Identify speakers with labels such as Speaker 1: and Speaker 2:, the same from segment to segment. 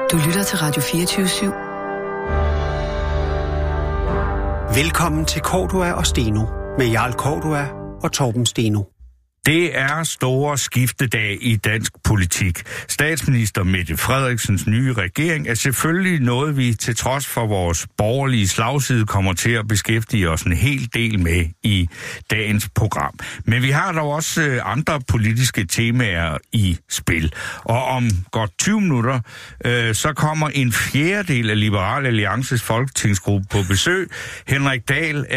Speaker 1: Du lytter til Radio 24/7.
Speaker 2: Velkommen til Cordua og Steno med Jarl Cordua og Torben Steno.
Speaker 3: Det er store skiftedag i dansk politik. Statsminister Mette Frederiksens nye regering er selvfølgelig noget, vi til trods for vores borgerlige slagside kommer til at beskæftige os en hel del med i dagens program. Men vi har dog også andre politiske temaer i spil. Og om godt 20 minutter, så kommer en fjerdedel af Liberal Alliances folketingsgruppe på besøg. Henrik Dahl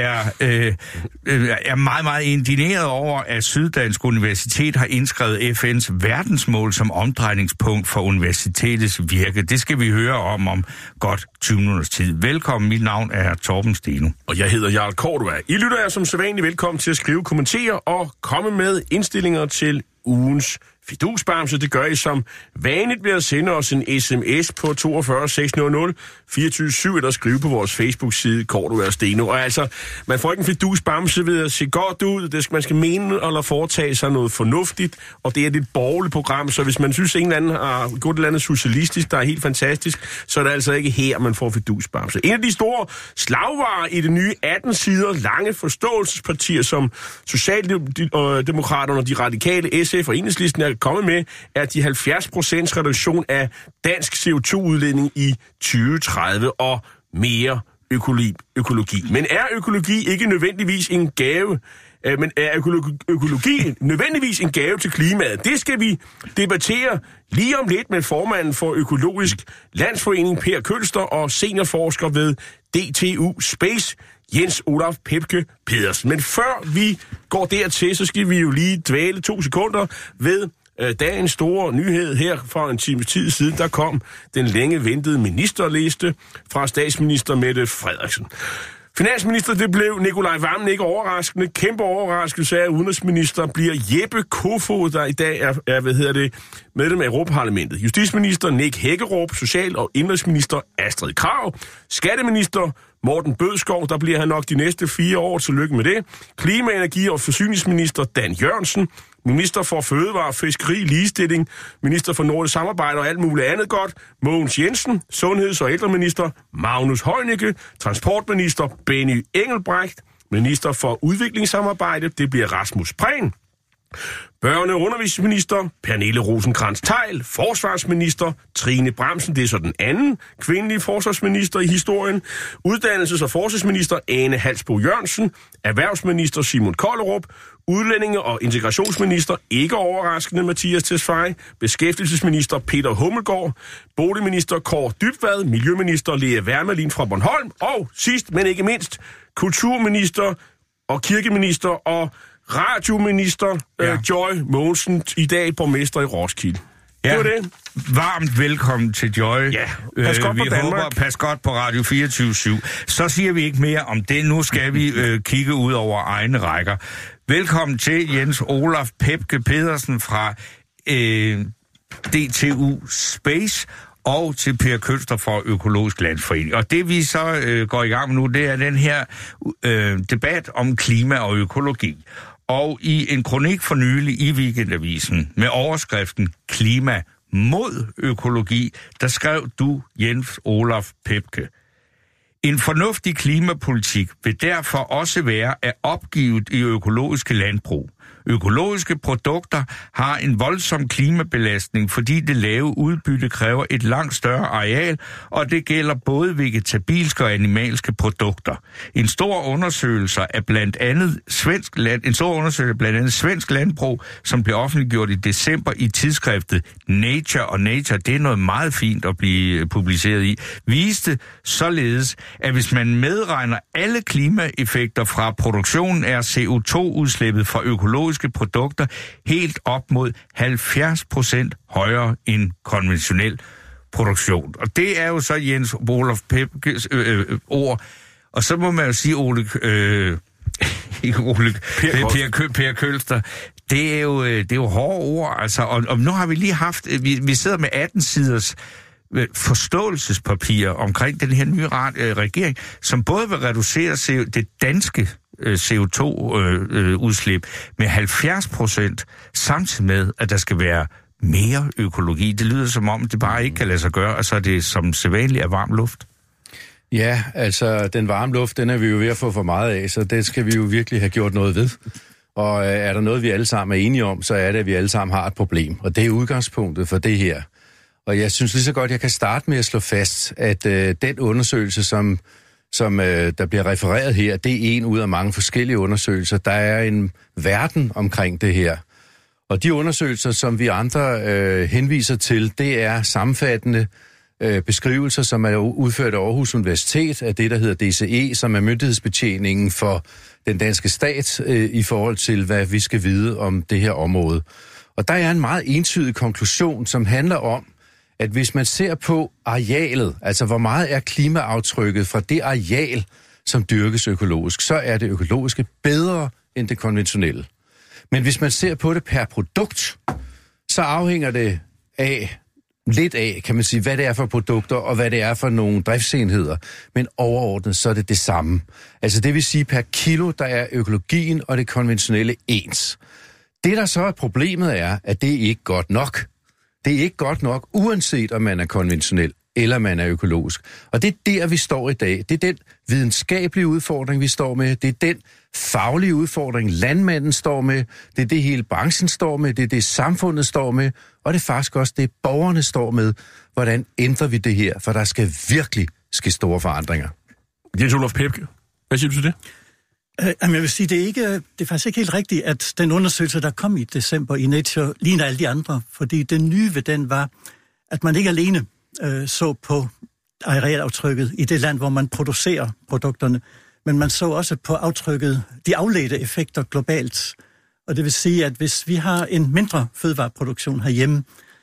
Speaker 3: er meget, meget indigneret over, at Syddansk Universitet har indskrevet FN's verdensmål som omdrejningspunkt for universitetets virke. Det skal vi høre om godt 20 minutters tid. Velkommen, mit navn er Torben Steno.
Speaker 4: Og jeg hedder Jarl Cordua. I lytter er som sædvanligt velkommen til at skrive, kommentere og komme med indstillinger til ugens fidusbamse. Det gør I som vanligt ved at sende os en sms på 42 600 24/7 eller skrive på vores Facebook-side Cordua og Steno. Og altså, man får ikke en fidusbamse ved at se godt ud. Man skal mene eller foretage sig noget fornuftigt, og det er et borgerligt program, så hvis man synes, en eller anden har gjort et eller andet socialistisk, der er helt fantastisk, så er det altså ikke her, man får fidusbamse. En af de store slagvarer i det nye 18 sider lange forståelsespartier, som Socialdemokraterne og de radikale, SF og Enhedslisten er kommet med, er de 70% reduktion af dansk CO2-udledning i 2030 og mere økologi. Men er økologi ikke nødvendigvis en gave? Men er økologi nødvendigvis en gave til klimaet? Det skal vi debattere lige om lidt med formanden for Økologisk Landsforening, Per Kølster, og seniorforsker ved DTU Space, Jens Olaf Pepke Pedersen. Men før vi går dertil, så skal vi jo lige dvæle 2 sekunder ved dagens store nyhed her for en times tid siden. Der kom den længe ventede ministerliste fra statsminister Mette Frederiksen. Finansminister, det blev Nikolaj Wammen, ikke overraskende. Kæmpe overraskelse af udenrigsminister bliver Jeppe Kofod, der i dag er medlem af Europaparlamentet. Justitsminister Nick Hækkerup, social- og indrigsminister Astrid Krag, skatteminister Morten Bødskov, der bliver han nok de næste 4 år, tillykke med det. Klima-, energi- og forsyningsminister Dan Jørgensen, minister for fødevare, fiskeri, ligestilling, minister for nordisk samarbejde og alt muligt andet godt, Mogens Jensen, sundheds- og ældreminister Magnus Heunicke, transportminister Benny Engelbrecht, minister for udviklingssamarbejde, det bliver Rasmus Prehn, børne- og undervisningsminister Pernille Rosenkrantz-Theil, forsvarsminister Trine Bramsen, det er så den anden kvindelige forsvarsminister i historien, uddannelses- og forskningsminister Ane Halsboe Jørgensen, erhvervsminister Simon Kollerup, udlændinge- og integrationsminister, ikke overraskende Mathias Tesfaye, beskæftigelsesminister Peter Hummelgaard, boligminister Kåre Dybvad, miljøminister Lea Wermelin fra Bornholm, og sidst, men ikke mindst, kulturminister og kirkeminister og radiominister Joy Mogensen, i dag borgmester i Roskilde.
Speaker 3: Ja.
Speaker 4: Det var det.
Speaker 3: Varmt velkommen til Joy.
Speaker 4: Ja, pas godt på
Speaker 3: vi
Speaker 4: Danmark.
Speaker 3: håber, pas godt på Radio 24/7. Så siger vi ikke mere om det. Nu skal vi kigge ud over egne rækker. Velkommen til Jens Olaf Pepke Pedersen fra DTU Space og til Per Kølster fra Økologisk Landsforening. Og det vi så går i gang med nu, det er den her debat om klima og økologi. Og i en kronik for nylig i Weekendavisen med overskriften Klima mod økologi, der skrev du, Jens Olaf Pepke: en fornuftig klimapolitik vil derfor også være at opgivet i økologiske landbrug. Økologiske produkter har en voldsom klimabelastning, fordi det lave udbytte kræver et langt større areal, og det gælder både vegetabilske og animalske produkter. En stor undersøgelse af blandt andet svensk landbrug, som blev offentliggjort i december i tidsskriftet Nature, og Nature, det er noget meget fint at blive publiceret i, viste således, at hvis man medregner alle klimaeffekter fra produktionen, er CO2-udslippet fra økologiske produkter helt op mod 70% højere end konventionel produktion. Og det er jo så Jens Olaf Pepkes ord. Og så må man jo sige, Per Kølster, det er jo hårde ord, altså, og nu har vi lige haft, vi sidder med 18 siders forståelsespapir omkring den her nye regering, som både vil reducere det danske CO2-udslip med 70%, samtidig med, at der skal være mere økologi? Det lyder som om, det bare ikke kan lade sig gøre, og så er det som sædvanligt af varm luft.
Speaker 5: Ja, altså den varme luft, den er vi jo ved at få for meget af, så det skal vi jo virkelig have gjort noget ved. Og er der noget, vi alle sammen er enige om, så er det, at vi alle sammen har et problem. Og det er udgangspunktet for det her. Og jeg synes lige så godt, jeg kan starte med at slå fast, at den undersøgelse, som der bliver refereret her, det er en ud af mange forskellige undersøgelser. Der er en verden omkring det her. Og de undersøgelser, som vi andre henviser til, det er sammenfattende beskrivelser, som er udført af Aarhus Universitet, af det, der hedder DCE, som er myndighedsbetjeningen for den danske stat i forhold til, hvad vi skal vide om det her område. Og der er en meget entydig konklusion, som handler om, at hvis man ser på arealet, altså hvor meget er klimaaftrykket fra det areal, som dyrkes økologisk, så er det økologiske bedre end det konventionelle. Men hvis man ser på det per produkt, så afhænger det lidt af, kan man sige, hvad det er for produkter, og hvad det er for nogle driftsenheder. Men overordnet, så er det det samme. Altså det vil sige, per kilo, der er økologien og det konventionelle ens. Det, der så er problemet, er, at det ikke er godt nok. Det er ikke godt nok, uanset om man er konventionel eller man er økologisk. Og det er der, vi står i dag. Det er den videnskabelige udfordring, vi står med. Det er den faglige udfordring, landmanden står med. Det er det, hele branchen står med. Det er det, samfundet står med. Og det er faktisk også det, borgerne står med. Hvordan ændrer vi det her? For der skal virkelig ske store forandringer.
Speaker 4: Jens Olaf Pepke, hvad siger du til det?
Speaker 6: Jeg vil sige, det er faktisk ikke helt rigtigt, at den undersøgelse, der kom i december i Nature, ligner alle de andre. Fordi det nye ved den var, at man ikke alene så på arealaftrykket i det land, hvor man producerer produkterne, men man så også på aftrykket, de afledte effekter globalt. Og det vil sige, at hvis vi har en mindre fødevareproduktion herhjemme,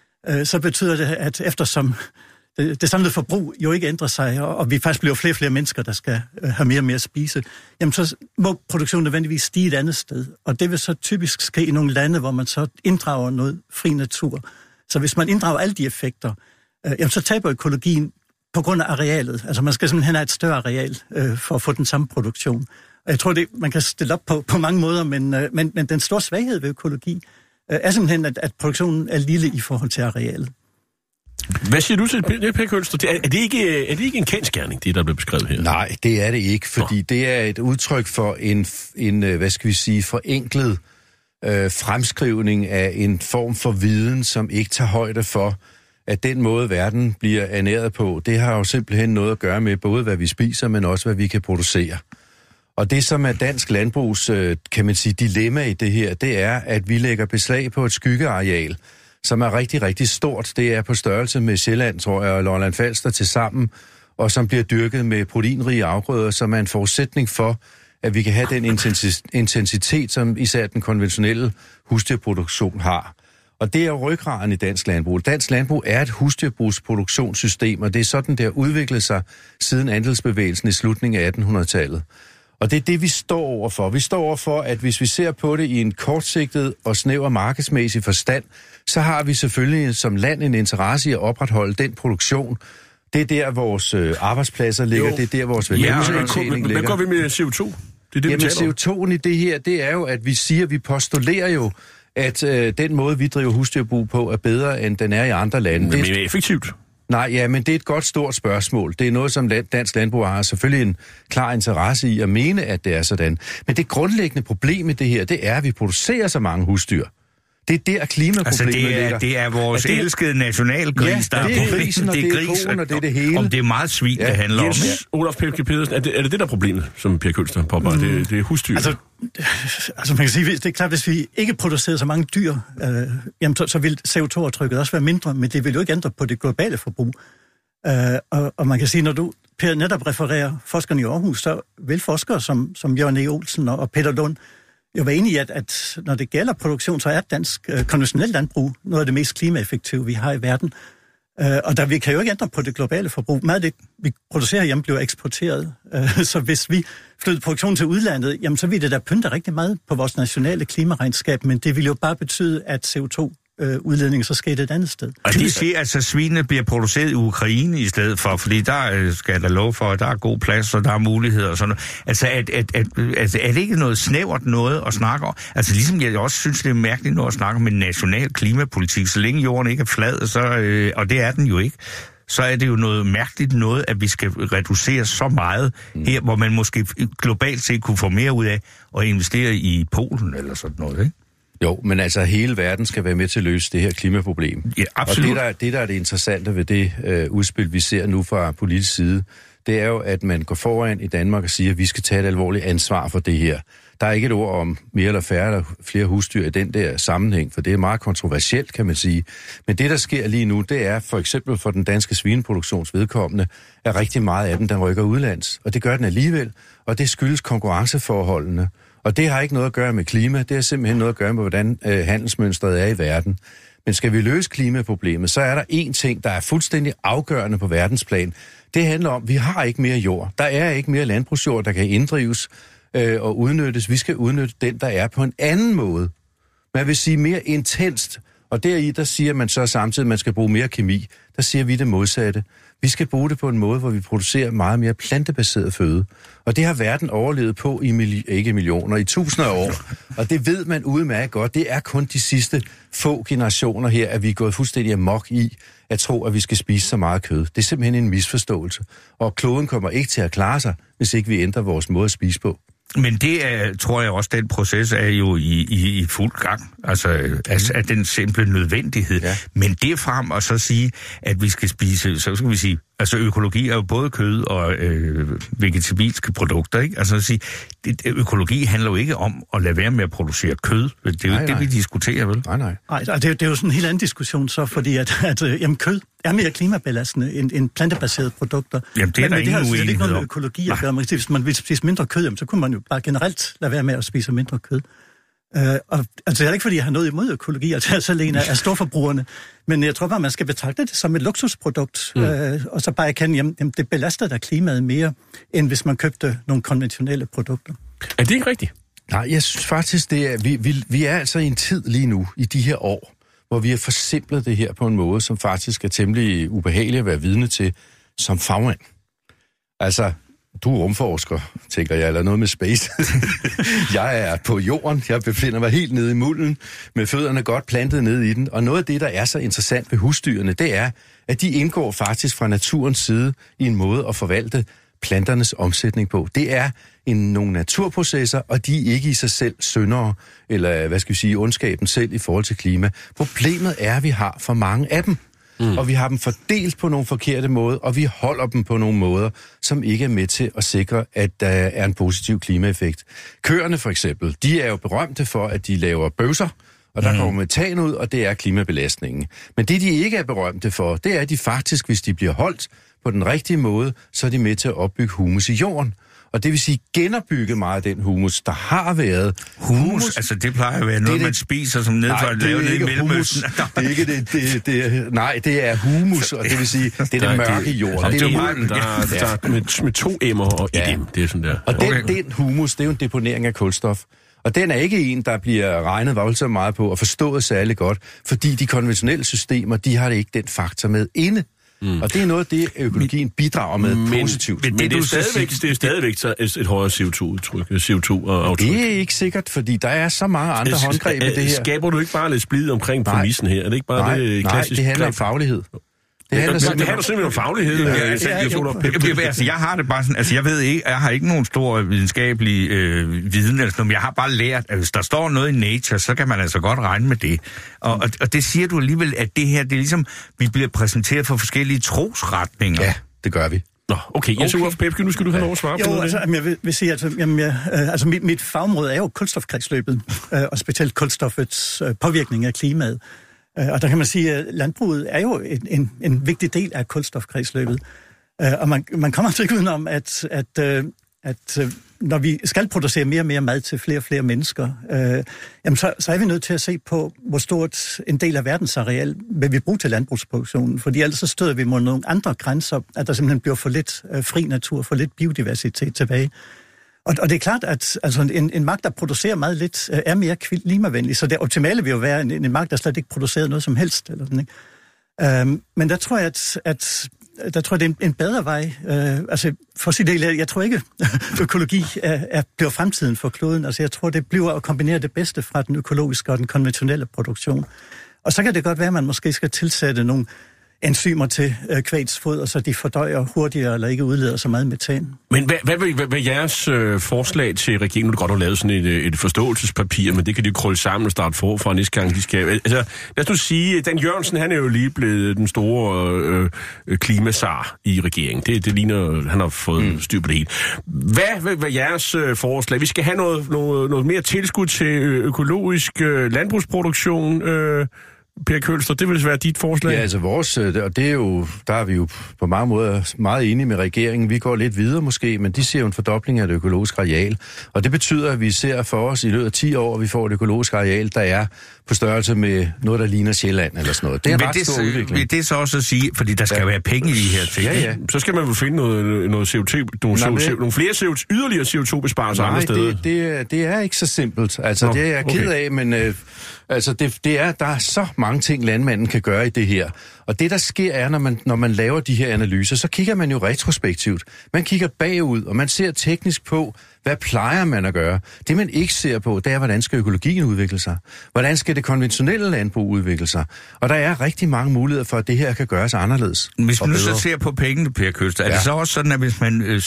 Speaker 6: så betyder det, at eftersom det samlede forbrug jo ikke ændrer sig, og vi faktisk bliver flere og flere mennesker, der skal have mere og mere at spise, jamen så må produktionen nødvendigvis stige et andet sted. Og det vil så typisk ske i nogle lande, hvor man så inddrager noget fri natur. Så hvis man inddrager alle de effekter, jamen så taber økologien på grund af arealet. Altså man skal simpelthen have et større areal for at få den samme produktion. Og jeg tror, man kan stille op på mange måder, men den store svaghed ved økologi er simpelthen, at produktionen er lille i forhold til arealet.
Speaker 4: Hvad siger du til det, Per Kølster? Er det ikke en kendsgerning, det der blev beskrevet her?
Speaker 5: Nej, det er det ikke, fordi det er et udtryk for en hvad skal vi sige, forenklet fremskrivning af en form for viden, som ikke tager højde for, at den måde, verden bliver ernæret på, det har jo simpelthen noget at gøre med både, hvad vi spiser, men også, hvad vi kan producere. Og det, som er dansk landbrugs, kan man sige, dilemma i det her, det er, at vi lægger beslag på et skyggeareal, som er rigtig, rigtig stort. Det er på størrelse med Sjælland, tror jeg, og Lolland Falster til sammen, og som bliver dyrket med proteinrige afgrøder, som er en forudsætning for, at vi kan have den intensitet, som især den konventionelle husdyrproduktion har. Og det er jo ryggraden i dansk landbrug. Dansk landbrug er et husdyrbrugsproduktionssystem, og det er sådan, det har udviklet sig siden andelsbevægelsen i slutningen af 1800-tallet. Og det er det, vi står overfor. Vi står overfor, at hvis vi ser på det i en kortsigtet og snæver markedsmæssig forstand, så har vi selvfølgelig som land en interesse i at opretholde den produktion. Det er der, vores arbejdspladser ligger, det er der, vores værdiudvikling ligger.
Speaker 4: Hvad går vi med CO2? Det er det,
Speaker 5: jamen, CO2'en i det her, det er jo, at vi postulerer jo, at den måde, vi driver husdyrbrug på, er bedre, end den er i andre lande.
Speaker 4: Men mere effektivt?
Speaker 5: Nej, ja, men det er et godt stort spørgsmål. Det er noget, som dansk landbrug har selvfølgelig en klar interesse i at mene, at det er sådan. Men det grundlæggende problem med det her, det er, at vi producerer så mange husdyr. Det er der klimaproblemet ligger.
Speaker 3: Det er vores elskede nationalgris, der
Speaker 5: det er grisen, og det er koen, og det er det hele.
Speaker 3: Om det er meget svin, det handler om.
Speaker 4: Olaf Pepke Pedersen, er det der problemet, som Per Kølster påpeger? Det er husdyr?
Speaker 6: Altså man kan sige, det er klart, hvis vi ikke producerer så mange dyr, jamen så vil CO2-aftrykket også være mindre, men det vil jo ikke ændre på det globale forbrug. Og man kan sige, når du, Per, netop refererer forskerne i Aarhus, så vil forskere som Jørgen E. Olsen og Peter Lund jo være enige i, at når det gælder produktion, så er dansk konventionelt landbrug noget af det mest klimaeffektive, vi har i verden. Og vi kan jo ikke ændre på det globale forbrug. Meget af det, vi producerer hjemme, bliver eksporteret. Så hvis vi flytter produktionen til udlandet, jamen så vil det da pynte rigtig meget på vores nationale klimaregnskab, men det vil jo bare betyde, at CO2 udledning, så sker det et andet sted.
Speaker 3: Og de siger, at svinene bliver produceret i Ukraine i stedet for, fordi der skal der lov for, at der er god plads, og der er muligheder og sådan noget. Altså, er det ikke noget snævert noget at snakke om? Altså, ligesom jeg også synes, det er mærkeligt noget at snakke om en national klimapolitik, så længe jorden ikke er flad, så, og det er den jo ikke, så er det jo noget mærkeligt noget, at vi skal reducere så meget her, hvor man måske globalt set kunne få mere ud af at investere i Polen eller sådan noget, ikke?
Speaker 5: Jo, men altså hele verden skal være med til at løse det her klimaproblem.
Speaker 3: Ja, absolut.
Speaker 5: Og det, der er det interessante ved det udspil, vi ser nu fra politisk side, det er jo, at man går foran i Danmark og siger, at vi skal tage et alvorligt ansvar for det her. Der er ikke et ord om mere eller færre eller flere husdyr i den der sammenhæng, for det er meget kontroversielt, kan man sige. Men det, der sker lige nu, det er for eksempel for den danske svineproduktions vedkommende, at rigtig meget af den, der rykker udlands. Og det gør den alligevel, og det skyldes konkurrenceforholdene. Og det har ikke noget at gøre med klima, det har simpelthen noget at gøre med, hvordan handelsmønstret er i verden. Men skal vi løse klimaproblemet, så er der én ting, der er fuldstændig afgørende på verdensplan. Det handler om, at vi har ikke mere jord. Der er ikke mere landbrugsjord, der kan inddrives og udnyttes. Vi skal udnytte den, der er på en anden måde. Man vil sige mere intenst. Og deri, der siger man så samtidig, at man skal bruge mere kemi. Der siger vi det modsatte. Vi skal bruge det på en måde, hvor vi producerer meget mere plantebaseret føde. Og det har verden overlevet på i ikke millioner, i tusinder af år. Og det ved man udmærket godt. Det er kun de sidste få generationer her, at vi er gået fuldstændig amok i at tro, at vi skal spise så meget kød. Det er simpelthen en misforståelse. Og kloden kommer ikke til at klare sig, hvis ikke vi ændrer vores måde at spise på.
Speaker 3: Men det er, tror jeg også, den proces er jo i fuld gang. Altså af den simple nødvendighed. Ja. Men det frem at så sige, at vi skal spise, så skal vi sige, altså økologi er jo både kød og vegetabilske produkter, ikke? Altså at sige, økologi handler jo ikke om at lade være med at producere kød. Det er jo ikke det, vi diskuterer, vel?
Speaker 6: Nej, det er jo sådan en helt anden diskussion så, fordi at jamen, kød er mere klimabelastende end plantebaserede produkter.
Speaker 3: Jamen, det er der ingen uenighed om.
Speaker 6: Det er ikke noget med økologi at gøre. Hvis man vil spise mindre kød, jamen, så kunne man jo bare generelt lade være med at spise mindre kød. Og altså, det er ikke, fordi jeg har noget imod økologi, altså alene af storforbrugerne, men jeg tror bare, man skal betragte det som et luksusprodukt, og så bare erkende, jamen, det belaster da klimaet mere, end hvis man købte nogle konventionelle produkter.
Speaker 4: Er det ikke rigtigt?
Speaker 5: Nej, jeg synes faktisk, det er, vi er altså i en tid lige nu, i de her år, hvor vi har forsimplet det her på en måde, som faktisk er temmelig ubehagelig at være vidne til som fagmand. Altså, du er rumforsker, tænker jeg, eller noget med space. Jeg er på jorden, jeg befinder mig helt nede i mulden, med fødderne godt plantet ned i den, og noget af det, der er så interessant ved husdyrene, det er, at de indgår faktisk fra naturens side i en måde at forvalte planternes omsætning på. Det er nogle naturprocesser, og de er ikke i sig selv syndere, eller hvad skal vi sige, ondskaben selv i forhold til klima. Problemet er, at vi har for mange af dem. Og vi har dem fordelt på nogle forkerte måder, og vi holder dem på nogle måder, som ikke er med til at sikre, at der er en positiv klimaeffekt. Køerne for eksempel, de er jo berømte for, at de laver bøvser, og der kommer metan ud, og det er klimabelastningen. Men det, de ikke er berømte for, det er, at de faktisk, hvis de bliver holdt på den rigtige måde, så er de med til at opbygge humus i jorden. Og det vil sige genopbygge meget af den humus, der har været.
Speaker 3: Humus? Altså det plejer at være noget, man spiser som ned for at lave det i Mellemøsten.
Speaker 5: Det er ikke det. Nej, det er humus, og det vil sige, det er det mørke jord.
Speaker 4: Det er mulden, der med 2 emmer og et em. Det er sådan der.
Speaker 5: Og den humus, det er jo en deponering af kulstof. Og den er ikke en, der bliver regnet voldsomt meget på og forstået særlig godt, fordi de konventionelle systemer, de har det ikke den faktor med inde. Og det er noget af det, økologien bidrager med positivt.
Speaker 4: Men det er stadigvæk et højere CO2-udtryk, CO2-aftryk.
Speaker 5: Det er ikke sikkert, fordi der er så mange andre håndgreb i det her.
Speaker 4: Skaber du ikke bare lidt splid omkring præmissen her? Er det ikke bare det klassiske?
Speaker 5: Nej, det handler om faglighed. Det handler
Speaker 4: simpelthen om faglighed.
Speaker 3: Altså, jeg har det bare sådan, altså jeg ved ikke, jeg har ikke nogen stor videnskabelig viden eller sådan noget, men jeg har bare lært, at hvis der står noget i Nature, så kan man altså godt regne med det. Og det siger du alligevel, at det her, det er ligesom, vi bliver præsenteret for forskellige trosretninger.
Speaker 5: Ja, det gør vi.
Speaker 4: Nå, okay. Jeg så Pepke, nu skal du have lov at svare på
Speaker 6: det. Jeg vil sige, altså mit fagområde er jo kulstofkredsløbet, og specielt kulstoffets påvirkning af klimaet. Og der kan man sige, at landbruget er jo en vigtig del af kulstofkredsløbet. Og man kommer altså ikke udenom, at når vi skal producere mere og mere mad til flere og flere mennesker, jamen så er vi nødt til at se på, hvor stort en del af verdens areal vil vi bruge til landbrugsproduktionen. Fordi ellers så støder vi mod nogle andre grænser, at der simpelthen bliver for lidt fri natur, for lidt biodiversitet tilbage. Og det er klart, at altså, en mark, der producerer meget lidt, er mere klimavenlig. Så det optimale vil jo være en mark, der slet ikke producerer noget som helst. Eller sådan, ikke? Men der tror jeg, at det er en bedre vej. Altså, for at sige det, jeg tror ikke, økologi bliver fremtiden for kloden. Altså, jeg tror, det bliver at kombinere det bedste fra den økologiske og den konventionelle produktion. Og så kan det godt være, at man måske skal tilsætte nogle enzymer til kvægsfoder, så de fordøjer hurtigere eller ikke udleder så meget metan.
Speaker 4: Men hvad er jeres forslag til regeringen? Nu er det godt at lave sådan et forståelsespapir, men det kan de krølle sammen og starte forfra næste gang, de skal. Altså, lad os nu sige, Dan Jørgensen, han er jo lige blevet den store klimasar i regeringen. Det ligner, han har fået styr på det hele. Hvad er jeres forslag? Vi skal have noget mere tilskud til økologisk landbrugsproduktion, Per Kølster, det vil være dit forslag?
Speaker 5: Ja, altså vores, og det er jo, der er vi jo på mange måder meget enige med regeringen. Vi går lidt videre måske, men de ser jo en fordobling af det økologiske areal. Og det betyder, at vi ser for os i løbet af 10 år, at vi får et økologisk areal, der er på størrelse med noget, der ligner Sjælland eller sådan noget. Det er en ret stor udvikling.
Speaker 3: Vil det så også at sige, fordi der skal være penge i de her ting?
Speaker 5: Ja.
Speaker 4: Så skal man jo finde noget CO2, nogle flere yderligere CO2-besparelser andre steder.
Speaker 5: Det er ikke så simpelt. Altså, det er jeg ked af, men altså, der er så mange ting, landmanden kan gøre i det her. Og det, der sker, er, når man laver de her analyser, så kigger man jo retrospektivt. Man kigger bagud, og man ser teknisk på, hvad plejer man at gøre. Det, man ikke ser på, det er, hvordan skal økologien udvikle sig? Hvordan skal det konventionelle landbrug udvikle sig? Og der er rigtig mange muligheder for, at det her kan gøres anderledes.
Speaker 3: Hvis man nu så ser på pengene, Per Kølster, er det så også sådan, at hvis man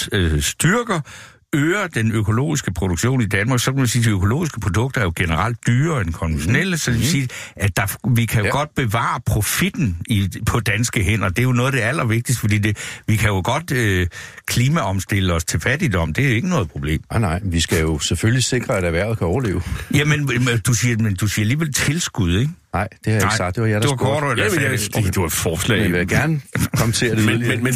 Speaker 3: øger den økologiske produktion i Danmark, så kan man sige, at de økologiske produkter er jo generelt dyrere end konventionelle, så det vil sige, at vi kan jo godt bevare profitten på danske hænder. Det er jo noget af det allervigtigste, fordi vi kan jo godt klimaomstille os til fattigdom. Det er ikke noget problem.
Speaker 5: Nej, vi skal jo selvfølgelig sikre, at erhvervet kan overleve.
Speaker 3: Jamen, du siger alligevel tilskud, ikke?
Speaker 5: Nej, det har jeg ikke sagt. Det var jeg, der
Speaker 4: spurgte. Du har et forslag.
Speaker 5: Jeg vil gerne kommentere det.
Speaker 4: Men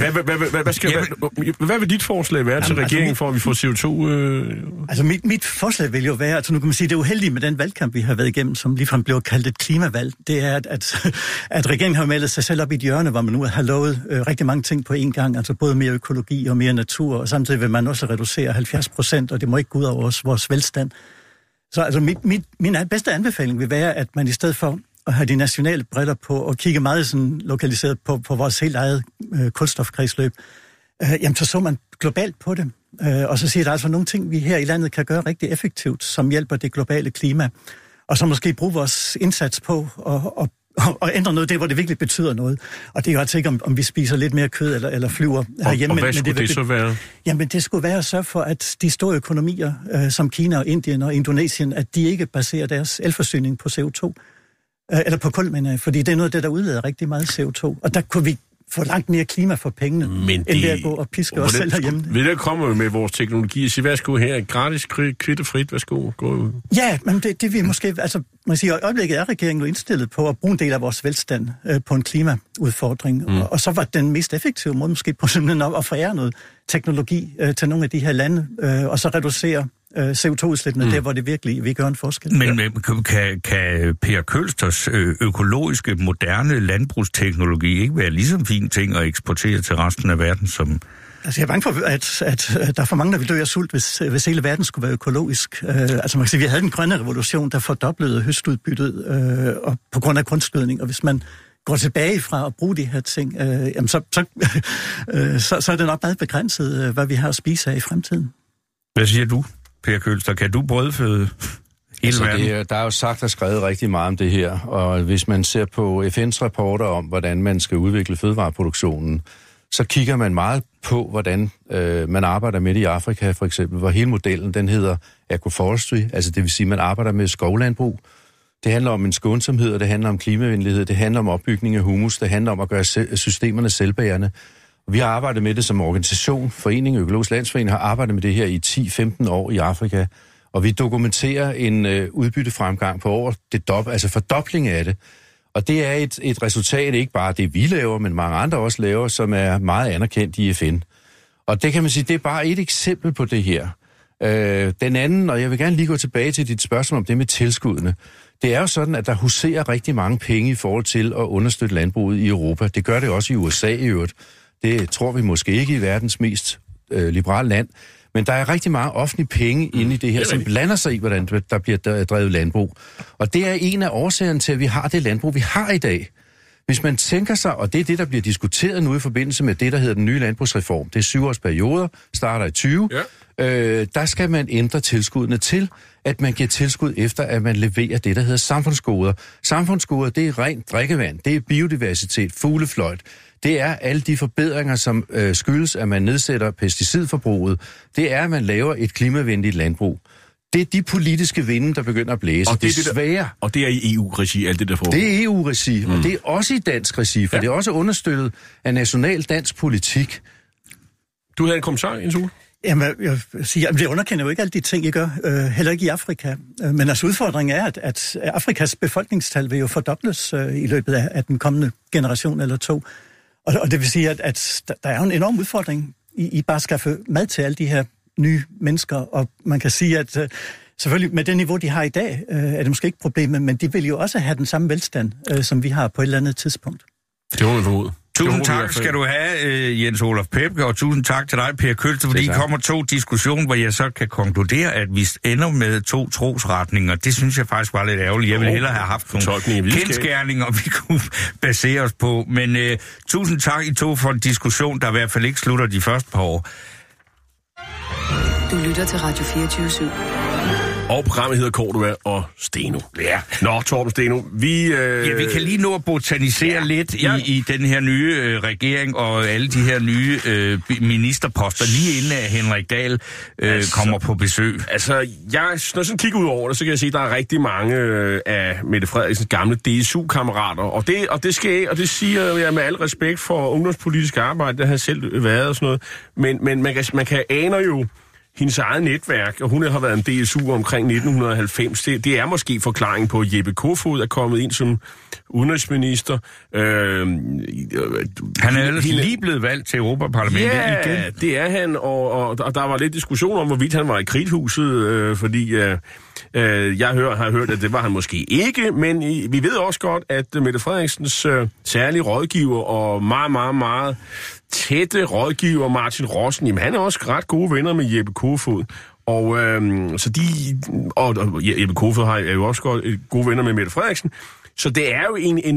Speaker 4: hvad vil dit forslag være til regeringen, for at vi får CO2?
Speaker 6: Altså mit forslag vil jo være, altså nu kan man sige, det er uheldige med den valgkamp, vi har været igennem, som ligefrem blev kaldt et klimavalg. Det er, at regeringen har meldt sig selv op i et hjørne, hvor man nu har lovet rigtig mange ting på én gang, altså både mere økologi og mere natur, og samtidig vil man også reducere 70%, og det må ikke gå ud over vores velstand. Så altså min bedste anbefaling vil være, at man i stedet for at have de nationale briller på og kigge meget sådan lokaliseret på vores helt eget kulstofkredsløb, jamen så man globalt på det. Og så siger der altså nogle ting, vi her i landet kan gøre rigtig effektivt, som hjælper det globale klima. Og så måske bruge vores indsats på og ændre noget der, hvor det virkelig betyder noget. Og det er jo altså ikke, om vi spiser lidt mere kød eller flyver herhjemme.
Speaker 4: Og hvad skulle det så være?
Speaker 6: Jamen, det skulle være at sørge for, at de store økonomier, som Kina og Indien og Indonesien, at de ikke baserer deres elforsyning på CO2. Eller på kul, mener jeg. Fordi det er noget af det, der udleder rigtig meget CO2. Og der kunne vi få langt mere klima for pengene, end ved at gå og piske os selv herhjemme.
Speaker 4: Vil det komme med vores teknologi og sige, værsgo her, gratis, kvitterfrit, værsgo, gå?
Speaker 6: Ja, men det vi måske, altså man siger, i øjeblikket er regeringen jo indstillet på at bruge en del af vores velstand på en klimaudfordring, og så var den mest effektive måde måske på simpelthen at forære noget teknologi til nogle af de her lande, og så reducere CO2-udslippene der, hvor det virkelig vil gøre en forskel.
Speaker 3: Men kan Per Kølsters økologiske, moderne landbrugsteknologi ikke være ligesom fin ting at eksportere til resten af verden som...
Speaker 6: Altså, jeg er bange for, at der er for mange, der vil dø af sult, hvis hele verden skulle være økologisk. Altså, man kan sige, vi havde den grønne revolution, der fordoblede høstudbyttet og på grund af kunstgødning, og hvis man går tilbage fra at bruge de her ting, jamen så er det nok meget begrænset, hvad vi har at spise af i fremtiden.
Speaker 3: Hvad siger du, Per Kølster? Kan du brødføde hele verden?
Speaker 5: Der er jo sagt og skrevet rigtig meget om det her, og hvis man ser på FN's rapporter om, hvordan man skal udvikle fødevareproduktionen, så kigger man meget på, hvordan man arbejder med det i Afrika, for eksempel, hvor hele modellen, den hedder agroforestry, altså det vil sige, man arbejder med skovlandbrug. Det handler om en skånsomhed, og det handler om klimavenlighed, det handler om opbygning af humus, det handler om at gøre systemerne selvbærende. Vi har arbejdet med det som organisation, Forening Økologisk Landsforening har arbejdet med det her i 10-15 år i Afrika, og vi dokumenterer en udbyttefremgang på over altså fordobling af det. Og det er et resultat, ikke bare det, vi laver, men mange andre også laver, som er meget anerkendt i FN. Og det kan man sige, det er bare et eksempel på det her. Den anden, og jeg vil gerne lige gå tilbage til dit spørgsmål om det med tilskuddene. Det er jo sådan, at der huserer rigtig mange penge i forhold til at understøtte landbruget i Europa. Det gør det også i USA i øvrigt. Det tror vi måske ikke i verdens mest liberale land. Men der er rigtig meget offentlig penge inde i det her, som blander sig i, hvordan der bliver drevet landbrug. Og det er en af årsagerne til, at vi har det landbrug, vi har i dag. Hvis man tænker sig, og det er det, der bliver diskuteret nu i forbindelse med det, der hedder den nye landbrugsreform, det er 7 års perioder, starter i 20, der skal man ændre tilskuddene til, at man giver tilskud efter, at man leverer det, der hedder samfundsgoder. Samfundsgoder, det er rent drikkevand, det er biodiversitet, fuglefløjt, det er alle de forbedringer, som skyldes, at man nedsætter pesticidforbruget. Det er, at man laver et klimavenligt landbrug. Det er de politiske vinde, der begynder at blæse.
Speaker 4: Og det er svære. Og det er i EU-regi, alt det der foregår.
Speaker 5: Det er EU-regi, og det er også i dansk regi, for det er også understøttet af national dansk politik.
Speaker 4: Du havde en kommentar, Jens Ole?
Speaker 6: Jamen, jeg vil sige, det underkender jo ikke alle de ting, I gør, heller ikke i Afrika. Men altså udfordringen er, at Afrikas befolkningstal vil jo fordobles i løbet af den kommende generation eller 2. Og det vil sige, at der er jo en enorm udfordring i bare at skaffe mad til alle de her nye mennesker. Og man kan sige, at selvfølgelig med det niveau, de har i dag, er det måske ikke problemet, men de vil jo også have den samme velstand, som vi har på et eller andet tidspunkt.
Speaker 4: Det var en forud.
Speaker 3: Tusind tak skal du have, Jens Olaf Pepke, og tusind tak til dig, Per Kølster, fordi der kommer 2 diskussioner, hvor jeg så kan konkludere, at vi ender med 2 trosretninger. Det synes jeg faktisk var lidt ærgerligt. Jeg ville hellere have haft nogle kendskærninger, vi kunne basere os på. Men tusind tak I 2 for en diskussion, der i hvert fald ikke slutter de første par år.
Speaker 1: Du lytter til Radio 24/7.
Speaker 4: Og programmet hedder Cordua og Steno.
Speaker 3: Ja.
Speaker 4: Nå, Torben Steno, vi
Speaker 3: kan lige nå at botanisere lidt i den her nye regering og alle de her nye ministerposter, lige inden at Henrik Dahl kommer på besøg.
Speaker 4: Altså, når jeg sådan kigger ud over det, så kan jeg se, at der er rigtig mange af Mette Frederiksens gamle DSU-kammerater, og det siger jeg med al respekt for ungdomspolitisk arbejde, der har selv været og sådan noget, men man kan aner jo hendes eget netværk, og hun har været en DSU omkring 1990. Det er måske forklaringen på, at Jeppe Kofod er kommet ind som udenrigsminister.
Speaker 3: Han er ellers lige blevet valgt til Europaparlamentet igen.
Speaker 4: Ja, det er han, og der var lidt diskussion om, hvorvidt han var i Kridthuset, fordi jeg har hørt, at det var han måske ikke, men vi ved også godt, at Mette Frederiksens særlige rådgiver og meget, meget, meget tætte rådgiver Martin Rossen, jamen han er også ret gode venner med Jeppe Kofod. Og Jeppe Kofod er jo også gode venner med Mette Frederiksen. Så det er jo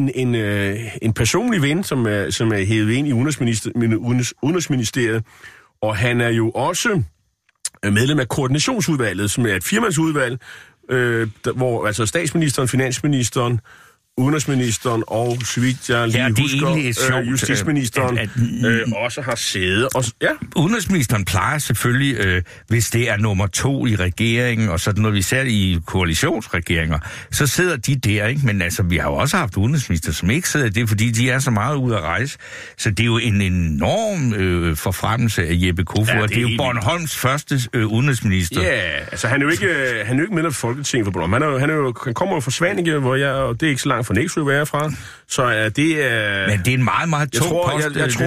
Speaker 4: en personlig ven, som er hævet ind i Udenrigsministeriet. Og han er jo også medlem af koordinationsudvalget, som er et firmandsudvalg, hvor altså statsministeren, finansministeren, udenrigsministeren og, så vidt jeg lige husker, justitsministeren også har siddet.
Speaker 3: Udenrigsministeren plejer selvfølgelig, hvis det er nummer 2 i regeringen, og sådan noget, vi ser i koalitionsregeringer, så sidder de der, ikke? Men altså, vi har jo også haft udenrigsminister, som ikke sidder det, fordi de er så meget ude at rejse. Så det er jo en enorm forfremmelse af Jeppe Kofod, og det er jo Bornholms første udenrigsminister.
Speaker 4: Ja, altså han er jo ikke medlem af Folketinget for Bornholm. Han kommer jo fra Svanike, og det er ikke så langt fra Næksø, hvor jeg er fra. Så det er...
Speaker 3: Men det er en meget, meget tung post,
Speaker 4: jeg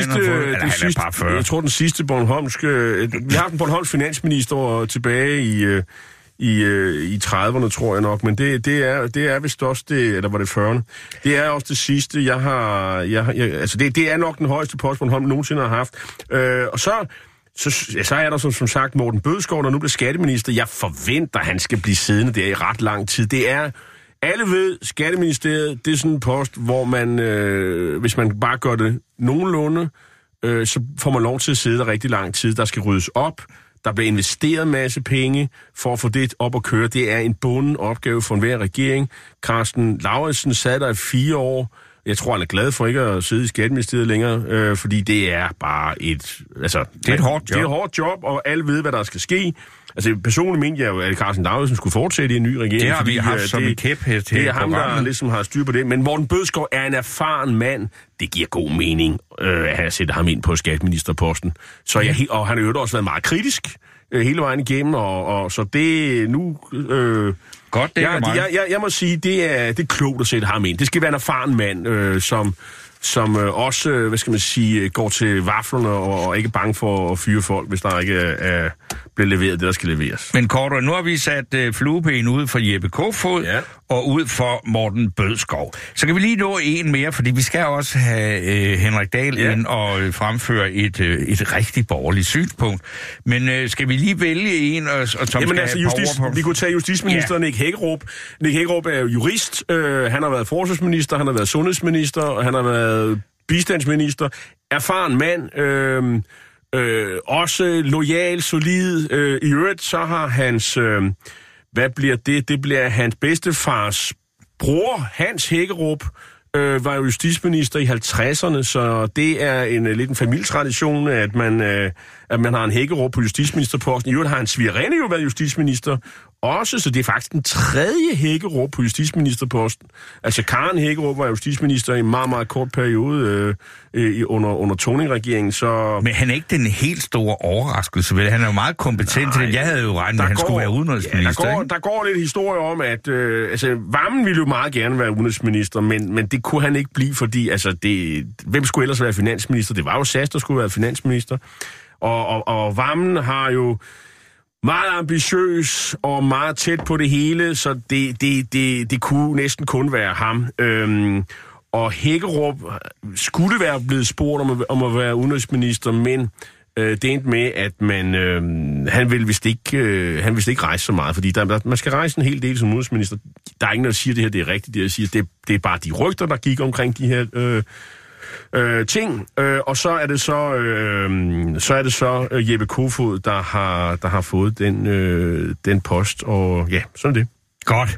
Speaker 4: tror, den sidste Bornholmske... Vi har haft en Bornholms finansminister tilbage i 30'erne, tror jeg nok, men det er vist også det, eller var det 40'erne? Det er også det sidste, det er nok den højeste post, Bornholm nogensinde har haft. Og så er der som sagt Morten Bødskov, der nu bliver skatteminister. Jeg forventer, at han skal blive siddende der i ret lang tid. Det er... Alle ved, Skatteministeriet, det er sådan en post, hvor man, hvis man bare gør det nogenlunde, så får man lov til at sidde der rigtig lang tid. Der skal ryddes op, der bliver investeret en masse penge for at få det op at køre. Det er en bunden opgave for enhver regering. Carsten Lauritsen sad der i 4 år. Jeg tror, han er glad for ikke at sidde i Skatteministeriet længere, fordi det er bare et... Altså,
Speaker 3: det er et hårdt job.
Speaker 4: Det er et hårdt job, og alle ved, hvad der skal ske. Altså, personligt mente jeg jo, at Carsten Lauritsen skulle fortsætte i en ny regering.
Speaker 3: Det har vi haft som en kæphest her.
Speaker 4: Det er ham, der ligesom har styr på det. Men Morten Bødskov er en erfaren mand. Det giver god mening, at have sættet ham ind på skatteministerposten. Så og han har jo også været meget kritisk hele vejen igennem, og så det nu...
Speaker 3: Godt, det er
Speaker 4: jeg må sige, det er klogt at sætte ham ind. Det skal være en erfaren mand, som som også, hvad skal man sige, går til vaflerne og ikke bange for at fyre folk, hvis der ikke bliver leveret det, der skal leveres.
Speaker 3: Men Cordua, nu har vi sat flueben ud for Jeppe Kofod og ud for Morten Bødskov. Så kan vi lige nå en mere, fordi vi skal også have Henrik Dahl ind og fremføre et rigtig borgerligt synspunkt. Men skal vi lige vælge en, og Tom
Speaker 4: Jamen
Speaker 3: skal
Speaker 4: vi kunne tage justitsministeren Nick Hækkerup. Nick Hækkerup er jo jurist. Han har været forsvarsminister, han har været sundhedsminister, og han har været bistandsminister. Erfaren mand. Også loyal, solid. I øvrigt, så har hans... hvad bliver det? Det bliver hans bedstefars bror, Hans Hækkerup, var jo justitsminister i 50'erne, så det er lidt en familietradition, at man har en Hækkerup på justitsministerposten. I øvrigt har en svigerinde jo været justitsminister også, så det er faktisk den tredje Hækkerup på justitsministerposten. Altså Karen Hækkerup var justitsminister i en meget, meget kort periode under Thorning-regeringen, så...
Speaker 3: Men han er ikke den helt store overraskelse, vel? Han er jo meget kompetent til det. Jeg havde jo regnet med, at han skulle være udenrigsminister.
Speaker 4: Ja, der går lidt historie om, at Wammen ville jo meget gerne være udenrigsminister, men det kunne han ikke blive, fordi hvem skulle ellers være finansminister? Det var jo SAS, der skulle være finansminister. Og Wammen har jo meget ambitiøs og meget tæt på det hele, så det kunne næsten kun være ham. Og Hækkerup skulle være blevet spurgt om at være udenrigsminister, men det endte med, at han ville vist ikke rejse så meget, fordi man skal rejse en hel del som udenrigsminister. Der er ingen, der siger, det her det er rigtigt. Det jeg siger, det er bare de rygter, der gik omkring de her ting. Og så er det så Jeppe Kofod, der har fået den post, og ja, sådan er det.
Speaker 3: Godt.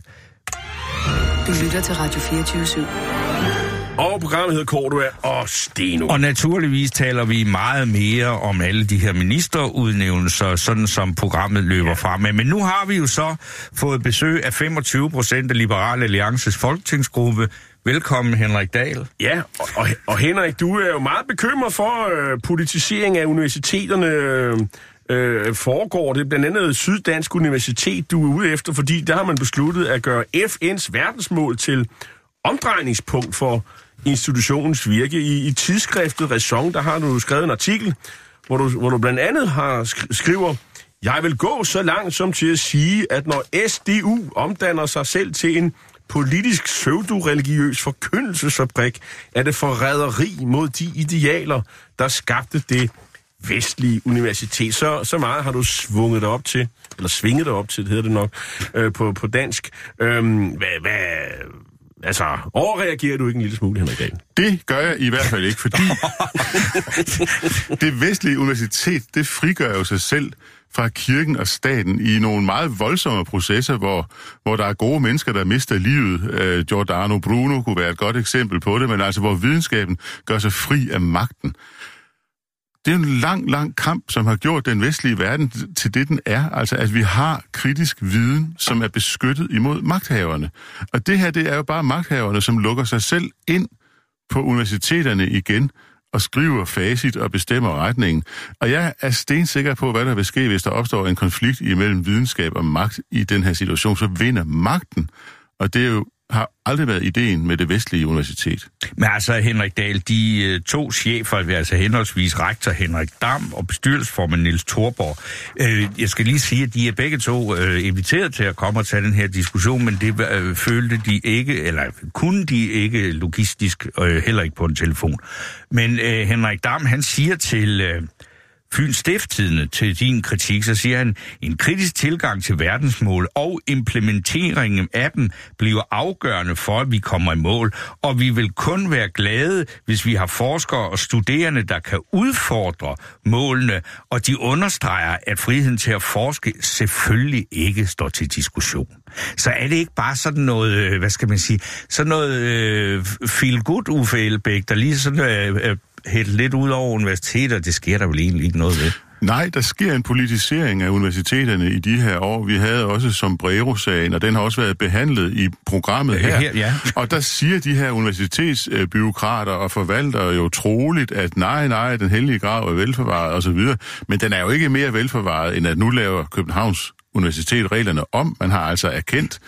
Speaker 1: Du lytter til Radio 24/7.
Speaker 4: Og programmet hedder Cordua og Steno.
Speaker 3: Og naturligvis taler vi meget mere om alle de her ministerudnævnelser, sådan som programmet løber frem med. Men nu har vi jo så fået besøg af 25% af Liberal Alliances folketingsgruppe. Velkommen, Henrik Dahl.
Speaker 4: Ja, og Henrik, du er jo meget bekymret for politisering af universiteterne. Foregår det blandt andet Syddansk Universitet, du er ude efter, fordi der har man besluttet at gøre FN's verdensmål til omdrejningspunkt for institutionens virke. I tidsskriftet Ræson, der har du skrevet en artikel, hvor du blandt andet skriver: Jeg vil gå så langt som til at sige, at når SDU omdanner sig selv til en politisk pseudo-religiøs forkyndelsesfabrik, er det forræderi mod de idealer, der skabte det vestlige universitet. Så meget har du svinget dig op til, det hedder det nok, på dansk. Overreagerer du ikke en lille smule, Henrik Dahl?
Speaker 7: Det gør jeg i hvert fald ikke, fordi det vestlige universitet, det frigør jo sig selv fra kirken og staten i nogle meget voldsomme processer, hvor der er gode mennesker, der mister livet. Giordano Bruno kunne være et godt eksempel på det, men altså hvor videnskaben gør sig fri af magten. Det er en lang, lang kamp, som har gjort den vestlige verden til det, den er. Altså, at vi har kritisk viden, som er beskyttet imod magthaverne. Og det her, det er jo bare magthaverne, som lukker sig selv ind på universiteterne igen og skriver facit og bestemmer retningen. Og jeg er stensikker på, hvad der vil ske, hvis der opstår en konflikt imellem videnskab og magt i den her situation. Så vinder magten, og det er jo har aldrig været ideen med det vestlige universitet.
Speaker 3: Men altså, Henrik Dahl, de to chefer, altså henholdsvis rektor Henrik Dam og bestyrelsesformand Niels Thorborg, jeg skal lige sige, at de er begge to inviteret til at komme og tage den her diskussion, men det følte de ikke, eller kunne de ikke logistisk, heller ikke på en telefon. Men Henrik Dam, han siger til Fyns Stiftstidende til din kritik, så siger han, en kritisk tilgang til verdensmål og implementeringen af dem bliver afgørende for, at vi kommer i mål, og vi vil kun være glade, hvis vi har forskere og studerende, der kan udfordre målene, og de understreger, at friheden til at forske selvfølgelig ikke står til diskussion. Så er det ikke bare sådan noget, hvad skal man sige, sådan noget feel good Uffe Elbæk, der lige sådan helt lidt ud over universiteter, det sker der vel egentlig ikke noget ved?
Speaker 7: Nej, der sker en politisering af universiteterne i de her år. Vi havde også Sombrero-sagen, og den har også været behandlet i programmet her.
Speaker 3: Ja.
Speaker 7: Og der siger de her universitetsbyråkrater og forvaltere jo troligt, at nej, den hellige grav er velforvaret osv. Men den er jo ikke mere velforvaret, end at nu laver Københavns Universitet reglerne om. Man har altså erkendt,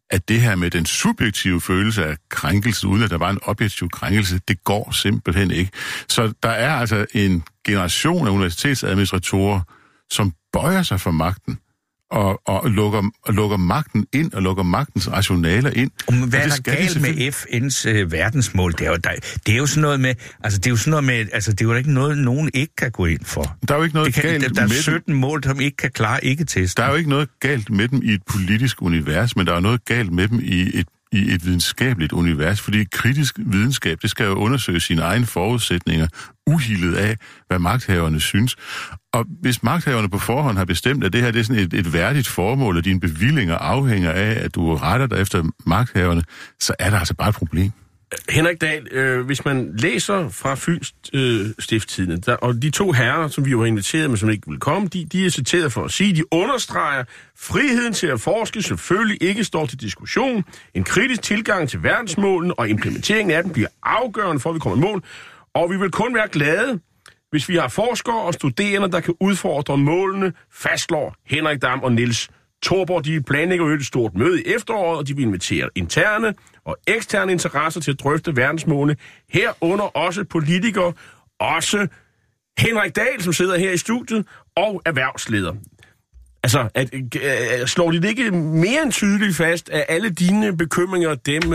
Speaker 7: at det her med den subjektive følelse af krænkelse, uden at der var en objektiv krænkelse, det går simpelthen ikke. Så der er altså en generation af universitetsadministratorer, som bøjer sig for magten, og lukker magten ind, og lukker magtens rationaler ind.
Speaker 3: Men hvad er der galt med FN's verdensmål? Det er jo sådan noget med, altså det er jo sådan noget med, altså det er jo ikke noget, nogen ikke kan gå ind for.
Speaker 7: Der er jo ikke noget galt med dem.
Speaker 3: Der er 17 mål, som ikke kan klare ikke-testen.
Speaker 7: Der er jo ikke noget galt med dem i et politisk univers, men der er noget galt med dem i et videnskabeligt univers, fordi kritisk videnskab, det skal jo undersøge sine egne forudsætninger, uhildet af, hvad magthaverne synes. Og hvis magthaverne på forhånd har bestemt, at det her det er sådan et værdigt formål, og dine bevillinger afhænger af, at du retter dig efter magthaverne, så er der altså bare et problem.
Speaker 4: Henrik Dahl, hvis man læser fra Fyns Stiftstidende, og de to herrer, som vi jo har inviteret, men som ikke vil komme, de er citeret for at sige, de understreger, friheden til at forske selvfølgelig ikke står til diskussion. En kritisk tilgang til verdensmålene og implementeringen af dem bliver afgørende for, at vi kommer i mål. Og vi vil kun være glade, hvis vi har forskere og studerende, der kan udfordre målene, fastslår Henrik Dam og Niels Thorborg. De planlægger et stort møde i efteråret, og de vil invitere interne og eksterne interesser til at drøfte verdensmålene. Herunder også politikere, også Henrik Dahl, som sidder her i studiet, og erhvervsleder. Altså, slår de det ikke mere end tydeligt fast, at alle dine bekymringer,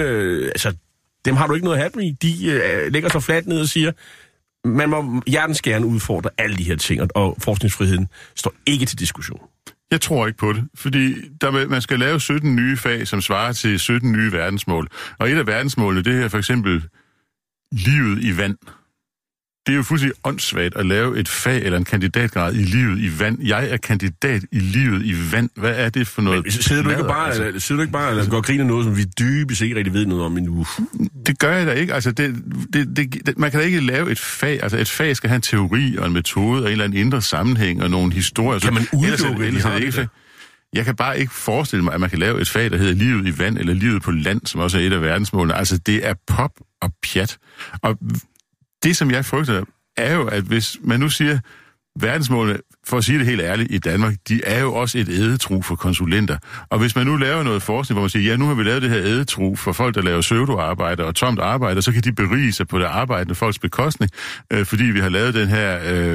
Speaker 4: dem har du ikke noget at have med i. De lægger sig fladt ned og siger, man må hjertens gerne udfordre alle de her ting, og forskningsfriheden står ikke til diskussion.
Speaker 7: Jeg tror ikke på det, fordi man skal lave 17 nye fag, som svarer til 17 nye verdensmål. Og et af verdensmålene, det er for eksempel livet i vand. Det er jo fuldstændig åndssvagt at lave et fag eller en kandidatgrad i livet i vand. Jeg er kandidat i livet i vand. Hvad er det for noget?
Speaker 4: Men sidder du ikke bare og går grine noget, som vi dybest ikke rigtig ved noget om endnu?
Speaker 7: Det gør jeg da ikke. Altså, man kan da ikke lave et fag. Altså, et fag skal have en teori og en metode og en eller anden indre sammenhæng og nogle historier.
Speaker 4: Kan man udelukke det?
Speaker 7: Jeg kan bare ikke forestille mig, at man kan lave et fag, der hedder livet i vand eller livet på land, som også er et af verdensmålene. Altså, det er pop og pjat. Og det, som jeg frygter, er jo, at hvis man nu siger, verdensmålene, for at sige det helt ærligt, i Danmark, de er jo også et ædetru for konsulenter. Og hvis man nu laver noget forskning, hvor man siger, ja, nu har vi lavet det her ædetru for folk, der laver pseudoarbejde og tomt arbejde, så kan de berige sig på det arbejdende folks bekostning, fordi vi har lavet den her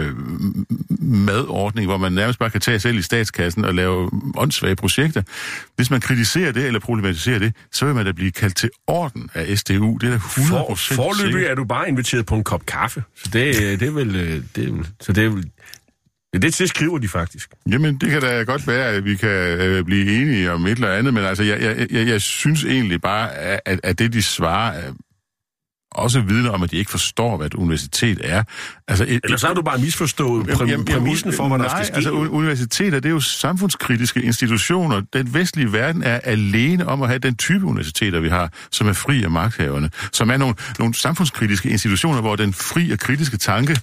Speaker 7: madordning, hvor man nærmest bare kan tage selv i statskassen og lave åndssvage projekter. Hvis man kritiserer det eller problematiserer det, så vil man da blive kaldt til orden af SDU. Det er da 100%
Speaker 4: forløbig er du bare inviteret på en kop kaffe. Så det er vel... Det skriver de faktisk.
Speaker 7: Jamen, det kan da godt være, at vi kan blive enige om et eller andet, men altså, jeg synes egentlig bare, at det, de svarer, også vidner om, at de ikke forstår, hvad et universitet er. Altså,
Speaker 4: eller så har du bare misforstået præmissen for, hvad der skal ske.
Speaker 7: Altså, universiteter, det er jo samfundskritiske institutioner. Den vestlige verden er alene om at have den type universiteter, vi har, som er fri af magthaverne, som er nogle samfundskritiske institutioner, hvor den fri og kritiske tanke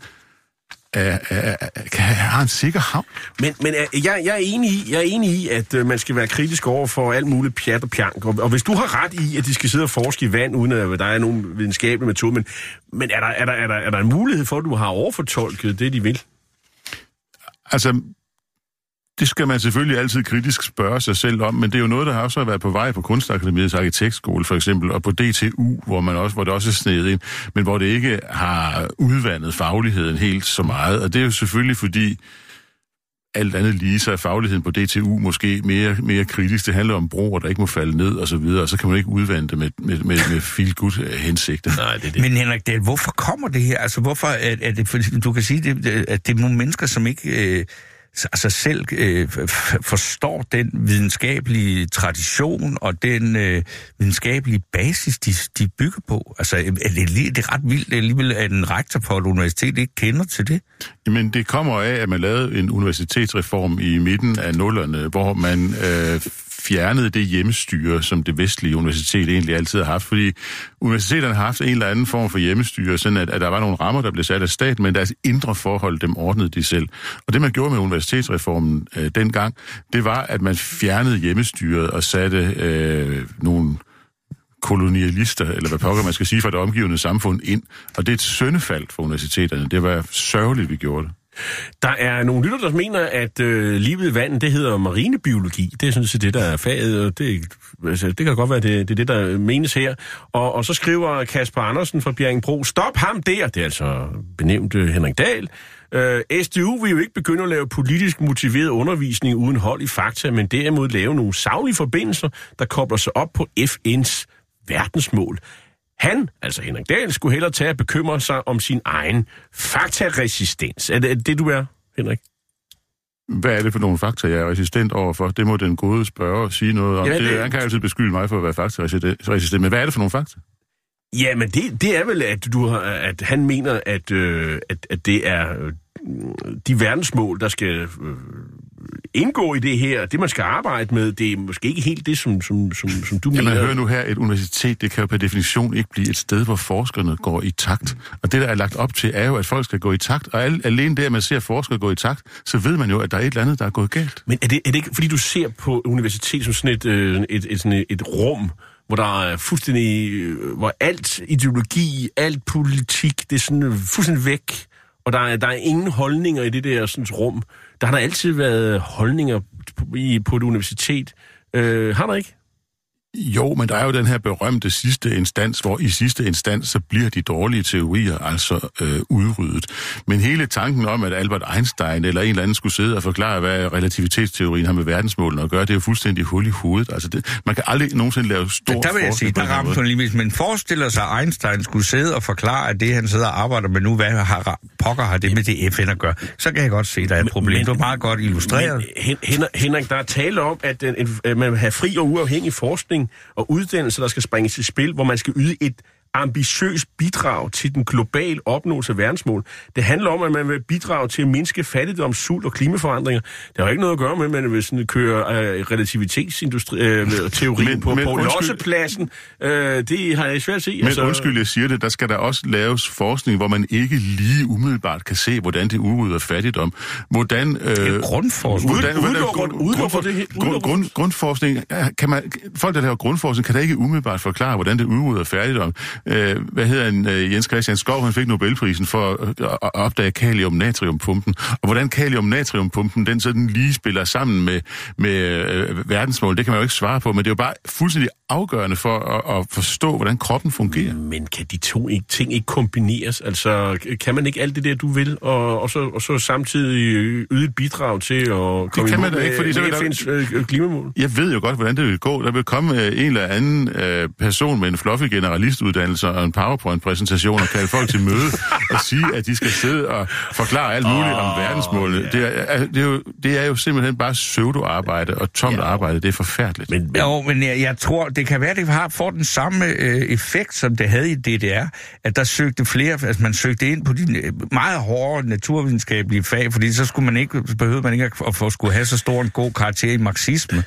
Speaker 7: har en sikker havn.
Speaker 4: Men jeg er enig i, at man skal være kritisk over for alt muligt pjat og pjank. Og hvis du har ret i, at de skal sidde og forske i vand, uden at der er nogen videnskabelig metode, men er der en mulighed for, at du har overfortolket det, de vil?
Speaker 7: Altså, det skal man selvfølgelig altid kritisk spørge sig selv om, men det er jo noget, der har også været på vej på Kunstakademiets Arkitektskole for eksempel, og på DTU, hvor det også er snedet ind, men hvor det ikke har udvandet fagligheden helt så meget. Og det er jo selvfølgelig fordi, alt andet lige, så er fagligheden på DTU måske mere kritisk. Det handler om broer, der ikke må falde ned og så videre, og så kan man ikke udvande det med feel-good hensigter.
Speaker 3: Nej, det. Men Henrik Dahl, hvorfor kommer det her? Altså, hvorfor er det, fordi du kan sige, at det er nogle mennesker, som ikke... selv forstår den videnskabelige tradition og den videnskabelige basis, de bygger på. Altså, det er ret vildt alligevel, at en rektor på et universitet ikke kender til det.
Speaker 7: Jamen, det kommer af, at man lavede en universitetsreform i midten af 00'erne, hvor man fjernede det hjemmestyre, som det vestlige universitet egentlig altid har haft, fordi universiteterne har haft en eller anden form for hjemmestyre, sådan at der var nogle rammer, der blev sat af staten, men deres indre forhold, dem ordnede de selv. Og det, man gjorde med universitetsreformen dengang, det var, at man fjernede hjemmestyret og satte nogle kolonialister, eller hvad pokker man skal sige, fra det omgivende samfund ind. Og det er et syndefald for universiteterne. Det var sørgeligt, vi gjorde det.
Speaker 4: Der er nogle lytter, der mener, at livet i vandet, det hedder marinebiologi. Det er sådan set det, der er faget, og det kan godt være, det er det, der menes her. Og så skriver Kasper Andersen fra Bjerringbro, stop ham der! Det er altså benævnt Henrik Dahl. SDU vil jo ikke begynde at lave politisk motiveret undervisning uden hold i fakta, men derimod lave nogle saglige forbindelser, der kobler sig op på FN's verdensmål. Han, altså Henrik Dahl, skulle hellere tage at bekymre sig om sin egen faktaresistens. Er det du er, Henrik?
Speaker 7: Hvad er det for nogle fakta, jeg er resistent overfor? Det må den gode spørger sige noget om. Ja, han kan altid beskylde mig for at være faktaresistent, men hvad er det for nogle fakta?
Speaker 4: Ja, men det er vel, at han mener, at det er de verdensmål, der skal indgå i det her, det man skal arbejde med, det er måske ikke helt det, som du mener.
Speaker 7: Man hører nu her, et universitet, det kan jo per definition ikke blive et sted, hvor forskerne går i takt. Og det, der er lagt op til, er jo, at folk skal gå i takt. Og alene det, at man ser forskere gå i takt, så ved man jo, at der er et eller andet, der er gået galt.
Speaker 4: Men er det ikke, fordi du ser på universitet som sådan et rum, hvor der er fuldstændig, hvor alt ideologi, alt politik, det er sådan fuldstændig væk, og der er ingen holdninger i det der sådan rum. Der har der altid været holdninger på et universitet. Har der ikke?
Speaker 7: Jo, men der er jo den her berømte sidste instans, hvor i sidste instans, så bliver de dårlige teorier altså udryddet. Men hele tanken om, at Albert Einstein eller en eller anden skulle sidde og forklare, hvad relativitetsteorien har med verdensmålene at gøre, det er jo fuldstændig hul i hovedet. Altså man kan aldrig nogensinde lave stor
Speaker 3: der vil jeg sige, der rammer sådan lige, men forestiller sig, at Einstein skulle sidde og forklare, at det, han sidder og arbejder med nu, hvad pokker har det med det FN at gøre, så kan jeg godt se, at der er et problem. Det er meget godt illustreret.
Speaker 4: Henrik, der er tale om, at man vil have fri og uafhængig forskning og uddannelser, der skal springes i spil, hvor man skal yde et ambitiøst bidrag til den globale opnåelse af verdensmål. Det handler om, at man vil bidrage til at mindske fattigdom, sult og klimaforandringer. Det har ikke noget at gøre med, at man vil sådan køre relativitetsteorien på lossepladsen. Det har jeg svært at se.
Speaker 7: Men undskyld, jeg siger det, der skal der også laves forskning, hvor man ikke lige umiddelbart kan se, hvordan det udrydder fattigdom. Hvordan grundforskning kan man, folk, der laver grundforskning, kan da ikke umiddelbart forklare, hvordan det udrydder fattigdom. Jens Christian Skov, han fik Nobelprisen for at opdage kalium-natriumpumpen. Og hvordan kalium-natriumpumpen, den sådan lige spiller sammen med verdensmål, det kan man jo ikke svare på, men det er jo bare fuldstændig afgørende for at forstå, hvordan kroppen fungerer.
Speaker 4: Men kan de ting ikke kombineres? Altså, kan man ikke alt det der, du vil, og så samtidig yde et bidrag til at komme
Speaker 7: imod med
Speaker 4: FN's klimamål?
Speaker 7: Jeg ved jo godt, hvordan det vil gå. Der vil komme en eller anden person med en fluffy generalistuddannelse og en PowerPoint-præsentation og kalde folk til møde og sige, at de skal sidde og forklare alt muligt om verdensmålene. Det er jo simpelthen bare pseudo-arbejde og tomt arbejde. Det er forfærdeligt.
Speaker 3: Men jeg tror, det kan være, at det får den samme effekt, som det havde i DDR, at der søgte flere, altså man søgte ind på de meget hårde naturvidenskabelige fag, fordi så behøvede man ikke at skulle have så stor en god karakter i marxisme.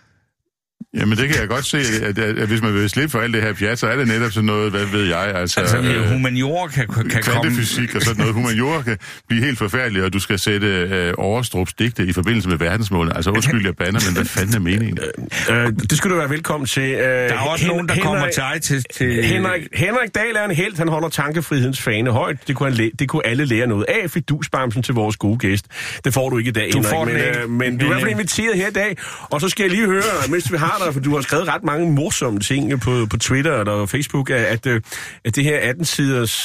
Speaker 7: Jamen det kan jeg godt se, at hvis man vil slippe for alt det her pjat, så er det netop sådan noget, hvad ved jeg, altså
Speaker 3: humaniora kan komme...
Speaker 7: Kvantefysik og sådan noget. Humaniora kan blive helt forfærdeligt, og du skal sætte Overstrups digte i forbindelse med verdensmålene. Altså undskyld, jeg bander, men hvad fanden er meningen?
Speaker 4: Det skal du være velkommen til.
Speaker 3: Der er også nogen, der kommer til dig til...
Speaker 4: Henrik Dahl er en helt, han holder tankefrihedens fane højt. Det kunne alle lære noget af, fidusbamsen til vores gode gæst. Det får du ikke i dag, Henrik, men du er i hvert fald inviteret her i dag, og så skal jeg lige høre, mens vi har dig, for du har skrevet ret mange morsomme ting på Twitter og Facebook, at det her 18-siders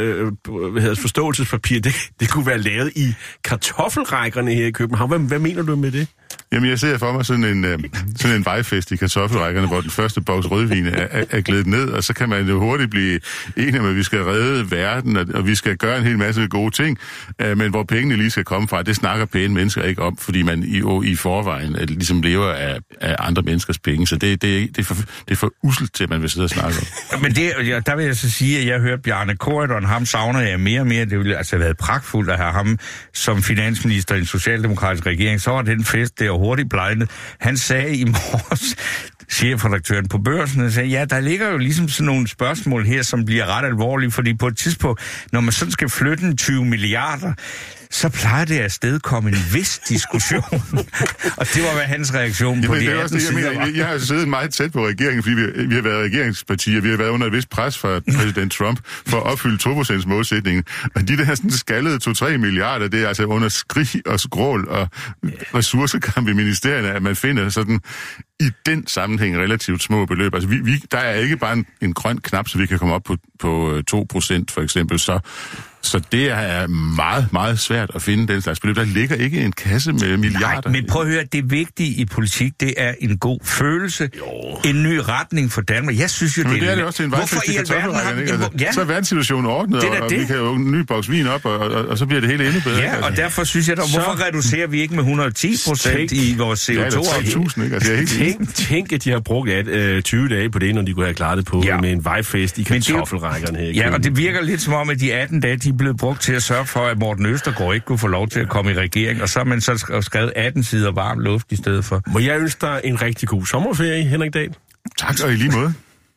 Speaker 4: forståelsespapir, det kunne være lavet i kartoffelrækkerne her i København. Hvad mener du med det?
Speaker 7: Jamen, jeg ser for mig sådan en vejfest i kartoffelrækkerne, hvor den første boks rødvin er glædet ned, og så kan man jo hurtigt blive enige om, at vi skal redde verden, og vi skal gøre en hel masse gode ting, men hvor pengene lige skal komme fra, det snakker pæne mennesker ikke om, fordi man i forvejen ligesom lever af andre menneskers penge, så det er for usselt til, at man vil sidde og snakke om.
Speaker 3: Men der vil jeg så sige, at jeg hørte Bjarne Corydon, ham savner jeg mere og mere. Det ville altså have været pragtfuldt at have ham som finansminister i en socialdemokratisk regering. Så var den fest der hurtigt blegnet. Han sagde i morges, chefredaktøren på Børsen, og sagde, ja, der ligger jo ligesom sådan nogle spørgsmål her, som bliver ret alvorlige, fordi på et tidspunkt, når man sådan skal flytte 20 milliarder, så plejer det at stedkomme en vis diskussion. Og det var hans reaktion på de 18 sider.
Speaker 7: Jeg har siddet meget tæt på regeringen, fordi vi har været regeringspartier, vi har været under et vist pres fra præsident Trump for at opfylde 2% målsætningen. Og de der sådan skaldede 2-3 milliarder, det er altså under skrig og skrål og ressourcekamp i ministerierne, at man finder sådan i den sammenhæng relativt små beløb. Altså der er ikke bare en grøn knap, så vi kan komme op på 2% for eksempel, så det er meget, meget svært at finde den slags beløb. Der ligger ikke en kasse med milliarder.
Speaker 3: Nej, men prøv at høre, det vigtige i politik, det er en god følelse, en ny retning for Danmark. Jeg synes jo,
Speaker 7: det er det også til en vejfest i kartoffelrækkerne. Så er verdenssituationen ordnet, og vi kan jo en ny boks vin op, og så bliver det hele endnu bedre.
Speaker 3: Ja, og derfor synes jeg, hvorfor reducerer vi ikke med 110% i vores CO2-afgift?
Speaker 7: Altså,
Speaker 4: tænk, at de har brugt 20 dage på det, når de kunne have klaret det på med en vejfest i kartoffelrækkerne her.
Speaker 3: Ja, og det virker lidt som om, at de 18 dage, de er blevet brugt til at sørge for, at Morten Østergaard ikke kunne få lov til at komme i regering, og så har man så skrevet 18 sider varm luft i stedet for.
Speaker 4: Må jeg ønske dig en rigtig god sommerferie, Henrik Dahl?
Speaker 7: Tak, og i lige måde.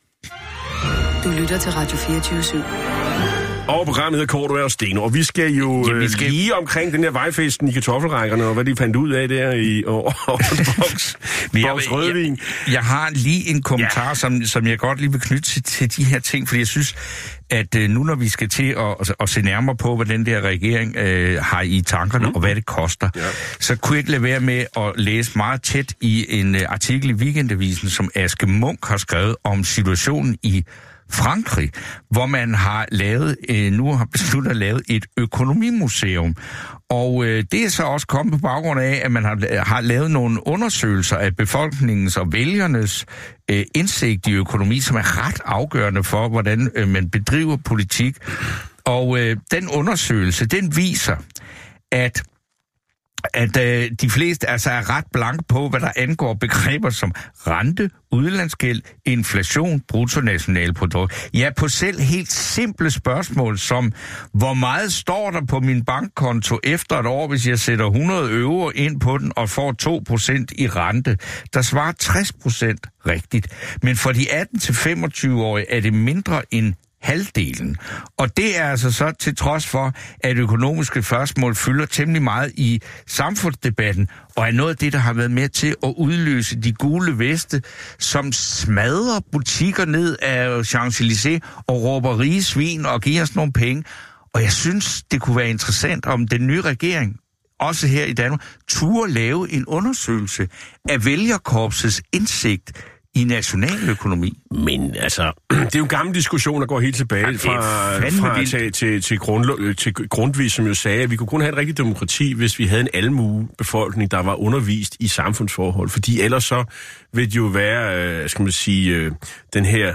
Speaker 1: Du lytter til Radio 24/7.
Speaker 4: Og programmet hedder Kort og Steno, og vi skal jo lige omkring den her vejfesten i kartoffelrækkerne, og hvad de fandt ud af der i boks rødvin.
Speaker 3: Jeg har lige en kommentar, som jeg godt lige vil knytte til de her ting, fordi jeg synes, at nu når vi skal til at se nærmere på, hvad den der regering har i tankerne, og hvad det koster, så kunne jeg ikke lade være med at læse meget tæt i en artikel i Weekendavisen, som Aske Munk har skrevet om situationen i Frankrig, hvor man har besluttet at lave et økonomimuseum. Og det er så også kommet på baggrund af, at man har lavet nogle undersøgelser af befolkningens og vælgernes indsigt i økonomi, som er ret afgørende for, hvordan man bedriver politik. Og den undersøgelse, den viser, at de fleste altså er ret blanke på, hvad der angår begreber som rente, udlandsgæld, inflation, bruttonationalprodukt. Ja, på selv helt simple spørgsmål som, hvor meget står der på min bankkonto efter et år, hvis jeg sætter 100 euro ind på den og får 2% i rente? Der svarer 60% rigtigt. Men for de 18-25-årige er det mindre end halvdelen. Og det er altså så til trods for, at økonomiske spørgsmål fylder temmelig meget i samfundsdebatten, og er noget af det, der har været med til at udløse de gule veste, som smadrer butikker ned af Champs-Élysées og råber rige svin og giver os nogle penge. Og jeg synes, det kunne være interessant, om den nye regering, også her i Danmark, turde lave en undersøgelse af vælgerkorpsets indsigt i nationaløkonomi.
Speaker 4: Men altså, det er jo en gammel diskussion, der går helt tilbage til Grundtvig, som jo sagde, at vi kunne kun have et rigtigt demokrati, hvis vi havde en almuebefolkning, der var undervist i samfundsforhold. Fordi ellers så vil det jo være, skal man sige, den her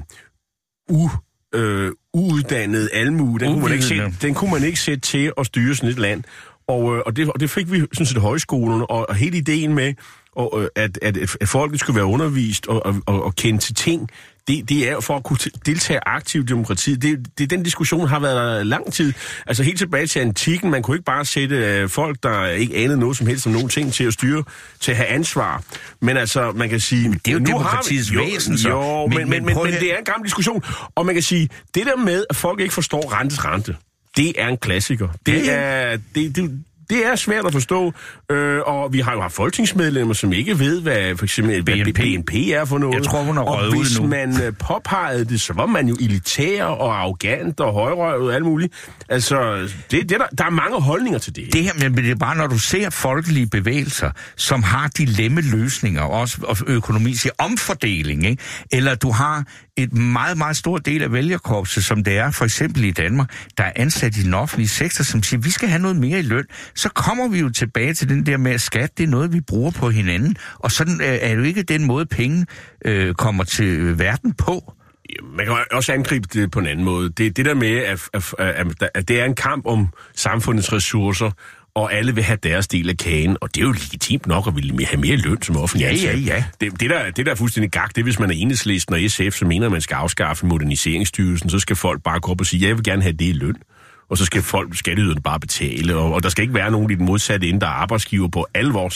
Speaker 4: uuddannede almue, den kunne man ikke sætte til at styre sådan et land. Og det fik vi sådan set højskolerne, og hele ideen med, at folket skulle være undervist og kende til ting, det er for at kunne deltage aktivt i demokratiet. Det den diskussion har været lang tid. Altså helt tilbage til antikken. Man kunne ikke bare sætte folk, der ikke anede noget som helst om nogen ting, til at styre, til at have ansvar. Men altså, man kan sige...
Speaker 3: Men det er jo demokratiets væsen, så.
Speaker 4: Jo, men det er en gammel diskussion. Og man kan sige, det der med, at folk ikke forstår rentes rente, det er en klassiker. Det er svært at forstå, og vi har jo haft folketingsmedlemmer, som ikke ved, hvad for eksempel BNP er for noget.
Speaker 3: Jeg tror, hun er røget ud nu.
Speaker 4: Og hvis man påpegede det, så var man jo elitær og arrogant og højrøvet og alt muligt. Altså, der er mange holdninger til det.
Speaker 3: Det her, men det er bare, når du ser folkelige bevægelser, som har dilemmeløsninger, også økonomi, siger omfordeling, ikke? Eller du har et meget, meget stor del af vælgerkorpset, som det er for eksempel i Danmark, der er ansat i den offentlige sektor, som siger, vi skal have noget mere i løn. Så kommer vi jo tilbage til den der med, at skat, det er noget, vi bruger på hinanden. Og sådan er jo ikke den måde, penge kommer til verden på.
Speaker 4: Man kan også angribe det på en anden måde. Det der med, at det er en kamp om samfundets ressourcer, og alle vil have deres del af kagen, og det er jo legitimt nok at ville have mere løn som offentlig ansat.
Speaker 3: Ja.
Speaker 4: Det der er fuldstændig gak, det hvis man er Enhedslisten og SF, så mener man skal afskaffe Moderniseringsstyrelsen, så skal folk bare gå op og sige, jeg vil gerne have det i løn. Og så skal skatteyderne bare betale, og der skal ikke være nogen i den modsatte ende, der er arbejdsgiver på alle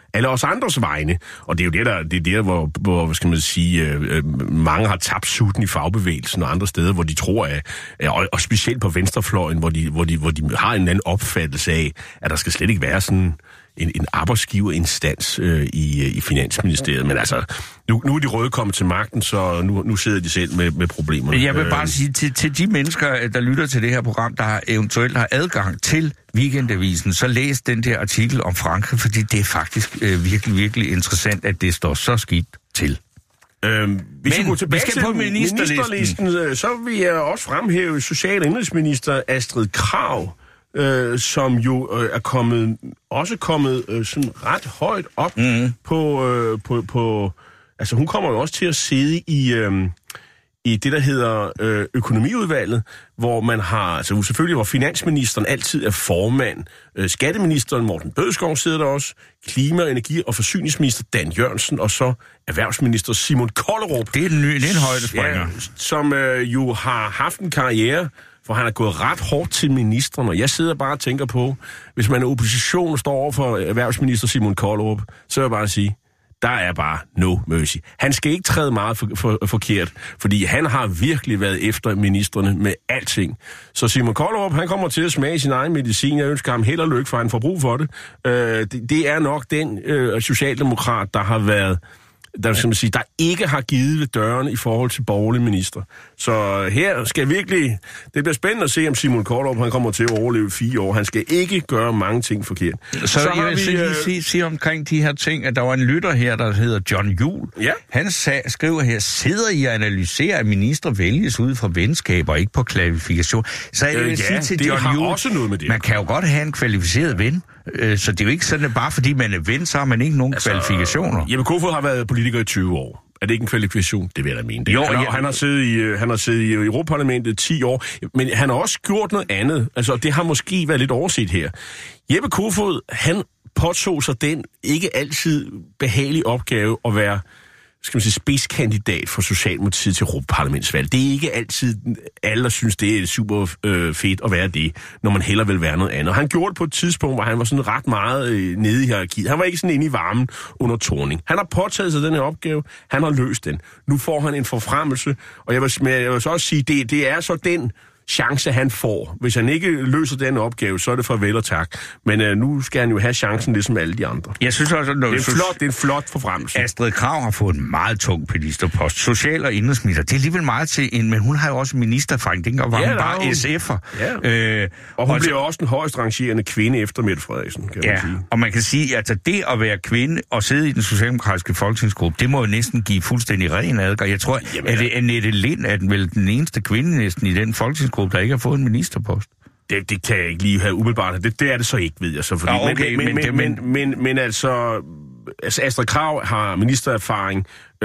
Speaker 4: alle os andres vegne. Og det er jo det er der hvor hvad skal man sige, mange har tabt sutten i fagbevægelsen og andre steder, hvor de tror, og specielt på venstrefløjen, hvor de har en anden opfattelse af, at der skal slet ikke være sådan en arbejdsgiverinstans i Finansministeriet. Men altså, nu er de røde kommet til magten, så nu sidder de selv med problemerne.
Speaker 3: Jeg vil bare sige til de mennesker, der lytter til det her program, der eventuelt har adgang til Weekendavisen, så læs den der artikel om Frankrig, fordi det er faktisk virkelig, virkelig interessant, at det står så skidt til.
Speaker 4: Hvis vi går tilbage til ministerlisten, så vil jeg også fremhæve social- og indrigsminister Astrid Krag, som jo er kommet sådan ret højt op på altså hun kommer jo også til at sidde i det, der hedder økonomiudvalget, hvor man har, altså selvfølgelig, hvor finansministeren altid er formand, skatteministeren Morten Bødskov sidder der også, klima-, energi- og forsyningsminister Dan Jørgensen, og så erhvervsminister Simon Kollerup.
Speaker 3: Det er en højdespringer.
Speaker 4: Ja, som jo har haft en karriere, hvor han er gået ret hårdt til ministeren, og jeg sidder bare og tænker på, hvis man er opposition og står over for erhvervsminister Simon Kollerup, så vil jeg bare sige, der er bare no mercy. Han skal ikke træde meget forkert, fordi han har virkelig været efter ministerne med alting. Så Simon Kollerup, han kommer til at smage sin egen medicin. Jeg ønsker ham held og lykke, for han får brug for det. Det er nok den socialdemokrat, der har været, der ikke har givet ved dørene i forhold til borgerlige minister. Så her skal virkelig, det bliver spændende at se, om Simon Kollerup, han kommer til at overleve 4 år. Han skal ikke gøre mange ting forkert.
Speaker 3: Så jeg vil sige omkring de her ting, at der var en lytter her, der hedder John Juhl.
Speaker 4: Ja. Han
Speaker 3: skriver her, sidder I og analyserer, at minister vælges ud fra venskab og ikke på kvalifikation? Så jeg vil sige til John Juhl,
Speaker 4: også noget med det.
Speaker 3: Man kan jo godt have en kvalificeret ven. Så det er jo ikke sådan, at bare fordi man er ven, så har man ikke nogen kvalifikationer.
Speaker 4: Jeppe Kofod har været politiker i 20 år. Er det ikke en kvalifikation? Det vil jeg da mene.
Speaker 3: Jo,
Speaker 4: han har siddet i Europaparlamentet 10 år, men han har også gjort noget andet. Altså, det har måske været lidt overset her. Jeppe Kofod, han påtog sig den ikke altid behagelige opgave at være, skal man sige, spidskandidat for Socialdemokratiet til Europaparlamentsvalg. Det er ikke altid alle, der synes, det er super fedt at være det, når man hellere vil være noget andet. Han gjorde det på et tidspunkt, hvor han var sådan ret meget nede i hierarkiet. Han var ikke sådan inde i varmen under Thorning. Han har påtaget sig den her opgave. Han har løst den. Nu får han en forfremmelse, og jeg vil så også sige, det er så den chance, han får. Hvis han ikke løser den opgave, så er det farvel og tak. Men nu skal han jo have chancen, ligesom alle de andre.
Speaker 3: Jeg synes også,
Speaker 4: det er en flot forfremmelse.
Speaker 3: Astrid Krag har fået en meget tung ministerpost. Social- og indrigsminister. Det er alligevel meget til en, men hun har jo også ministererfaring. Det var hun bare SF'er.
Speaker 4: Ja. Og hun bliver også den højst rangerende kvinde efter Mette Frederiksen, kan man sige.
Speaker 3: Og man kan sige, at det at være kvinde og sidde i den socialdemokratiske folketingsgruppe, det må jo næsten give fuldstændig ren adgang. Jeg tror, at Annette Lind er vel den eneste kvinde næsten i den folketingsgruppe, der ikke har fået en ministerpost.
Speaker 4: Det kan jeg ikke lige have umiddelbart. Det er det så ikke, ved jeg så. Fordi, men altså Astrid Krag har ministererfaring,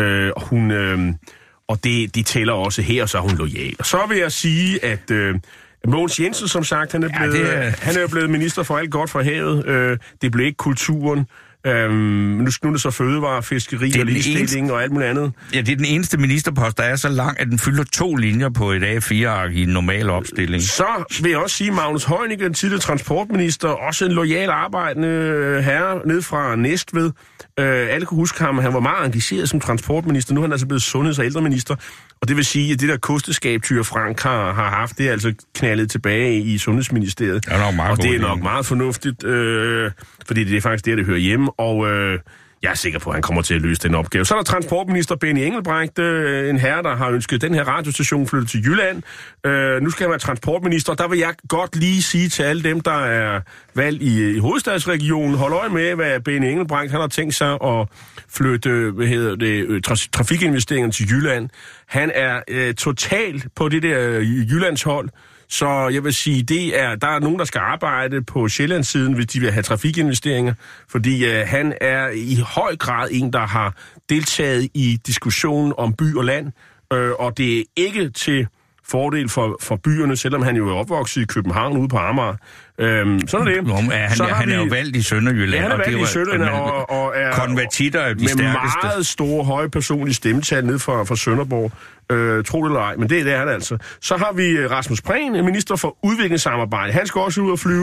Speaker 4: og det tæller også her, så er hun lojal. Og så vil jeg sige, at Mogens Jensen, som sagt, han er jo blevet minister for alt godt fra havet. Det blev ikke kulturen. Nu er det så fødevare, fiskeri og ligestilling og alt muligt andet.
Speaker 3: Ja, det er den eneste ministerpost, der er så lang, at den fylder 2 linjer på et A4-ark i en normal opstilling.
Speaker 4: Så vil jeg også sige, Magnus Heunicke, den tidligere transportminister, også en lojal arbejdende herre ned fra Næstved. Alle kunne huske ham, han var meget engageret som transportminister. Nu er han altså blevet sundheds- og ældreminister. Og det vil sige, at det der kosteskab, Thyre Frank har haft, det er altså knaldet tilbage i Sundhedsministeriet. Og det er nok meget fornuftigt, fordi det er faktisk det hører hjemme. Og jeg er sikker på, at han kommer til at løse den opgave. Så er der transportminister Benny Engelbrecht, en herre, der har ønsket den her radiostation flyttet til Jylland. Nu skal han være transportminister. Der vil jeg godt lige sige til alle dem, der er valgt i hovedstadsregionen, hold øje med, hvad Benny Engelbrecht han har tænkt sig at flytte trafikinvesteringer til Jylland. Han er totalt på det der Jyllandshold. Så jeg vil sige, der er nogen, der skal arbejde på Sjællandssiden, hvis de vil have trafikinvesteringer, fordi han er i høj grad en, der har deltaget i diskussionen om by og land, og det er ikke til fordel for byerne, selvom han jo er opvokset i København ude på Amager. Sådan er det.
Speaker 3: Han er jo valgt i Sønderjylland.
Speaker 4: Ja, han er valgt i Sønderjylland og er
Speaker 3: konvertitter er de
Speaker 4: med
Speaker 3: stærkeste.
Speaker 4: Meget store, høje personlige stemmetal ned fra Sønderborg. Tro det eller ej, men det er det altså. Så har vi Rasmus Prehn, minister for udviklingssamarbejde. Han skal også ud og flyve.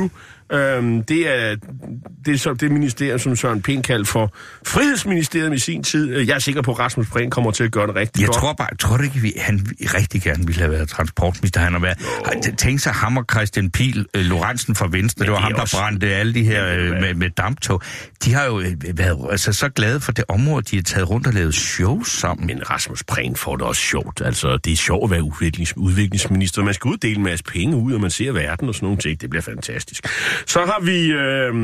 Speaker 4: Det er det ministerium, som Søren Pind kaldte for Frihedsministeriet i sin tid. Jeg er sikker på, at Rasmus Prehn kommer til at gøre det rigtig godt.
Speaker 3: Jeg tror ikke, han rigtig gerne ville have været transportminister. Han har været... Tænk sig ham og Christian Pihl Lorentzen fra Venstre. Det var ham, der brændte alle de her med damptog. De har jo været så glade for det område, de har taget rundt og lavet shows sammen.
Speaker 4: Men Rasmus Prehn får det også sjovt. Altså, det er sjovt at være udviklingsminister. Man skal uddele en masse penge ud, og man ser verden og sådan nogle ting. Det bliver fantastisk. Så har vi...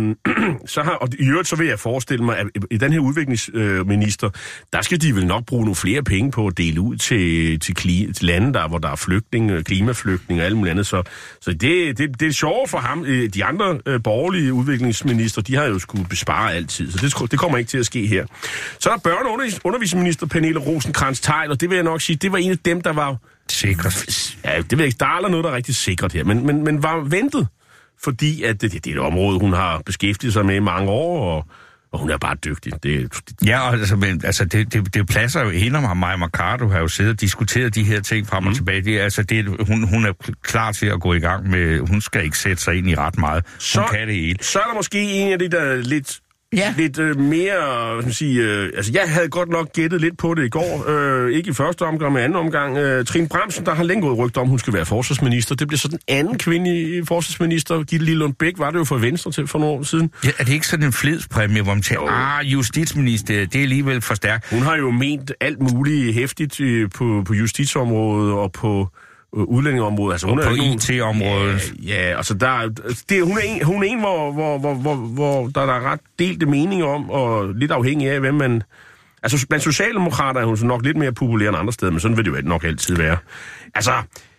Speaker 4: og i øvrigt så vil jeg forestille mig, at i den her udviklingsminister, der skal de vel nok bruge nogle flere penge på at dele ud til lande, hvor der er klimaflygtning og alt muligt andet. Så det er sjovt for ham. De andre borgerlige udviklingsminister, de har jo skulle bespare altid, så det kommer ikke til at ske her. Så er der børne- og undervisningsminister Pernille Rosenkrantz-Theil, og det vil jeg nok sige, det var en af dem, der var...
Speaker 3: Sikkert.
Speaker 4: Ja, det ved jeg ikke. Der er aldrig noget, der er rigtig sikkert her, men var ventet, fordi at det er et område, hun har beskæftiget sig med i mange år, og hun er bare dygtig.
Speaker 3: Ja, altså det pladser jo hende og Maja Mercado har jo siddet og diskuteret de her ting frem og tilbage. Hun er klar til at gå i gang med, hun skal ikke sætte sig ind i ret meget. Hun kan det hele.
Speaker 4: Så er der måske en af de, der lidt mere, altså jeg havde godt nok gættet lidt på det i går, ikke i første omgang, men anden omgang. Trine Bramsen, der har længe gået rygter om, hun skal være forsvarsminister. Det bliver så den anden kvindelige forsvarsminister. Gitte Lillelund Bech var det jo for Venstre til for nogle år siden.
Speaker 3: Ja, er det ikke sådan en fledspræmie, hvor man tænker, justitsminister, det er alligevel for stærkt.
Speaker 4: Hun har jo ment alt muligt hæftigt på justitsområdet og på udlændingeområdet, altså hun
Speaker 3: på IT-området.
Speaker 4: Ja, altså hun er en, hvor der er ret delte meninger om, og lidt afhængig af, hvem man... Altså, blandt socialdemokrater er hun så nok lidt mere populær end andre steder, men sådan vil det jo nok altid være. Altså,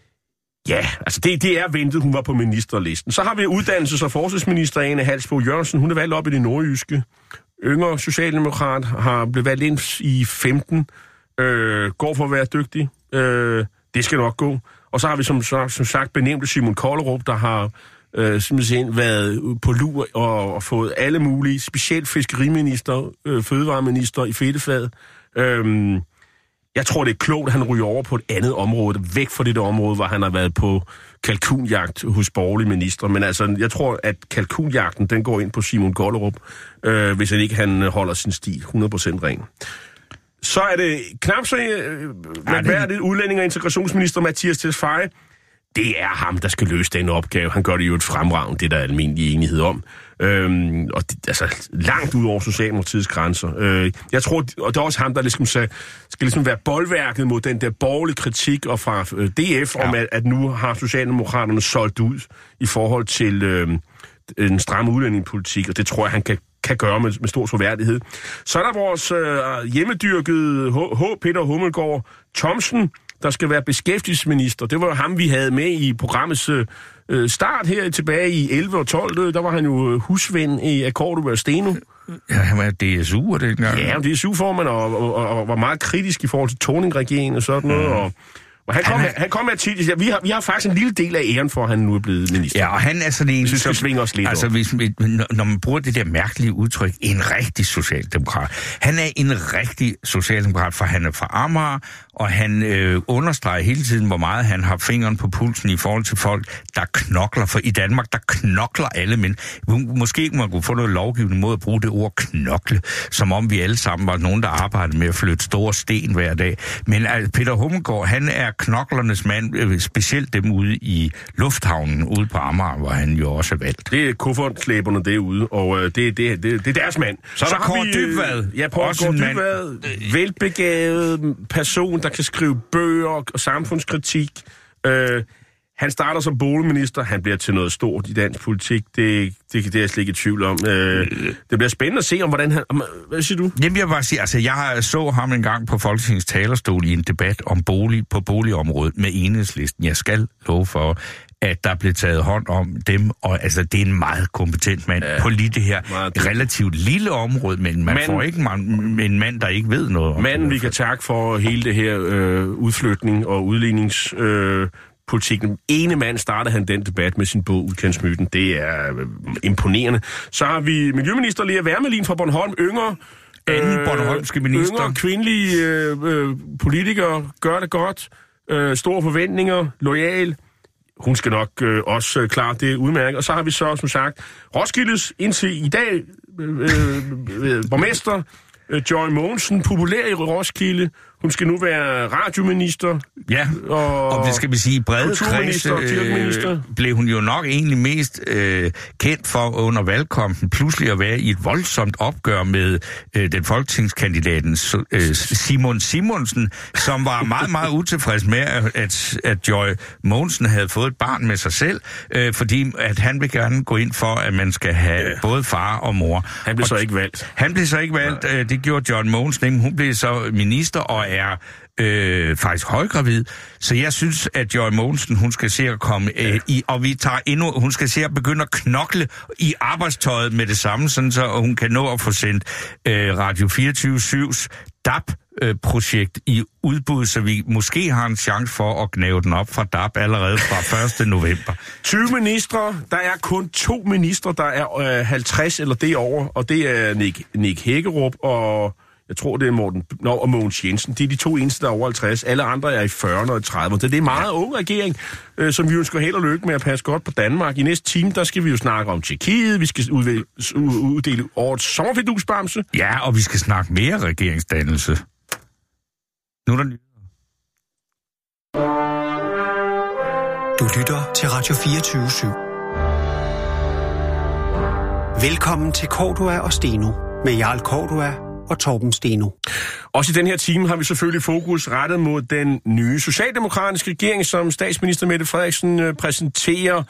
Speaker 4: det er ventet, hun var på ministerlisten. Så har vi uddannelses- og forsvarsminister Ane Halsboe Jørgensen. Hun er valgt op i det nordjyske. Yngre socialdemokrat har blevet valgt ind i 15. Går for at være dygtig. Det skal nok gå. Og så har vi som sagt benævnte Simon Kollerup, der har simpelthen været på lur og fået alle mulige, specielt fiskeriminister, fødevareminister i fedtefaget. Jeg tror, det er klogt, at han ryger over på et andet område, væk fra det område, hvor han har været på kalkunjagt hos borgerlige ministre. Men altså, jeg tror, at kalkunjagten, den går ind på Simon Kollerup, hvis han holder sin stil 100% ren. Så er det knap så mærkværdigt udlænding- og integrationsminister Mattias Tesfaye. Det er ham, der skal løse den opgave. Han gør det jo et fremragende, det der er almindelig enighed om. Langt ud over Socialdemokratiets grænser. Jeg tror, og det er også ham, der skal være boldværket mod den der borgerlige kritik og fra DF om, at nu har Socialdemokraterne solgt ud i forhold til en stram udlændingepolitik, og det tror jeg, han kan gøre med stor troværdighed. Så er der vores hjemmedyrkede Peter Hummelgaard Thomsen, der skal være beskæftigelsesminister. Det var jo ham, vi havde med i programmets start her tilbage i 11 og 12. Der var han jo husven i Akkordua og Steno.
Speaker 3: Ja, han var DSU'er dengang.
Speaker 4: Ja, DSU-formand og var meget kritisk i forhold til Thorning-regeringen og sådan noget, og han kom med til, vi har faktisk en lille del af æren for, at han nu er blevet minister.
Speaker 3: Ja, og han er sådan en...
Speaker 4: Jeg synes, han svinger os lidt
Speaker 3: når man bruger det der mærkelige udtryk, en rigtig socialdemokrat. Han er en rigtig socialdemokrat, for han er fra Amager, og han understreger hele tiden, hvor meget han har fingeren på pulsen i forhold til folk, der knokler. For i Danmark, der knokler alle, men måske man kunne få noget lovgivning mod at bruge det ord knokle, som om vi alle sammen var nogen, der arbejdede med at flytte store sten hver dag. Men Peter Hummelgaard, han er knoklernes mand, specielt dem ude i lufthavnen ude på Amager, hvor han jo også er valgt.
Speaker 4: Det er kuffertslæberne derude, og det er deres mand.
Speaker 3: Så der Kåre Dybvad.
Speaker 4: Ja, Kåre Dybvad, velbegavet person, der kan skrive bøger og samfundskritik. Han starter som boligminister, han bliver til noget stort i dansk politik, det er jeg slet ikke i tvivl om. Det bliver spændende at se, om hvordan han... Hvad siger du?
Speaker 3: Jamen, jeg vil bare sige, altså jeg så ham en gang på Folketingets talerstol i en debat om på boligområdet med Enhedslisten. Jeg skal love for, at der blev taget hånd om dem, og altså det er en meget kompetent mand på lige det her relativt lille område, men man får ikke en mand, der ikke ved noget om
Speaker 4: manden, vi kan takke for hele det her udflytning og udlignings... politikken. Ene mand startede han den debat med sin bog Udkantsmyten. Det er imponerende. Så har vi miljøminister Lea Wermelin fra Bornholm, yngre
Speaker 3: bornholmske minister.
Speaker 4: Yngre kvindelige politikere, gør det godt, store forventninger, loyal. hun skal nok også klare det udmærket. Og så har vi så, som sagt, Roskildes indtil i dag borgmester Joy Mogensen, populær i Roskilde. Hun skal nu være radiominister.
Speaker 3: Ja, og det skal vi sige, i brede kreds blev hun jo nok egentlig mest kendt for under valgkampen pludselig at være i et voldsomt opgør med den folketingskandidaten Simon Simonsen, som var meget, meget utilfreds med, at Joy Mogensen havde fået et barn med sig selv, fordi at han vil gerne gå ind for, at man skal have både far og mor.
Speaker 4: Han blev så ikke valgt.
Speaker 3: Han blev så ikke valgt. Det gjorde Joy Mogensen. Hun blev så minister og er faktisk højgravid, så jeg synes, at Joy Mogensen, hun skal se at komme i, og hun skal se at begynde at knokle i arbejdstøjet med det samme, sådan så hun kan nå at få sendt Radio 24/7's DAB-projekt i udbud, så vi måske har en chance for at gnave den op fra DAB allerede fra 1. november.
Speaker 4: 20 ministre, der er kun 2 ministre, der er 50 eller det over, og det er Nick Hækkerup og jeg tror, det er og Mogens Jensen. Det er de 2 eneste, der er over 50. Alle andre er i 40'erne og i 30'erne. Det er en meget ung regering, som vi ønsker held og lykke med at passe godt på Danmark. I næste time, der skal vi jo snakke om Tjekkiet. Vi skal uddele årets sommerfidusbamse.
Speaker 3: Ja, og vi skal snakke mere regeringsdannelse. Nu er der nyheder.
Speaker 2: Du lytter til Radio 24/7. Velkommen til Cordua og Steno med Jarl Cordua og Torben Steno.
Speaker 4: Også i den her time har vi selvfølgelig fokus rettet mod den nye socialdemokratiske regering, som statsminister Mette Frederiksen præsenterer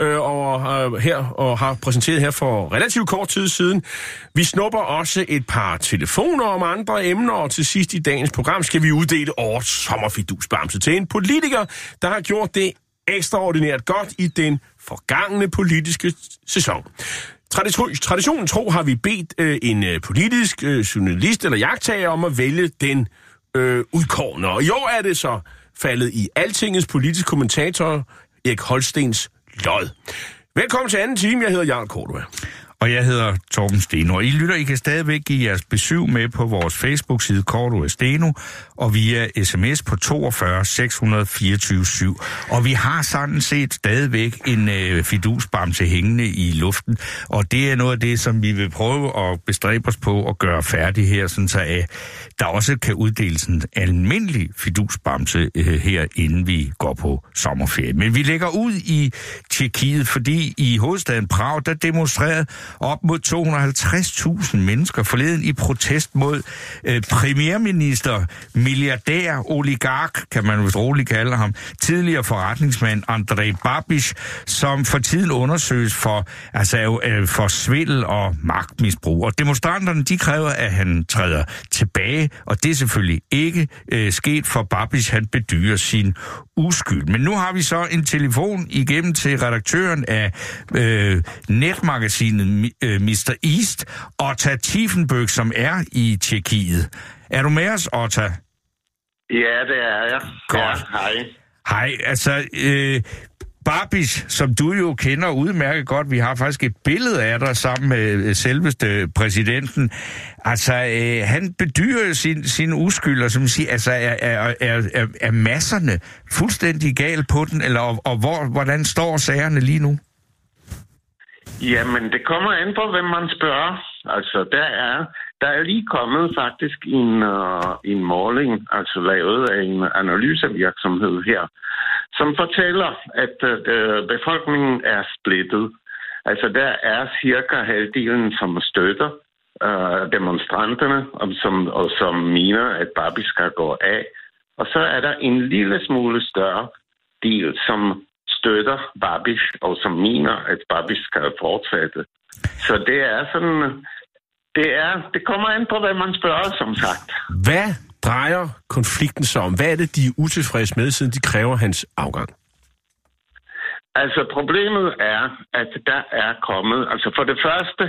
Speaker 4: og har præsenteret her for relativt kort tid siden. Vi snupper også et par telefoner om andre emner, og til sidst i dagens program skal vi uddele årets sommerfidusbamse til en politiker, der har gjort det ekstraordinært godt i den forgangne politiske sæson. Traditionen tro har vi bedt en politisk journalist eller jagttager om at vælge den udkårne. Og i år er det så faldet i Altingets politiske kommentator Erik Holstens lod. Velkommen til anden time. Jeg hedder Jarl Cordua.
Speaker 3: Og jeg hedder Torben Steno. Og I kan stadigvæk give jeres besøg med på vores Facebook-side Cordua Steno, og via sms på 42 624 7. Og vi har sådan set stadigvæk en fidusbamse hængende i luften, og det er noget af det, som vi vil prøve at bestræbe os på at gøre færdig her, sådan så der også kan uddeles en almindelig fidusbamse her, inden vi går på sommerferie. Men vi lægger ud i Tjekkiet, fordi i hovedstaden Prag, der demonstrerede op mod 250.000 mennesker forleden i protest mod premierminister, milliardær, oligark, kan man vist roligt kalde ham, tidligere forretningsmand Andrej Babiš, som for tiden undersøges for svindel og magtmisbrug. Og demonstranterne, de kræver, at han træder tilbage, og det er selvfølgelig ikke sket, for Babiš, han bedyrer sin uskyld. Men nu har vi så en telefon igennem til redaktøren af netmagasinet Mr. East, Otta Tiefenbøg, som er i Tjekkiet. Er du med os, Otta?
Speaker 8: Ja, det er jeg.
Speaker 3: Godt.
Speaker 8: Ja, hej.
Speaker 3: Hej, altså Babiš, som du jo kender udmærket godt, vi har faktisk et billede af dig sammen med selveste præsidenten. Altså, han bedyrer sin uskyld, og som siger, altså, er masserne fuldstændig galt på den, eller og hvordan står sagerne lige nu?
Speaker 8: Jamen, det kommer an på, hvem man spørger. Altså, der er lige kommet faktisk en måling, altså lavet af en analysevirksomhed her, som fortæller, at befolkningen er splittet. Altså, der er cirka halvdelen, som støtter demonstranterne, og som mener, at Babiš skal gå af. Og så er der en lille smule større del, som støtter Babiš, og som mener, at Babiš skal fortsætte. Så det er sådan, det kommer an på, hvad man spørger, som sagt.
Speaker 4: Hvad drejer konflikten sig om? Hvad er det, de er utilfredse med, siden de kræver hans afgang?
Speaker 8: Altså, problemet er, at der er kommet, altså for det første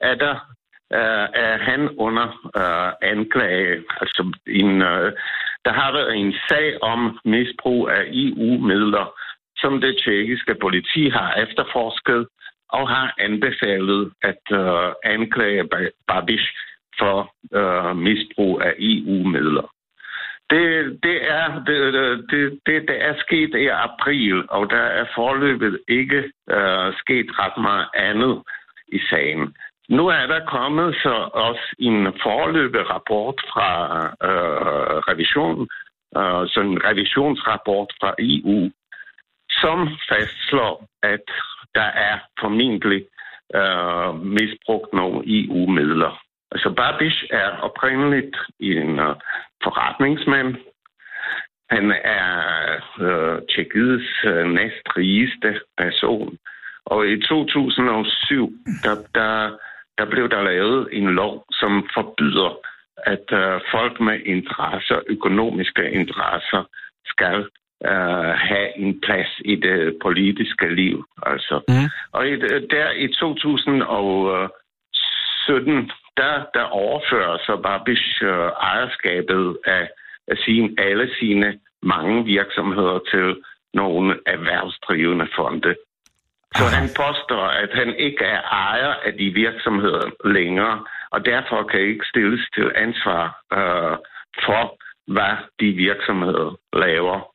Speaker 8: er han under anklage. Altså, der har været en sag om misbrug af EU-midler, som det tjekkiske politi har efterforsket og har anbefalet at anklage Babiš for misbrug af EU-midler. Det er sket i april, og der er foreløbet ikke sket ret meget andet i sagen. Nu er der kommet så også en foreløbig rapport fra revisionen, sådan en revisionsrapport fra EU, som fastslår, at der er formentlig misbrugt nogle EU-midler. Altså Babiš er oprindeligt en forretningsmand. Han er Tjekkiets næstrigeste person. Og i 2007, der blev der lavet en lov, som forbyder, at folk med interesser, økonomiske interesser, skal have en plads i det politiske liv. Altså. Og der i 2017, der overfører så Babiš ejerskabet af alle sine mange virksomheder til nogle erhvervsdrivende fonde. Så han påstår, at han ikke er ejer af de virksomheder længere, og derfor kan ikke stilles til ansvar for, hvad de virksomheder laver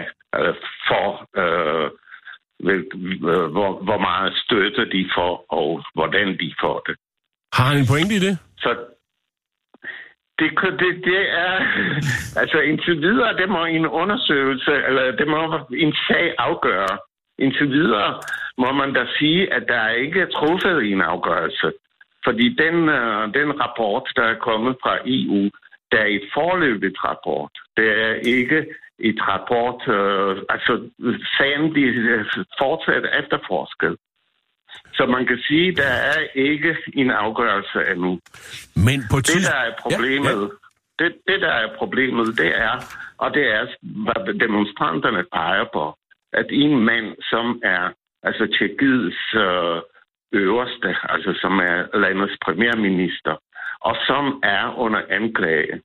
Speaker 8: hvor meget støtte de får, og hvordan de får det.
Speaker 4: Har han en pointe i det?
Speaker 8: Så det er... Altså indtil videre, det må en undersøgelse, eller det må en sag afgøre. Indtil videre må man da sige, at der ikke er truffet en afgørelse. Fordi den rapport, der er kommet fra EU, der er et foreløbigt rapport. Det er ikke et rapport... sagen bliver fortsat efterforsket. Så man kan sige, at der er ikke en afgørelse endnu.
Speaker 4: Men på
Speaker 8: det, der er problemet, det, der er problemet, det er, og det er, hvad demonstranterne peger på, at en mand, som er Tjekkiets øverste, som er landets premierminister, og som er under anklage,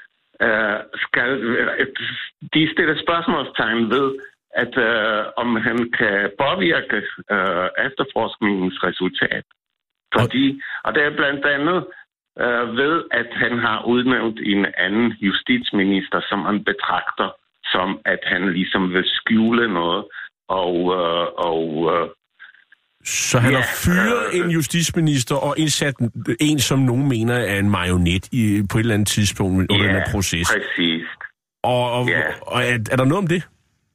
Speaker 8: de stiller spørgsmålstegn ved, at om han kan påvirke efterforskningens resultat. Og det er blandt andet ved, at han har udnævnt en anden justitsminister, som han betragter som, at han ligesom vil skjule noget.
Speaker 4: Så han har fyret en justitsminister og indsat en, som nogen mener er en marionet på et eller andet tidspunkt under den her proces.
Speaker 8: Ja, præcis.
Speaker 4: Og er der noget om det?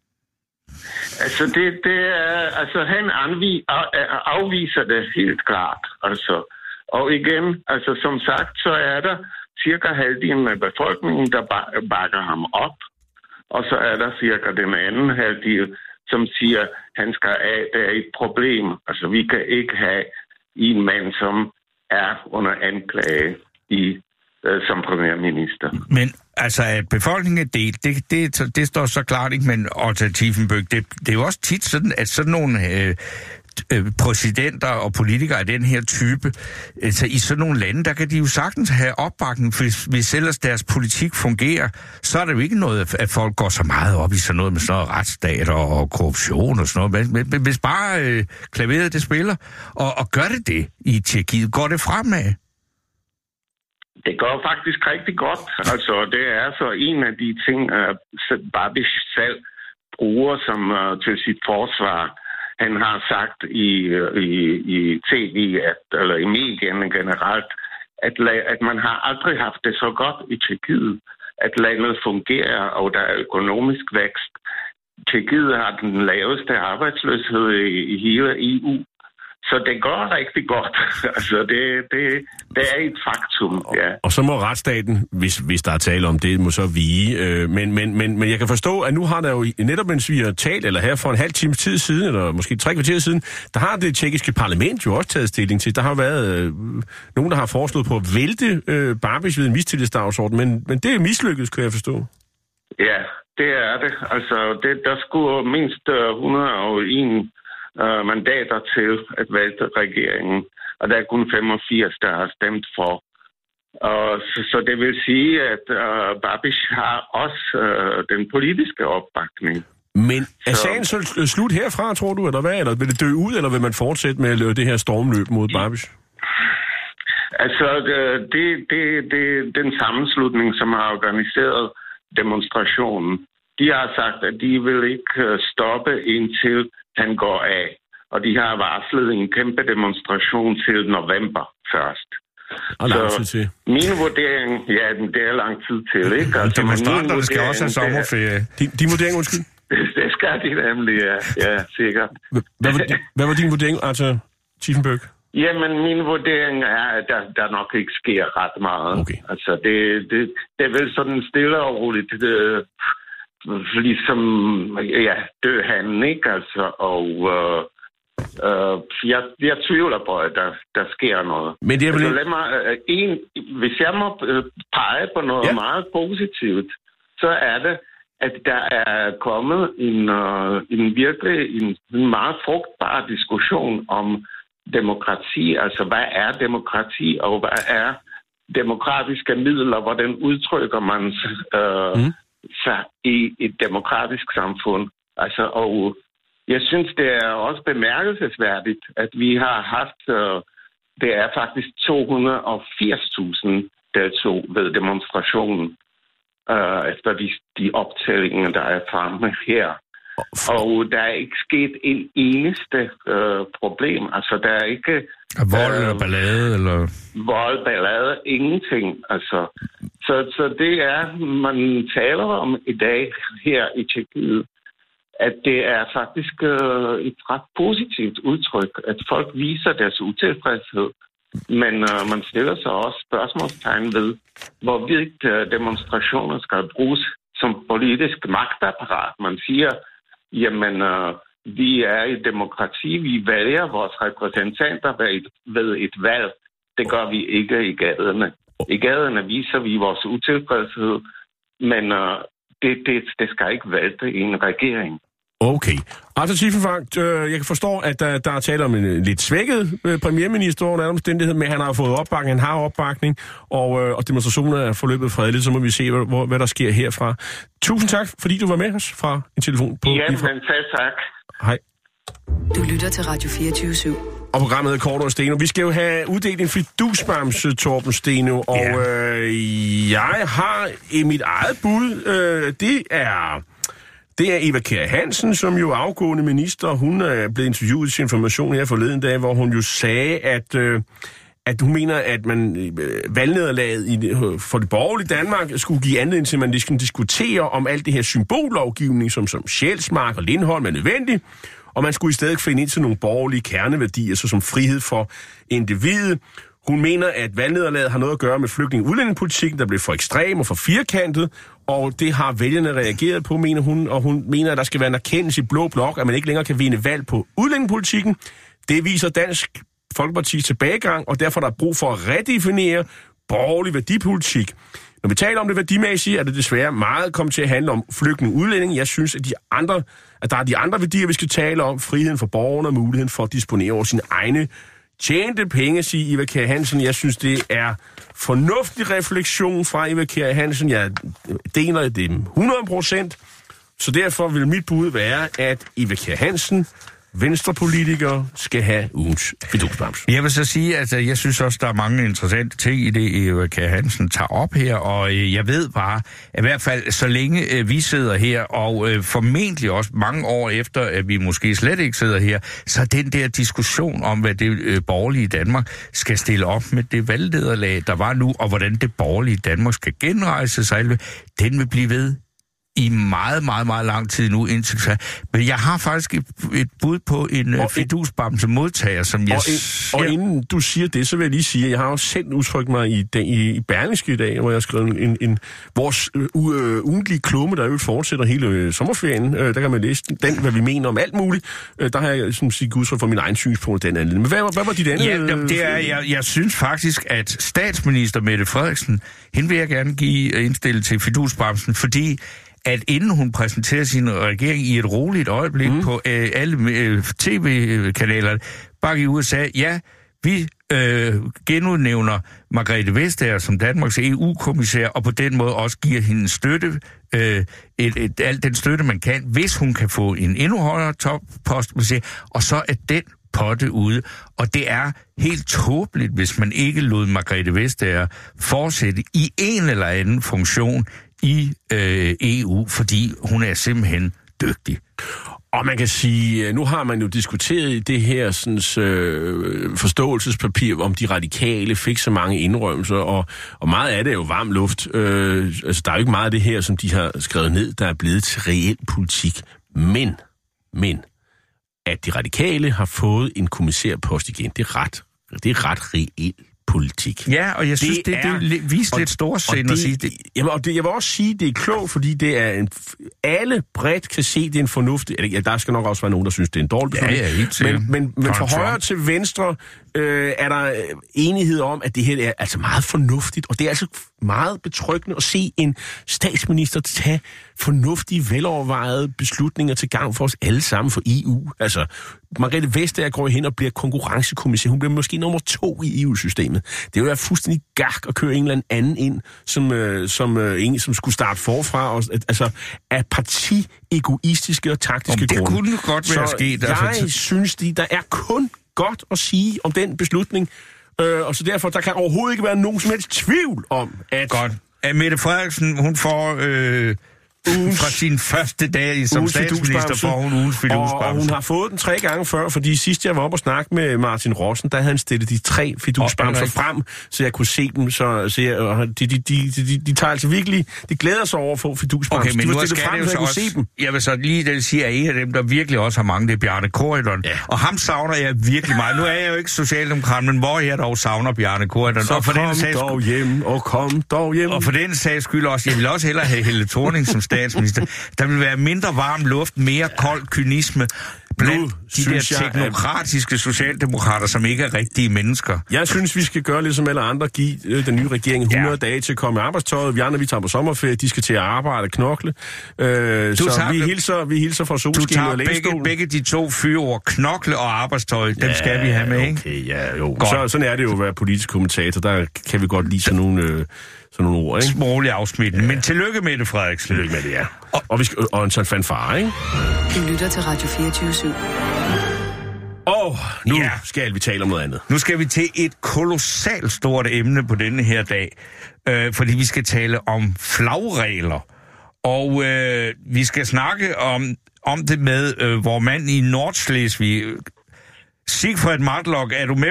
Speaker 8: Han afviser det helt klart. Og igen, som sagt, så er der cirka halvdelen af befolkningen, der bakker ham op. Og så er der cirka den anden halvdel, som siger, at han skal af, det er et problem. Vi kan ikke have en mand, som er under anklage som premierminister.
Speaker 3: Men at befolkningen er delt, det står så klart ikke, men Otto Tiefenbøck, det er jo også tit sådan, at sådan nogle præsidenter og politikere af den her type, i sådan nogle lande, der kan de jo sagtens have opbakning, hvis ellers deres politik fungerer, så er det jo ikke noget, at folk går så meget op i sådan noget med sådan noget retsstat og korruption og sådan noget. Men hvis bare klaveret det spiller, og gør det i Tjekkiet, går det fremad?
Speaker 8: Det går faktisk rigtig godt. Det er så en af de ting, Babiš selv bruger som til sit forsvar. Han har sagt i tv, eller i medierne generelt, at man har aldrig haft det så godt i Tjekkiet, at landet fungerer, og der er økonomisk vækst. Tjekkiet har den laveste arbejdsløshed i hele EU. Så det går rigtig godt. Det er et faktum, ja.
Speaker 4: Og så må retsstaten, hvis der er tale om det, må så vige. Men jeg kan forstå, at nu har der jo netop, mens vi har talt, eller her for en halv times tid siden, eller måske 3 kvarter siden, der har det tjekkiske parlament jo også taget stilling til. Der har været nogen, der har foreslået på at vælte Babiš ved en mistillidsdagsorden, men det er mislykket, kan jeg forstå.
Speaker 8: Ja, det er det. Der skulle mindst 101 mandater til at vælte regeringen, og der er kun 85, der har stemt for. Så det vil sige, at Babiş har også den politiske opbakning.
Speaker 4: Men er sagen så slut herfra, tror du, eller hvad? Eller vil det dø ud, eller vil man fortsætte med at løbe det her stormløb mod Babiš?
Speaker 8: Den sammenslutning, som har organiseret demonstrationen. De har sagt, at de vil ikke stoppe indtil han går af. Og de har varslet en kæmpe demonstration til november først.
Speaker 4: Og lang tid til.
Speaker 8: Min vurdering, ja, det er lang tid til, ikke? Altså,
Speaker 3: demonstranterne skal også have sommerferie.
Speaker 4: Din vurdering, undskyld?
Speaker 8: Det skal de nemlig, ja, sikkert.
Speaker 4: Hvad var din vurdering, altså, Tiefenbøg?
Speaker 8: Jamen, min vurdering er, at der nok ikke sker ret meget.
Speaker 4: Okay.
Speaker 8: Altså, det er vel sådan stille og roligt, ligesom, ja, død han, ikke? Altså, og jeg tvivler på, at der sker noget.
Speaker 4: Men det er vel
Speaker 8: altså, lad mig, hvis jeg må pege på noget meget positivt, så er det, at der er kommet en meget frugtbar diskussion om demokrati. Altså, hvad er demokrati, og hvad er demokratiske midler? Hvordan udtrykker man sig i et demokratisk samfund? Altså, og jeg synes, det er også bemærkelsesværdigt, at vi har haft, det er faktisk 280.000 deltog ved demonstrationen, efter de optællinger, der er fremme her. Og der er ikke sket en eneste problem. Altså, der er ikke...
Speaker 3: vold eller ballade, eller...
Speaker 8: Vold, ballade, ingenting. Altså, så det er, man taler om i dag her i Tjekkiet, at det er faktisk et ret positivt udtryk, at folk viser deres utilfredshed. Men man stiller sig også spørgsmålstegn ved, hvorvidt demonstrationer skal bruges som politisk magtapparat. Man siger, jamen, vi er i demokrati, vi vælger vores repræsentanter ved et valg. Det gør vi ikke i gaderne. I gaderne viser vi vores utilfredshed, men det skal ikke vælte i en regering.
Speaker 4: Okay. Altså, Tiefenbach, jeg forstår, at der er tale om en lidt svækket premierminister under omstændighed, men han har fået opbakning, han har opbakning, og demonstrationer er forløbet fredeligt, så må vi se, hvad der sker herfra. Tusind tak, fordi du var med os fra en telefon på...
Speaker 8: Ja, men tak.
Speaker 4: Hej.
Speaker 1: Du lytter til Radio 24/7.
Speaker 4: Og programmet hedder Kort og Steno. Vi skal jo have uddelt en fidusbamse, Torben Steno, og jeg har i mit eget bud, det er Eva Kjær Hansen, som jo er afgående minister. Hun er blevet interviewet til Information her forleden dag, hvor hun jo sagde, at hun mener, at valgnederlaget for det borgerlige Danmark skulle give anledning til, at man skal diskutere om alt det her symbollovgivning, som Sjælsmark og Lindholm er nødvendig, og man skulle i stedet finde ind til nogle borgerlige kerneværdier, såsom frihed for individet. Hun mener, at valgnederlaget har noget at gøre med flygtning- og udlændingepolitikken, der blev for ekstrem og for firkantet, og det har vælgerne reageret på, mener hun, og hun mener, at der skal være en erkendelse i blå blok, at man ikke længere kan vinde valg på udlændingepolitikken. Det viser Dansk Folkepartis tilbagegang, og derfor er der brug for at redefinere borgerlig værdipolitik. Når vi taler om det værdimæssige, er det desværre meget kommet til at handle om flygtning og udlænding. Jeg synes, at der er de andre værdier, vi skal tale om. Friheden for borgerne og muligheden for at disponere over sine egne tjente penge, siger Eva Kjær Hansen. Jeg synes, det er fornuftig refleksion fra Eva Kjær Hansen. Jeg deler det 100%. Så derfor vil mit bud være, at Eva Kjær Hansen, venstrepolitikere, skal have ugens fidusbamse.
Speaker 3: Jeg vil så sige, at jeg synes også, der er mange interessante ting i det, Eva Kjær Hansen tager op her, og jeg ved bare, at i hvert fald så længe vi sidder her, og formentlig også mange år efter, at vi måske slet ikke sidder her, så den der diskussion om, hvad det borgerlige Danmark skal stille op med det valgnederlag, der var nu, og hvordan det borgerlige Danmark skal genrejse sig, den vil blive ved i meget, meget, meget lang tid nu indtil. Men jeg har faktisk et bud på en fidusbamse modtager, som jeg...
Speaker 4: Og inden du siger det, så vil jeg lige sige, at jeg har jo selv udtrykt mig i Berlingske i dag, hvor jeg har skrevet vores ugentlige klumme, der jo fortsætter hele sommerferien. Der kan man læse den, hvad vi mener om alt muligt. Der har jeg som sige udtryk for min egen synspunkt den anden. Men hvad var dit andet?
Speaker 3: Ja, jeg synes faktisk, at statsminister Mette Frederiksen, hende vil jeg gerne give indstillet til fidusbamsen, fordi at inden hun præsenterer sin regering i et roligt øjeblik på alle tv-kanaler, bare i USA, ja, vi genudnævner Margrethe Vestager som Danmarks EU-kommissær, og på den måde også giver hende støtte, al den støtte, man kan, hvis hun kan få en endnu højere toppost, og så er den potte ude. Og det er helt tåbeligt, hvis man ikke lod Margrethe Vestager fortsætte i en eller anden funktion i EU, fordi hun er simpelthen dygtig.
Speaker 4: Og man kan sige, nu har man jo diskuteret i det her forståelsespapir, om de radikale fik så mange indrømmelser, og meget af det er jo varm luft. Altså, der er jo ikke meget af det her, som de har skrevet ned, der er blevet til reel politik. Men, at de radikale har fået en kommissærpost igen, det er ret reel politik.
Speaker 3: Ja, og jeg synes, det viser lidt storsind at sige det.
Speaker 4: Jamen, og det, jeg vil også sige, det er klogt, fordi det er alle bredt kan se, det er en fornuftig... Ja, der skal nok også være nogen, der synes, det er en dårlig beslutning. Men fra højre til venstre er der enighed om, at det her er altså meget fornuftigt, og det er altså meget betryggende at se en statsminister tage fornuftige, velovervejede beslutninger til gavn for os alle sammen for EU. Altså, Margrethe Vestager går hen og bliver konkurrencekommissær. Hun bliver måske nummer 2 i EU-systemet. Det vil være fuldstændig gak at køre en eller anden ind, som skulle starte forfra. Og, altså, af partiegoistiske og taktiske grunde.
Speaker 3: Det kunne godt være sket.
Speaker 4: Jeg synes, der er kun godt at sige om den beslutning. Og så derfor, der kan overhovedet ikke være nogen som helst tvivl om, at...
Speaker 3: Godt. Mette Frederiksen, hun får... fra sin første dag som statsminister får hun ugens fidusbamse.
Speaker 4: Og hun har fået den 3 gange før, fordi sidst jeg var oppe og snakke med Martin Rossen, der havde han stillet de 3 fidusbamser frem, så jeg kunne se dem. De tager altså virkelig... De glæder sig over at få fidusbamser.
Speaker 3: Okay, men nu skal det jo så også... Jeg vil så lige sige, at en af dem, der virkelig også har mange, det er Bjarne Corydon. Ja. Og ham savner jeg virkelig meget. Nu er jeg jo ikke socialdemokrat, men hvor jeg dog savner Bjarne Corydon.
Speaker 4: Så kom dog hjem.
Speaker 3: Og for den sags skyld også, jeg vil også hellere have Helle Thorning som statsminister. Der vil være mindre varm luft, mere kold kynisme blandt de der teknokratiske socialdemokrater, som ikke er rigtige mennesker. Jeg synes, vi skal gøre ligesom alle andre, give den nye regering 100 dage til at komme i arbejdstøjet. Vi andre, vi tager på sommerferie, de skal til at arbejde og knokle. Så vi hilser fra solskin og lænestolen. Begge de 2 fyreord, knokle og arbejdstøj, dem skal vi have med, ikke?
Speaker 4: Okay, ja, jo. Sådan er det jo at være politisk kommentator. Der kan vi godt lide sådan nogle ord, ikke?
Speaker 3: Smålig afsmittende. Ja. Men tillykke med det, Frederiksen.
Speaker 4: Tillykke med det, ja. Og en sådan fanfare, ikke?
Speaker 1: Du lytter til Radio 24/7.
Speaker 4: Og nu skal vi tale om noget andet.
Speaker 3: Nu skal vi til et kolossalt stort emne på denne her dag, fordi vi skal tale om flagregler. Og vi skal snakke om det med vor mand i Nordslesvig. Sigfred Matlock, er du med?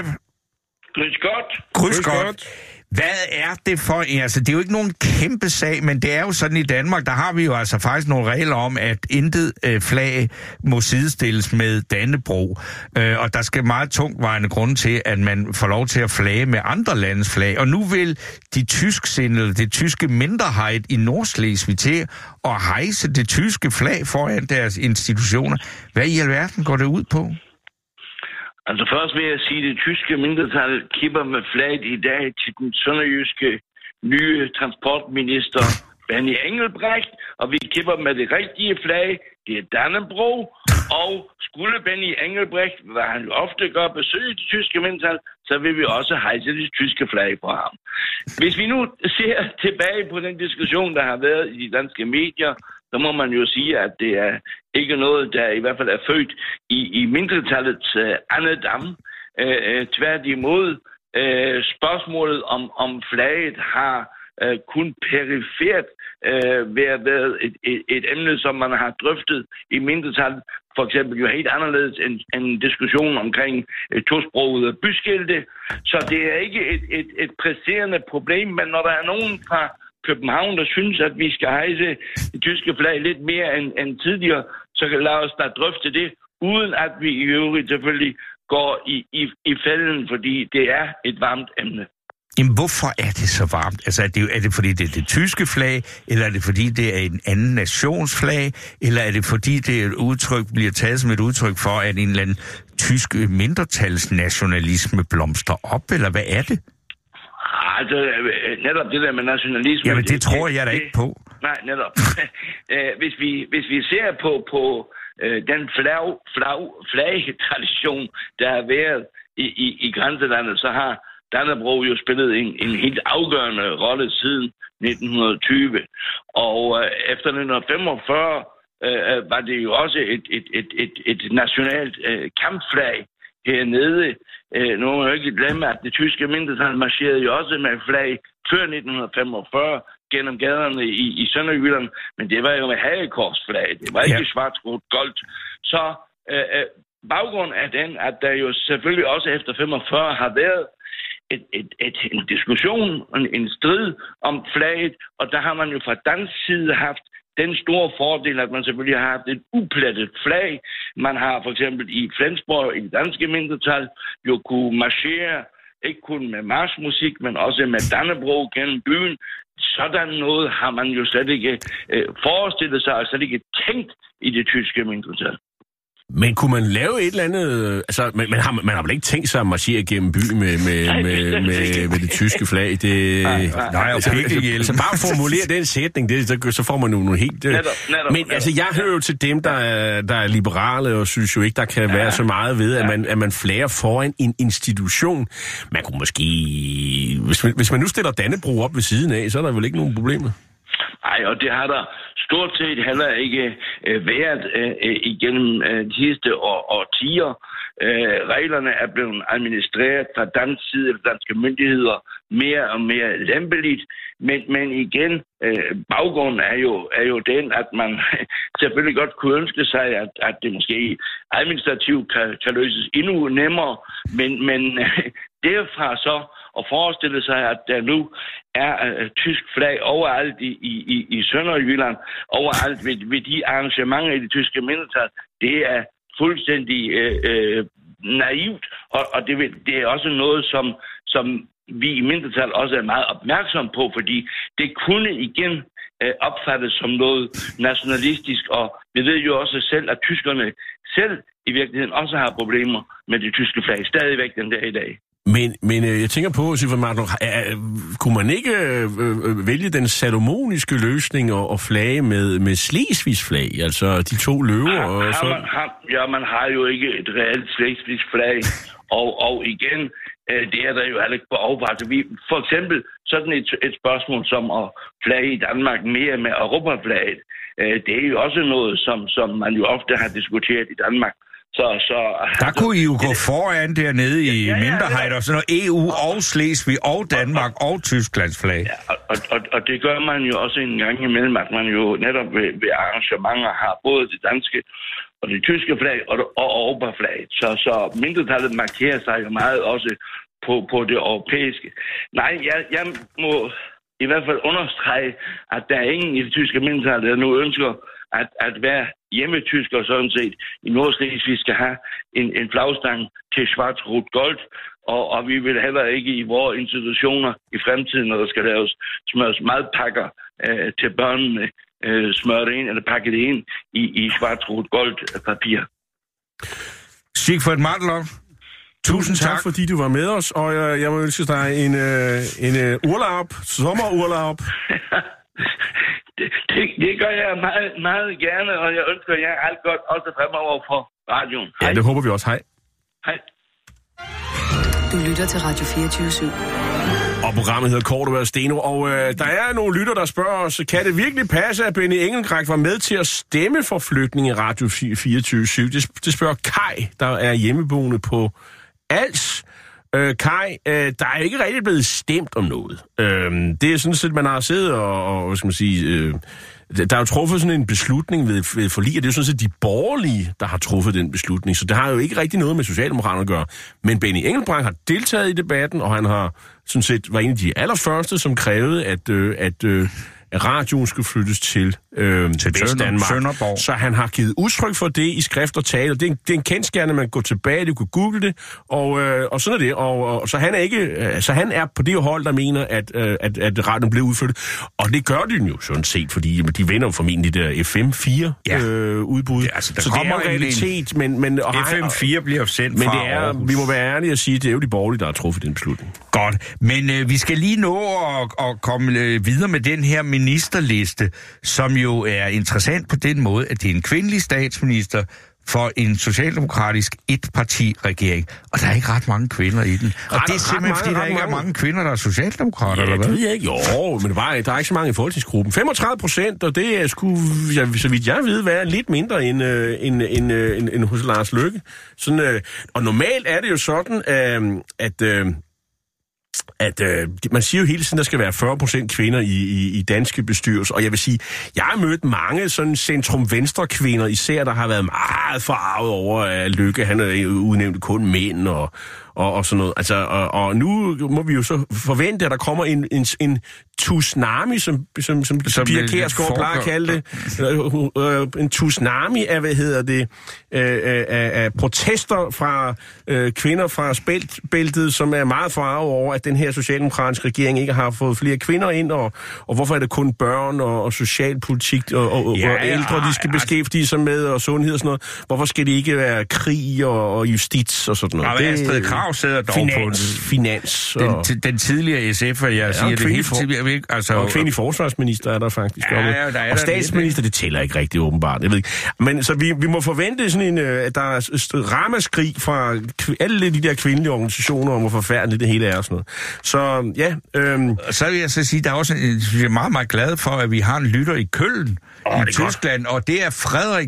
Speaker 3: Grüß Gott. Hvad er det for... Altså, det er jo ikke nogen kæmpe sag, men det er jo sådan i Danmark, der har vi jo altså faktisk nogle regler om, at intet flag må sidestilles med Dannebrog. Og der skal meget tungtvejende grunde til, at man får lov til at flage med andre landes flag. Og nu vil de tysksindede, det tyske Minderheit i Nordslesvig til at hejse det tyske flag foran deres institutioner. Hvad i alverden går det ud på?
Speaker 9: Altså først vil jeg sige, at det tyske mindretal kipper med flaget i dag til den sønderjyske nye transportminister Benny Engelbrecht, og vi kipper med det rigtige flag, det er Dannebrog, og skulle Benny Engelbrecht, hvad han ofte gør, besøge det tyske mindretal, så vil vi også hejse det tyske flag på ham. Hvis vi nu ser tilbage på den diskussion, der har været i de danske medier, så må man jo sige, at det er ikke noget, der i hvert fald er født i mindretallets andedam. Tværtimod, spørgsmålet om flaget har kun perifert været et emne, som man har drøftet i mindretallet. For eksempel jo helt anderledes end en diskussion omkring tosprogede byskilte. Så det er ikke et presserende problem, men når der er nogen fra København, der synes, at vi skal hejse det tyske flag lidt mere end tidligere, så lad os da drøfte det, uden at vi i øvrigt selvfølgelig går i fælden, fordi det er et varmt emne.
Speaker 3: Jamen, hvorfor er det så varmt? Altså, er det fordi, det er det tyske flag, eller er det fordi, det er en anden nations flag, eller er det fordi, det er et udtryk, bliver taget som et udtryk for, at en eller anden tysk mindretalsnationalisme blomster op, eller hvad er det?
Speaker 9: Altså, netop det der med nationalisme...
Speaker 3: Jamen, det tror jeg da ikke på.
Speaker 9: Nej, netop. Hvis vi ser på den flagtradition, der har været i grænselandet, så har Dannebrog jo spillet en helt afgørende rolle siden 1920. Og efter 1945 var det jo også et nationalt kampflag hernede. Nu må jeg ikke glemme, at det tyske mindretal marcherede jo også med flag før 1945 gennem gaderne i Sønderjylland, men det var jo med hagekorsflag. Det var ikke svart-rødt-gold. Så baggrund af den, at der jo selvfølgelig også efter 45 har været en diskussion, en strid om flaget, og der har man jo fra dansk side haft den store fordel, at man selvfølgelig har haft et uplettet flag. Man har for eksempel i Flensborg, i det danske mindretal, jo kunne marchere, ikke kun med marchmusik, men også med Dannebrog gennem byen. Sådan noget har man jo slet ikke forestillet sig, og slet ikke tænkt i det tyske mindretal.
Speaker 4: Men kunne man lave et eller andet... Altså, man har vel ikke tænkt sig at marchere gennem byen med det tyske flag? Nej, altså bare formulere den sætning, så får man jo nogle helt... Men altså, jeg hører jo til dem, der er liberale, og synes jo ikke, der kan være så meget ved, at man flager foran en institution. Man kunne måske... Hvis man nu stiller Dannebrog op ved siden af, så er der vel ikke nogen problemer?
Speaker 9: Nej, og det har der stort set heller ikke været igennem de sidste årtier. Reglerne er blevet administreret fra dansk side af danske myndigheder mere og mere lempeligt. Men igen, baggrunden er jo den, at man selvfølgelig godt kunne ønske sig, at det måske administrativt kan løses endnu nemmere. Men derfra så at forestille sig, at der nu er tysk flag overalt i Sønderjylland, overalt ved de arrangementer i det tyske mindretal, det er fuldstændig naivt, og det er også noget, som vi i mindretal også er meget opmærksom på, fordi det kunne igen opfattes som noget nationalistisk, og vi ved jo også selv, at tyskerne selv i virkeligheden også har problemer med det tyske flag, stadigvæk den dag i dag.
Speaker 4: Men jeg tænker på, Sigfrid Martling, kunne man ikke vælge den salomoniske løsning og flage med Slesvigs flag, altså de to løver?
Speaker 9: Man har jo ikke et reelt Slesvigs flag, og igen, det er der jo heller ikke på overvejelse. For eksempel sådan et spørgsmål som at flage i Danmark mere med Europaflaget, det er jo også noget, som man jo ofte har diskuteret i Danmark.
Speaker 3: Der kunne I jo gå foran dernede i Minderheit og sådan noget EU og Slesvig og Danmark og Tysklands flag.
Speaker 9: Ja, og det gør man jo også en gang imellem, at man jo netop ved arrangementer har både det danske og det tyske flag og Europaflaget. Så mindretallet markerer sig jo meget også på det europæiske. Nej, jeg må i hvert fald understrege, at der er ingen i det tyske mindretal, der nu ønsker at være hjemmetysker sådan set i Nordslesvig skal have en flagstang til svart-rødt-gold, og vi vil heller ikke i vores institutioner i fremtiden, når der skal smøres madpakker til børnene, smøre det ind eller pakke det ind i svart-rødt-gold papir.
Speaker 3: Sigfrid Martling,
Speaker 4: tusind tak, fordi du var med os, og jeg må ønske dig en urlaub, sommerurlaub.
Speaker 9: Det gør jeg meget, meget gerne, og jeg ønsker jer alt godt, også fremover for radioen.
Speaker 4: Hej. Ja, det håber vi også. Hej.
Speaker 9: Hej.
Speaker 1: Du lytter til Radio 24/7.
Speaker 4: Og programmet hedder Cordua og Steno, og der er nogle lytter, der spørger os, kan det virkelig passe, at Benny Engelbrecht var med til at stemme for flygtninge i Radio 24/7? Det spørger Kai, der er hjemmeboende på Als. Kai, der er ikke rigtig blevet stemt om noget. Det er sådan set, man har siddet og hvad skal man sige, der er jo truffet sådan en beslutning ved forlig, og det er jo sådan set de borgerlige, der har truffet den beslutning, så det har jo ikke rigtig noget med Socialdemokraterne at gøre. Men Benny Engelbrecht har deltaget i debatten, og han har sådan set var en af de allerførste, som krævede, at radioen skulle flyttes til Vestdanmark.
Speaker 3: Sønderborg.
Speaker 4: Så han har givet udtryk for det i skrift og tale. Det er en kendsgerning, at man går tilbage, du kan google det, og sådan er det. Og så han er ikke, så han er på det hold, der mener, at radioen blev udflyttet. Og det gør de jo sådan set, fordi de vinder jo formentlig der FM4 udbud. Ja, altså, så det er en realitet, men
Speaker 3: FM4 bliver sendt fra Aarhus.
Speaker 4: Vi må være ærlige og sige, at det er jo de borgerlige, der har truffet den beslutning.
Speaker 3: Godt, men vi skal lige nå at komme videre med den her ministerliste, som jo er interessant på den måde, at det er en kvindelig statsminister for en socialdemokratisk etparti-regering. Og der er ikke ret mange kvinder i den. Og det er simpelthen, fordi der ikke er mange kvinder, der er socialdemokrater, eller hvad?
Speaker 4: Det ved jeg ikke. Jo, men der er ikke så mange i folketingsgruppen. 35%, og det er sgu, så vidt jeg ved, være lidt mindre end hos Lars Løkke. Sådan, og normalt er det jo sådan, at man siger jo hele tiden, der skal være 40% kvinder i danske bestyrelser, og jeg vil sige, jeg har mødt mange sådan centrum-venstre kvinder, især der har været meget forarvet over, at Løkke, han er udnævnt kun mænd og sådan noget. Altså, og nu må vi jo så forvente, at der kommer en tsunami, som Pia Kjærsgaard plejer at kalde det. En tsunami af, af protester fra kvinder fra spæltet, som er meget forarvet over, at den her socialdemokratiske regering ikke har fået flere kvinder ind, og hvorfor er det kun børn og socialpolitik og ældre, de skal beskæftige sig med, og sundhed og sådan noget. Hvorfor skal det ikke være krig og justits og sådan noget?
Speaker 3: Ja, Astrid Krag sidder dog
Speaker 4: finans.
Speaker 3: Den tidligere SF'er, jeg siger det helt tidligere.
Speaker 4: Altså, og kvindelig forsvarsminister er der faktisk. Og statsminister, det tæller ikke rigtig åbenbart. Jeg ved ikke. Men så vi må forvente sådan at der er ramaskrig fra alle de der kvindelige organisationer om, hvor forfærdeligt det hele er og sådan noget. Så ja.
Speaker 3: Så vil jeg så sige, der er også jeg er meget, meget glad for, at vi har en lytter i Køln i Tyskland, og det er Frederik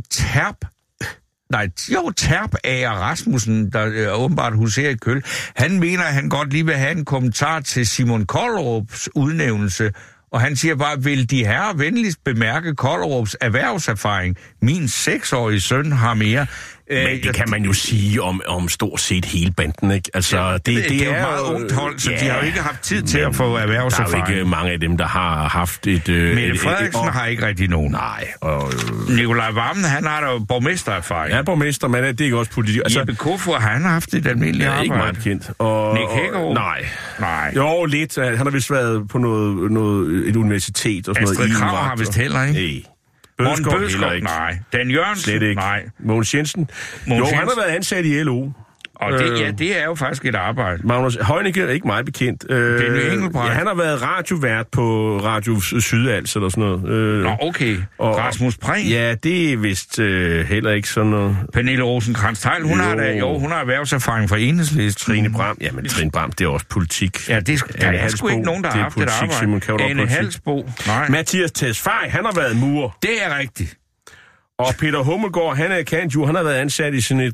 Speaker 3: Terp Ager Rasmussen, der åbenbart huserer i Køln. Han mener, at han godt lige vil have en kommentar til Simon Kollerups udnævnelse, og han siger bare, vil de herrer venligst bemærke Kollerups erhvervserfaring? Min 6-årige søn har mere.
Speaker 4: Men det kan man jo sige om stort set hele banden, ikke? Altså, det er jo
Speaker 3: meget ungt hold, så de har jo ikke haft tid til at få erhvervserfaring.
Speaker 4: Der er jo ikke mange af dem, der har haft et...
Speaker 3: Mette Frederiksen har ikke rigtig nogen.
Speaker 4: Nej.
Speaker 3: Nikolaj Wammen, han har da jo borgmestererfaring.
Speaker 4: Ja, borgmester, men det er ikke også politik.
Speaker 3: Altså, Jeppe Kofod, han har haft et almindeligt arbejde.
Speaker 4: Ikke meget kendt.
Speaker 3: Nick Hækkerup?
Speaker 4: Nej. Jo, lidt. Han har vist været på et universitet og sådan noget.
Speaker 3: Astrid Krag har vist heller ikke.
Speaker 4: Bødskov,
Speaker 3: nej. Dan Jørgensen,
Speaker 4: slet ikke.
Speaker 3: nej.
Speaker 4: Mogens Jensen. Han har været ansat i LO.
Speaker 3: Og det er jo faktisk et arbejde.
Speaker 4: Magnus Heunicke er ikke meget bekendt.
Speaker 3: Benny Engelbrecht.
Speaker 4: Han har været radiovært på Radio Sydals eller sådan noget.
Speaker 3: Nå, okay. Og Rasmus Prehn?
Speaker 4: Ja, det er vist heller ikke sådan noget.
Speaker 3: Pernille Rosenkrantz-Theil, hun har erhvervserfaring fra Enhedslisten.
Speaker 4: Trine Bram, Trine Bram, det er også politik.
Speaker 3: Ja, der er sgu ikke nogen, der har haft et arbejde. Anne Halsbo, nej.
Speaker 4: Mathias Tesfaye, han har været murer.
Speaker 3: Det er rigtigt.
Speaker 4: Og Peter Hummelgaard, han er kendt han har været ansat i sådan et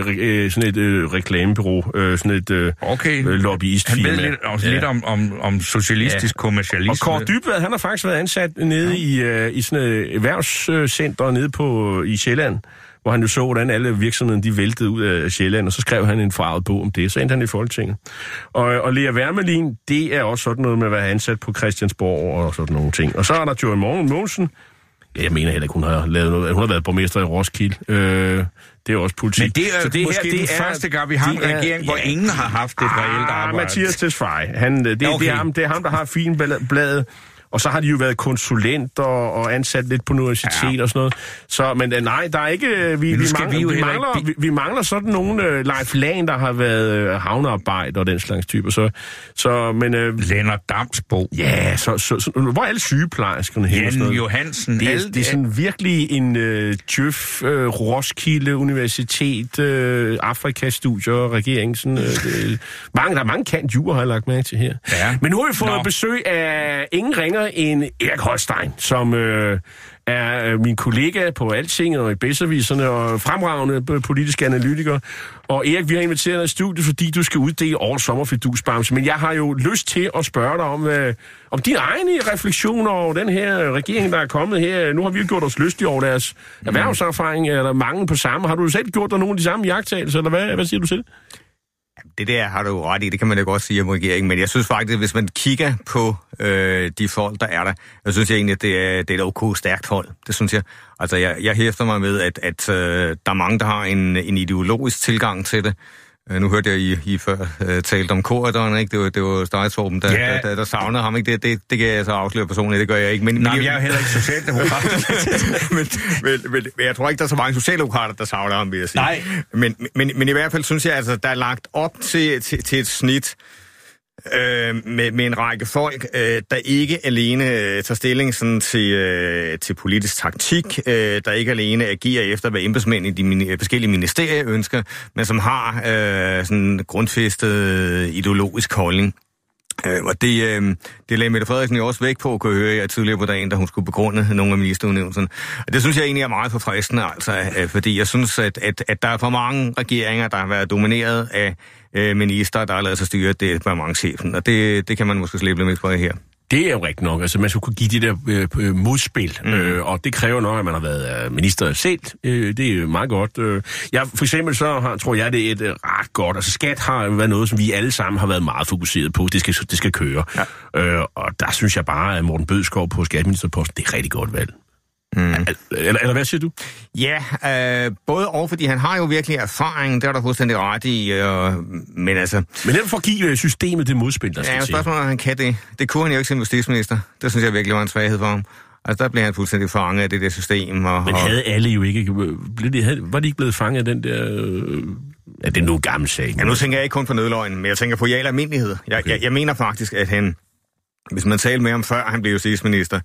Speaker 4: reklamebureau, lobbyistfirma.
Speaker 3: Han ved lidt om socialistisk kommercialisme.
Speaker 4: Og Kåre Dybvad, han har faktisk været ansat nede i sådan et erhvervscenter nede i Sjælland, hvor han jo så, hvordan alle virksomheder de væltede ud af Sjælland, og så skrev han en farvet bog om det. Så endte han i Folketinget. Og Lea Wermelin, det er også sådan noget med at være ansat på Christiansborg og sådan nogle ting. Og så er der Joy Mogensen. Jeg mener heller ikke, hun har lavet noget. Hun har været borgmester i Roskilde. Det er også politik.
Speaker 3: Men det er så det måske den første gang, vi har en regering, hvor ingen har haft et reelt arbejde.
Speaker 4: Mathias Tesfaye. Det er ham, der har Filmbladet. Og så har de jo været konsulenter og ansat lidt på universitet og sådan noget. Så, men nej, der er ikke... Vi mangler sådan nogle Leif Lahn, der har været havnearbejder og den slags typer. Men
Speaker 3: Lennart Damsbo.
Speaker 4: Ja, så hvor er alle sygeplejerskerne hen?
Speaker 3: Jan Johansen.
Speaker 4: Det er sådan virkelig en Djøf, Roskilde Universitet, Afrikastudier, regeringen. Sådan, der er mange kant jura, har jeg lagt mærke til her. Ja. Men nu har vi fået besøg af ingen ringer en Erik Holstein, som er min kollega på Altinget og i Bedserviserne og fremragende politiske analytiker. Og Erik, vi har inviteret dig i studiet, fordi du skal uddele årets sommerfidusbamse. Men jeg har jo lyst til at spørge dig om dine egne refleksioner over den her regering, der er kommet her. Nu har vi jo gjort os lystige over deres erhvervserfaring, eller mange på samme. Har du selv gjort dig nogle af de samme jagttagelser, eller hvad siger du til?
Speaker 10: Det der har du jo ret i, det kan man jo godt sige om regeringen, men jeg synes faktisk, at hvis man kigger på de folk, der er der, jeg synes egentlig, at det er et okay stærkt hold. Det synes jeg. Altså, jeg hæfter mig med, at der er mange, der har en ideologisk tilgang til det. Nu hørte jeg, I før talte om korridoren, ikke? Det var Stejtorben, der savnede ham, ikke? Det kan jeg så afsløre personligt, det gør jeg ikke. Men
Speaker 3: jeg er heller ikke socialdemokrat.
Speaker 10: men jeg tror ikke, der er så mange socialdemokrater, der savner ham, vil jeg sige.
Speaker 3: Nej.
Speaker 10: Men i hvert fald synes jeg, altså, der er lagt op til et snit, med en række folk, der ikke alene tager stilling sådan til politisk taktik, der ikke alene agerer efter, hvad embedsmænd i de forskellige ministerier ønsker, men som har sådan grundfæstet ideologisk holdning. Og det lagde Mette Frederiksen jo også væk på, kunne jeg høre jeg tidligere på dagen, da hun skulle begrunde nogle af ministerudnævnelserne. Og det synes jeg egentlig er meget forfriskende, altså, fordi jeg synes, at der er for mange regeringer, der har været domineret af minister, der har lavet sig styre departementschefen, og det kan man måske slippe lidt på her.
Speaker 4: Det er jo rigtigt nok. Altså, man skulle kunne give de der modspil, og det kræver nok, at man har været minister selv. Det er meget godt. For eksempel så tror jeg, det er et ret godt. Altså, skat har været noget, som vi alle sammen har været meget fokuseret på. Det skal køre. Ja. Og der synes jeg bare, at Morten Bødskov på skatteministerposten, det er et rigtig godt valg. Eller hvad siger du?
Speaker 10: Ja, både og, fordi han har jo virkelig erfaring, det er der fuldstændig ret i, men altså...
Speaker 4: Men det for at give systemet det modspil, der skal til.
Speaker 10: Ja, spørgsmålet han kan det. Det kunne han jo ikke som justitsminister. Det synes jeg virkelig var en svaghed for ham. Altså, der blev han fuldstændig fanget af det der system. Men
Speaker 4: havde alle jo ikke... Var de ikke blevet fanget af den der... Ja, det er nu en gammel sag.
Speaker 10: Ja, nu tænker jeg ikke kun på nødløgn, men jeg tænker på i al almindelighed. Jeg mener faktisk, at han... Hvis man talte med ham før han blev justitsminister,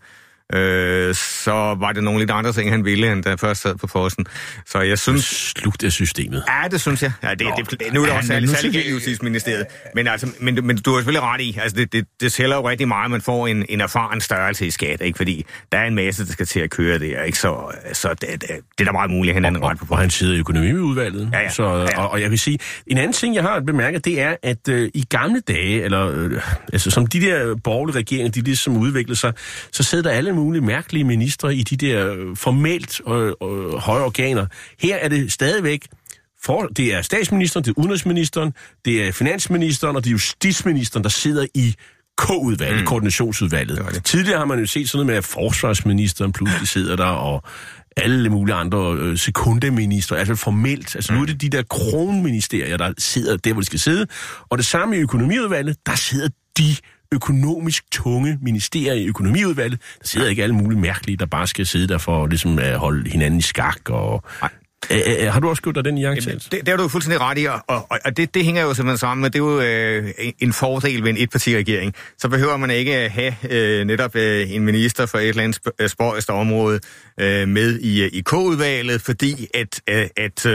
Speaker 10: så var det nogle lidt andre ting, han ville, end da først sad på posten. Så jeg synes...
Speaker 4: Slut af systemet.
Speaker 10: Ja, det synes jeg. Ja, nu er det også særligt i Justitsministeriet. Men, altså, men du har selvfølgelig ret i. Altså, det sælger jo rigtig meget, at man får en erfaren størrelse i skat, ikke? Fordi der er en masse, der skal til at køre det, ikke? Så det er der meget muligt, han ret på.
Speaker 4: Og han sidder i økonomiudvalget. Ja. Så, og jeg vil sige, en anden ting, jeg har bemærket, det er, at i gamle dage, eller altså, som de der borgerlige regeringer, de ligesom udviklede sig, så sidder der alle mulige mærkelige ministre i de der formelt høje organer. Her er det stadigvæk, det er statsministeren, det er udenrigsministeren, det er finansministeren, og det er justitsministeren, der sidder i K-udvalget, koordinationsudvalget. Tidligere har man jo set sådan noget med, at forsvarsministeren pludselig sidder der, og alle mulige andre sekundeminister, altså formelt. Altså nu er det de der kronministerier, der sidder der, hvor de skal sidde. Og det samme i økonomiudvalget, der sidder de økonomisk tunge ministerier i økonomiudvalget. Der sidder ikke alle mulige mærkelige, der bare skal sidde der for ligesom at holde hinanden i skak. Og har du også gjort dig den iagttagelse?
Speaker 10: Det er du fuldstændig ret i, og det hænger jo simpelthen sammen med, det er jo en fordel ved en etpartiregering. Så behøver man ikke have netop en minister for et eller andet spøjst område med i K-udvalget, fordi at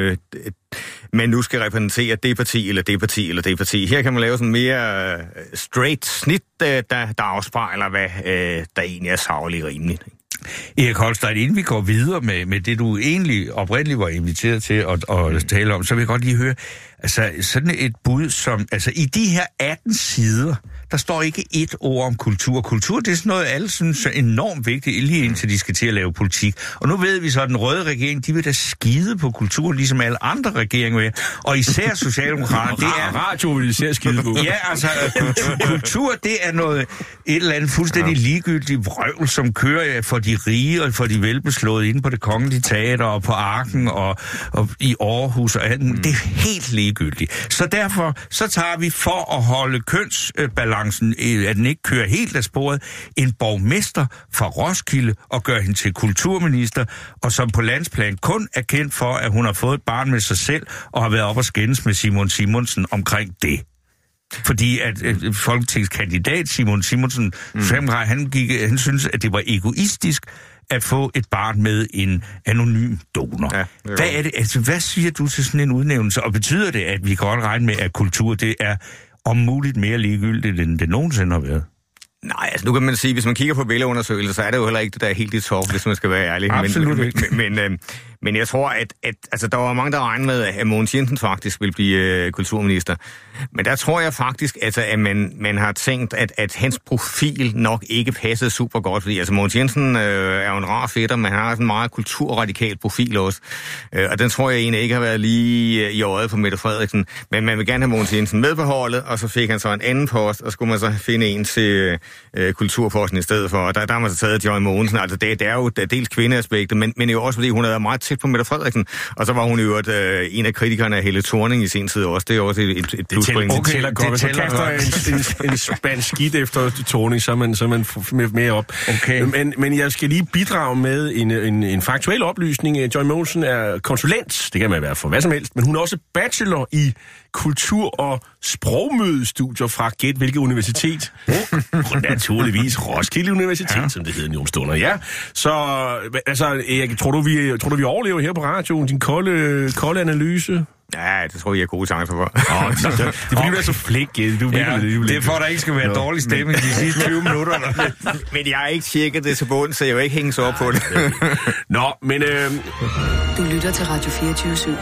Speaker 10: man nu skal repræsentere det parti, eller det parti, eller det parti. Her kan man lave sådan mere straight snit, der afspejler, hvad der egentlig er sagligt rimeligt.
Speaker 3: Erik Holstein, inden vi går videre med det, du egentlig oprindeligt var inviteret til at tale om, så vil jeg godt lige høre, altså sådan et bud som, altså i de her 18 sider, der står ikke et ord om kultur. Kultur, det er sådan noget, alle synes er enormt vigtigt, lige indtil de skal til at lave politik. Og nu ved vi så, at den røde regering, de vil da skide på kultur, ligesom alle andre regeringer vil. Og især Socialdemokraterne, det er...
Speaker 4: Radio vil især skide på.
Speaker 3: Ja, altså, kultur, det er noget, et eller andet fuldstændig ligegyldigt vrøvl, som kører for de rige og for de velbeslåede inde på Det Kongelige Teater og på Arken og i Aarhus og andet. Det er helt ligegyldigt. Så derfor, så tager vi for at holde kønsbalancen, at den ikke kører helt af sporet, en borgmester fra Roskilde og gør hende til kulturminister, og som på landsplan kun er kendt for, at hun har fået et barn med sig selv og har været op og skændes med Simon Simonsen omkring det. Fordi at folketingskandidat Simon Simonsen, han synes, at det var egoistisk at få et barn med en anonym donor. Ja, hvad er det? Altså, hvad siger du til sådan en udnævnelse? Og betyder det, at vi kan godt regne med, at kultur, det er om muligt mere ligegyldigt, end det nogensinde har været?
Speaker 10: Nej, altså nu kan man sige, hvis man kigger på vælgerundersøgelser, så er det jo heller ikke det der helt i top, hvis man skal være ærlig.
Speaker 3: Absolut ikke.
Speaker 10: Men jeg tror, at altså, der var mange, der regnede med, at Mogens Jensen faktisk vil blive kulturminister. Men der tror jeg faktisk, altså, at man har tænkt, at hans profil nok ikke passede super godt. Fordi altså, Mogens Jensen er jo en rar fætter, men han har sådan en meget kulturradikal profil også. Og den tror jeg egentlig ikke har været lige i øjet på Mette Frederiksen. Men man vil gerne have Mogens Jensen med på holdet, og så fik han så en anden post, og skulle man så finde en til kulturposten i stedet for. Og der har man så taget Joy Mogensen. Altså, det er jo dels kvindeaspektet, men jo også fordi hun er meget tæt på Mette Frederiksen. Og så var hun jo en af kritikerne af Helle Thorning i sin tid også. Det er også et pluspoint.
Speaker 4: Det tæller godt. Hvis man kaster en spand skidt efter Thorning, så er man mere op.
Speaker 3: Okay.
Speaker 4: Men jeg skal lige bidrage med en faktuel oplysning. Joy Mogensen er konsulent. Det kan man være for hvad som helst. Men hun er også bachelor i kultur- og sprogmødestudier fra gæt hvilket universitet. Naturligvis Roskilde Universitet, som det hedder nu om stunder. Ja, så altså, Erik, tror du vi overlever her på radioen? Din kolde analyse?
Speaker 10: Ja, det tror jeg er gode chancer for.
Speaker 4: Det er fordi, du er så flink.
Speaker 3: Det er for, at der ikke skal være dårlig stemning de sidste 20 minutter.
Speaker 10: Men jeg har ikke tjekket det til bunden, så jeg vil ikke hænge så op på det.
Speaker 4: Nå, men...
Speaker 1: Du lytter til Radio 24/7.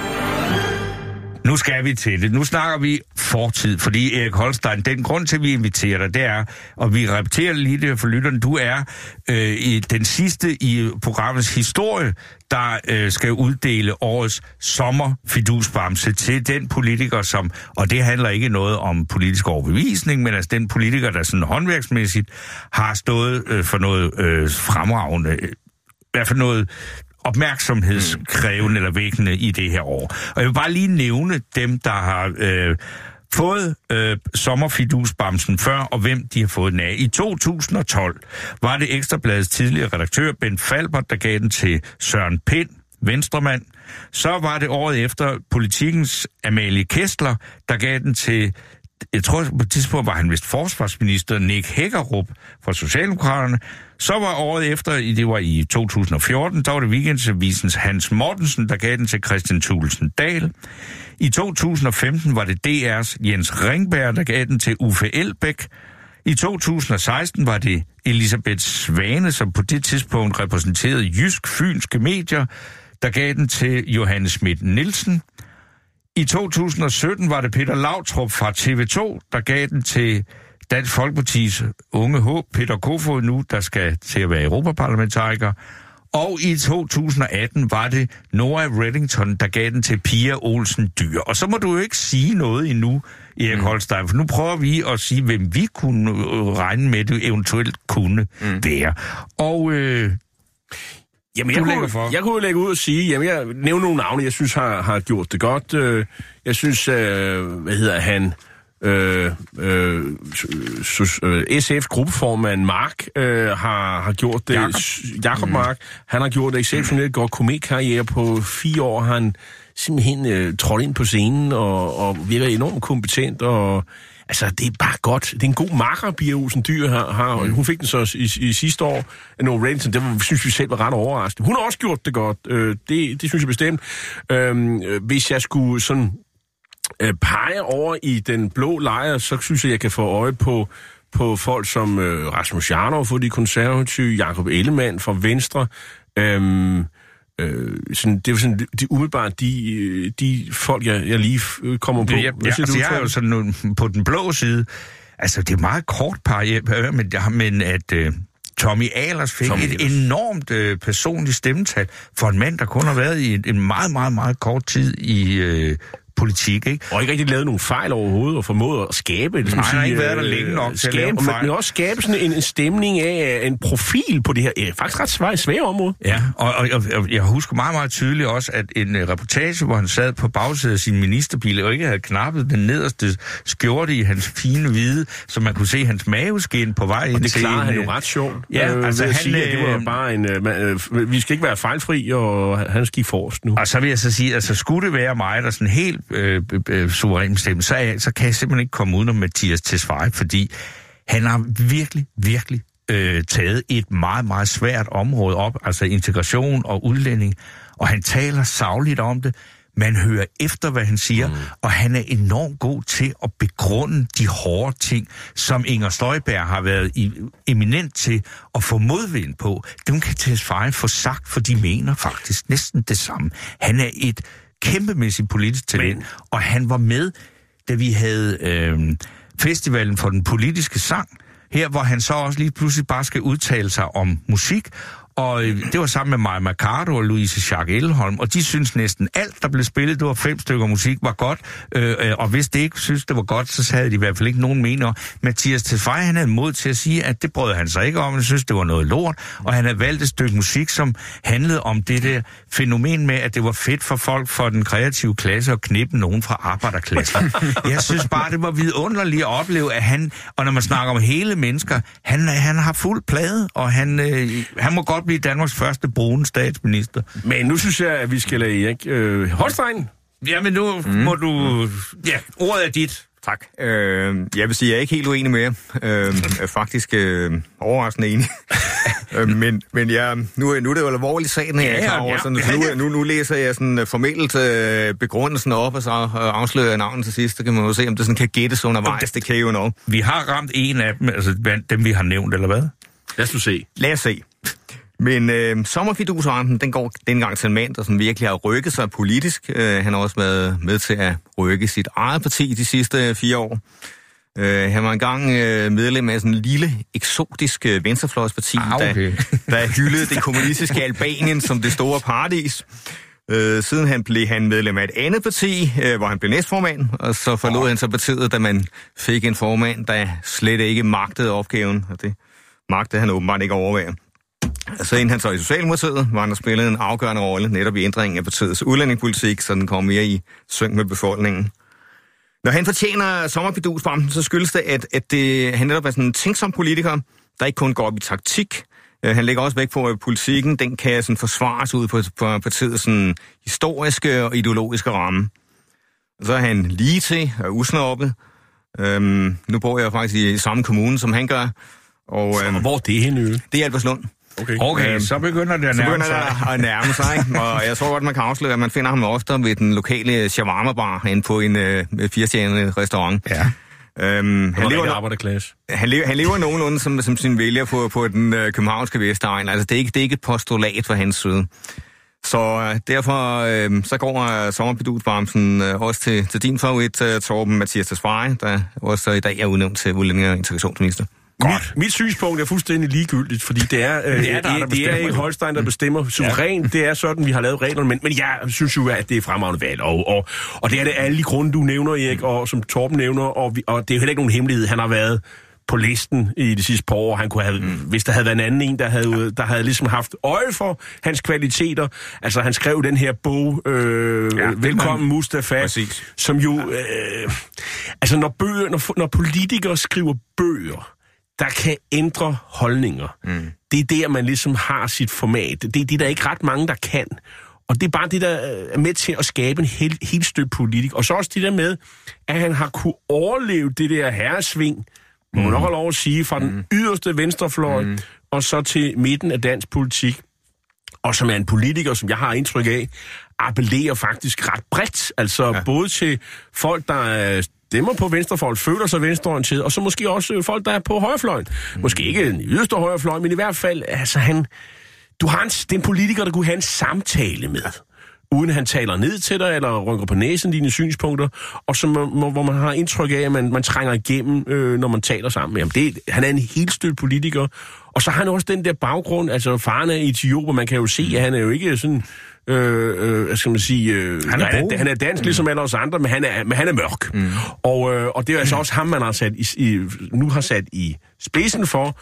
Speaker 3: Nu skal vi til det. Nu snakker vi fortid, fordi Erik Holstein, den grund til, at vi inviterer dig, det er, og vi repeterer lige det for lytterne, du er den sidste i programmets historie, der skal uddele årets sommerfidusbamse til den politiker, som, og det handler ikke noget om politisk overbevisning, men altså den politiker, der sådan håndværksmæssigt har stået for noget fremragende, i hvert fald noget opmærksomhedskrævende eller vækkende i det her år. Og jeg vil bare lige nævne dem, der har fået sommerfidusbamsen før, og hvem de har fået den af. I 2012 var det Ekstrabladets tidligere redaktør, Bent Falbert, der gav den til Søren Pind, venstremand. Så var det året efter Politikens Amalie Kessler, der gav den til, jeg tror på et tidspunkt var han vist forsvarsminister, Nick Hækkerup fra Socialdemokraterne. Så var året efter, det var i 2014, der var det Weekendavisens Hans Mortensen, der gav den til Christian Thulesen Dahl. I 2015 var det DR's Jens Ringberg, der gav den til Uffe Elbæk. I 2016 var det Elisabeth Svane, som på det tidspunkt repræsenterede jysk-fynske medier, der gav den til Johannes Schmidt Nielsen. I 2017 var det Peter Lautrup fra TV2, der gav den til Dansk Folkepartis unge håb, Peter Kofod nu, der skal til at være europaparlamentariker. Og i 2018 var det Nora Reddington, der gav den til Pia Olsen Dyr. Og så må du jo ikke sige noget endnu, Erik Holstein, for nu prøver vi at sige, hvem vi kunne regne med, det eventuelt kunne være. Og
Speaker 4: jamen, jeg kunne lægge ud og sige, jamen, jeg nævner nogle navne, jeg synes har gjort det godt. Jeg synes, hvad hedder han... SF's gruppeformand Mark har gjort det. Jakob Mark, han har gjort det exceptionelt godt komikkarriere. På 4 år har han simpelthen trådt ind på scenen og virker enormt kompetent, og altså, det er bare godt. Det er en god makker, Pia Olsen Dyr har. Hun fik den så i sidste år. No Reddington, det synes vi selv var ret overraskende. Hun har også gjort det godt. Det synes jeg bestemt. Hvis jeg skulle sådan pege over i den blå lejr, så synes jeg kan få øje på folk som Rasmus Jarlov for de konservative, Jakob Ellemann fra Venstre. Sådan, det er jo sådan, de umiddelbart de folk, jeg lige kommer på.
Speaker 3: Jeg har jo sådan på den blå side, altså det er meget kort par, men at Tommy Ahlers fik et enormt personligt stemmetal for en mand, der kun har været i en meget, meget, meget kort tid i politik, ikke?
Speaker 4: Og ikke rigtig lavet nogle fejl overhovedet, og formået at skabe...
Speaker 3: Nej, han har ikke været der længe nok til at lave en fejl.
Speaker 4: Men også skabe sådan en stemning af en profil på det her faktisk ret svære område.
Speaker 3: Ja, og jeg husker meget, meget tydeligt også, at en reportage, hvor han sad på bagsædet af sin ministerbil, og ikke havde knappet den nederste skjorte i hans fine hvide, så man kunne se hans maveskin på vej ind til...
Speaker 4: Og det klarede han jo ret sjovt. Ja, altså han... Sige, det var bare vi skal ikke være fejlfri, og han skal forrest nu.
Speaker 3: Og så vil jeg så sige, altså skulle det være mig, der sådan helt suveræn bestemme, så kan jeg simpelthen ikke komme udenom Mathias Tesfaye, fordi han har virkelig, virkelig taget et meget, meget svært område op, altså integration og udlænding, og han taler sagligt om det. Man hører efter, hvad han siger, og han er enormt god til at begrunde de hårde ting, som Inger Støjberg har været eminent til at få modvind på. Dem kan Tesfaye få sagt, for de mener faktisk næsten det samme. Han er et kæmpemæssigt politisk talent, og han var med, da vi havde festivalen for den politiske sang, her hvor han så også lige pludselig bare skal udtale sig om musik, og det var sammen med Maja Mercado og Louise Schack Elholm, og de synes næsten alt, der blev spillet, det var 5 stykker musik, var godt, og hvis det ikke synes, det var godt, så havde de i hvert fald ikke nogen meninger. Mathias Tesfaye, han havde mod til at sige, at det brød han sig ikke om, han synes, det var noget lort, og han havde valgt et stykke musik, som handlede om det der fænomen med, at det var fedt for folk fra den kreative klasse at knippe nogen fra arbejderklassen. Jeg synes bare, det var vidunderligt at opleve, at han, og når man snakker om hele mennesker, han har fuld plade, og han må godt blive Danmarks første brune statsminister.
Speaker 4: Men nu synes jeg, at vi skal lade Erik Holstein.
Speaker 3: Ja, men nu må du... Ja, ordet er dit.
Speaker 10: Tak. Jeg vil sige, jeg er ikke helt uenig med jer. Faktisk overraskende enig. men nu er det jo alvorligt sagen, jeg er klar over. Så nu læser jeg sådan formelt begrundelsen op, og så afslører jeg navnet til sidst. Så kan man jo se, om det sådan kan gættes undervejs. Det kan jo nok.
Speaker 3: Vi har ramt en af dem, altså dem vi har nævnt, eller hvad?
Speaker 10: Lad os se. Men sommerfidusrenten, den går dengang til en mand, der sådan virkelig har rykket sig politisk. Han har også været med til at rykke sit eget parti de sidste 4 år. Han var engang medlem af sådan en lille, eksotisk venstrefløjsparti, der hyldede det kommunistiske Albanien som det store paradis. Siden blev han medlem af et andet parti, hvor han blev næstformand, og så forlod han så partiet, da man fik en formand, der slet ikke magtede opgaven, og det magtede han åbenbart ikke overvære. Så inden han så i Socialdemokratiet, var han der spillet en afgørende rolle netop i ændringen af partiets udlændingepolitik, så den kom mere i sync med befolkningen. Når han fortjener sommerfidusbremsen, så skyldes det, at han netop er sådan en tænksom politiker, der ikke kun går op i taktik. Han lægger også vægt på, at politikken den kan sådan forsvares ud på partiets sådan historiske og ideologiske ramme. Og så er han lige til og usnoppet. Nu bor jeg faktisk i samme kommune, som han gør. Og,
Speaker 4: hvor er det henne?
Speaker 10: Det er Albertslund.
Speaker 3: Okay, så begynder det at nærme sig.
Speaker 10: Ikke? Og jeg tror godt, man kan afsløre, at man finder ham ofte ved den lokale shawarma-bar inde på en 4-stjernet restaurant.
Speaker 3: Ja.
Speaker 10: Han lever nogenlunde som sin vælger på den københavnske Vestegn. Altså, det er ikke et postulat for hans side. Så derfor så går sommerfidusbremsen også til din favorit, Torben Mathias Tesfaye, der også i dag er udnævnt til udlændinge- og integrationsminister.
Speaker 4: Mit synspunkt er fuldstændig ligegyldigt, fordi det er ikke Holstein, der bestemmer suverænt. Det er sådan, vi har lavet reglerne, men jeg synes jo, at det er fremragende valg. Og det er det alle de grunde, du nævner, Erik, og som Torben nævner, og det er jo heller ikke nogen hemmelighed. Han har været på listen i de sidste par år. Han kunne have, hvis der havde været en anden en, der havde ligesom haft øje for hans kvaliteter. Altså, han skrev den her bog, Velkommen Mustafa, som jo... altså, når politikere skriver bøger, der kan ændre holdninger. Det er der, man ligesom har sit format. Det er der ikke ret mange, der kan. Og det er bare det, der er med til at skabe en helt stødt politik. Og så også det der med, at han har kunne overleve det der herresving, må man nok have lov at sige, fra den yderste venstrefløj, og så til midten af dansk politik. Og som er en politiker, som jeg har indtryk af, appellerer faktisk ret bredt. Altså både til folk, der stemmer på venstrefløjen, føler sig venstreorienteret, og så måske også folk, der er på højrefløjen. Måske ikke den yderste højrefløj, men i hvert fald, altså det er en politiker, der kunne have en samtale med, uden han taler ned til dig, eller rykker på næsen dine synspunkter, og så hvor man har indtryk af, at man trænger igennem, når man taler sammen med ham. Han er en helt stødt politiker, og så har han også den der baggrund, altså faren er etiop, og man kan jo se, at han er jo ikke sådan... skal man sige, han er dansk ligesom alle os andre, men han er mørk. Og det er altså også ham, man har sat i spidsen for,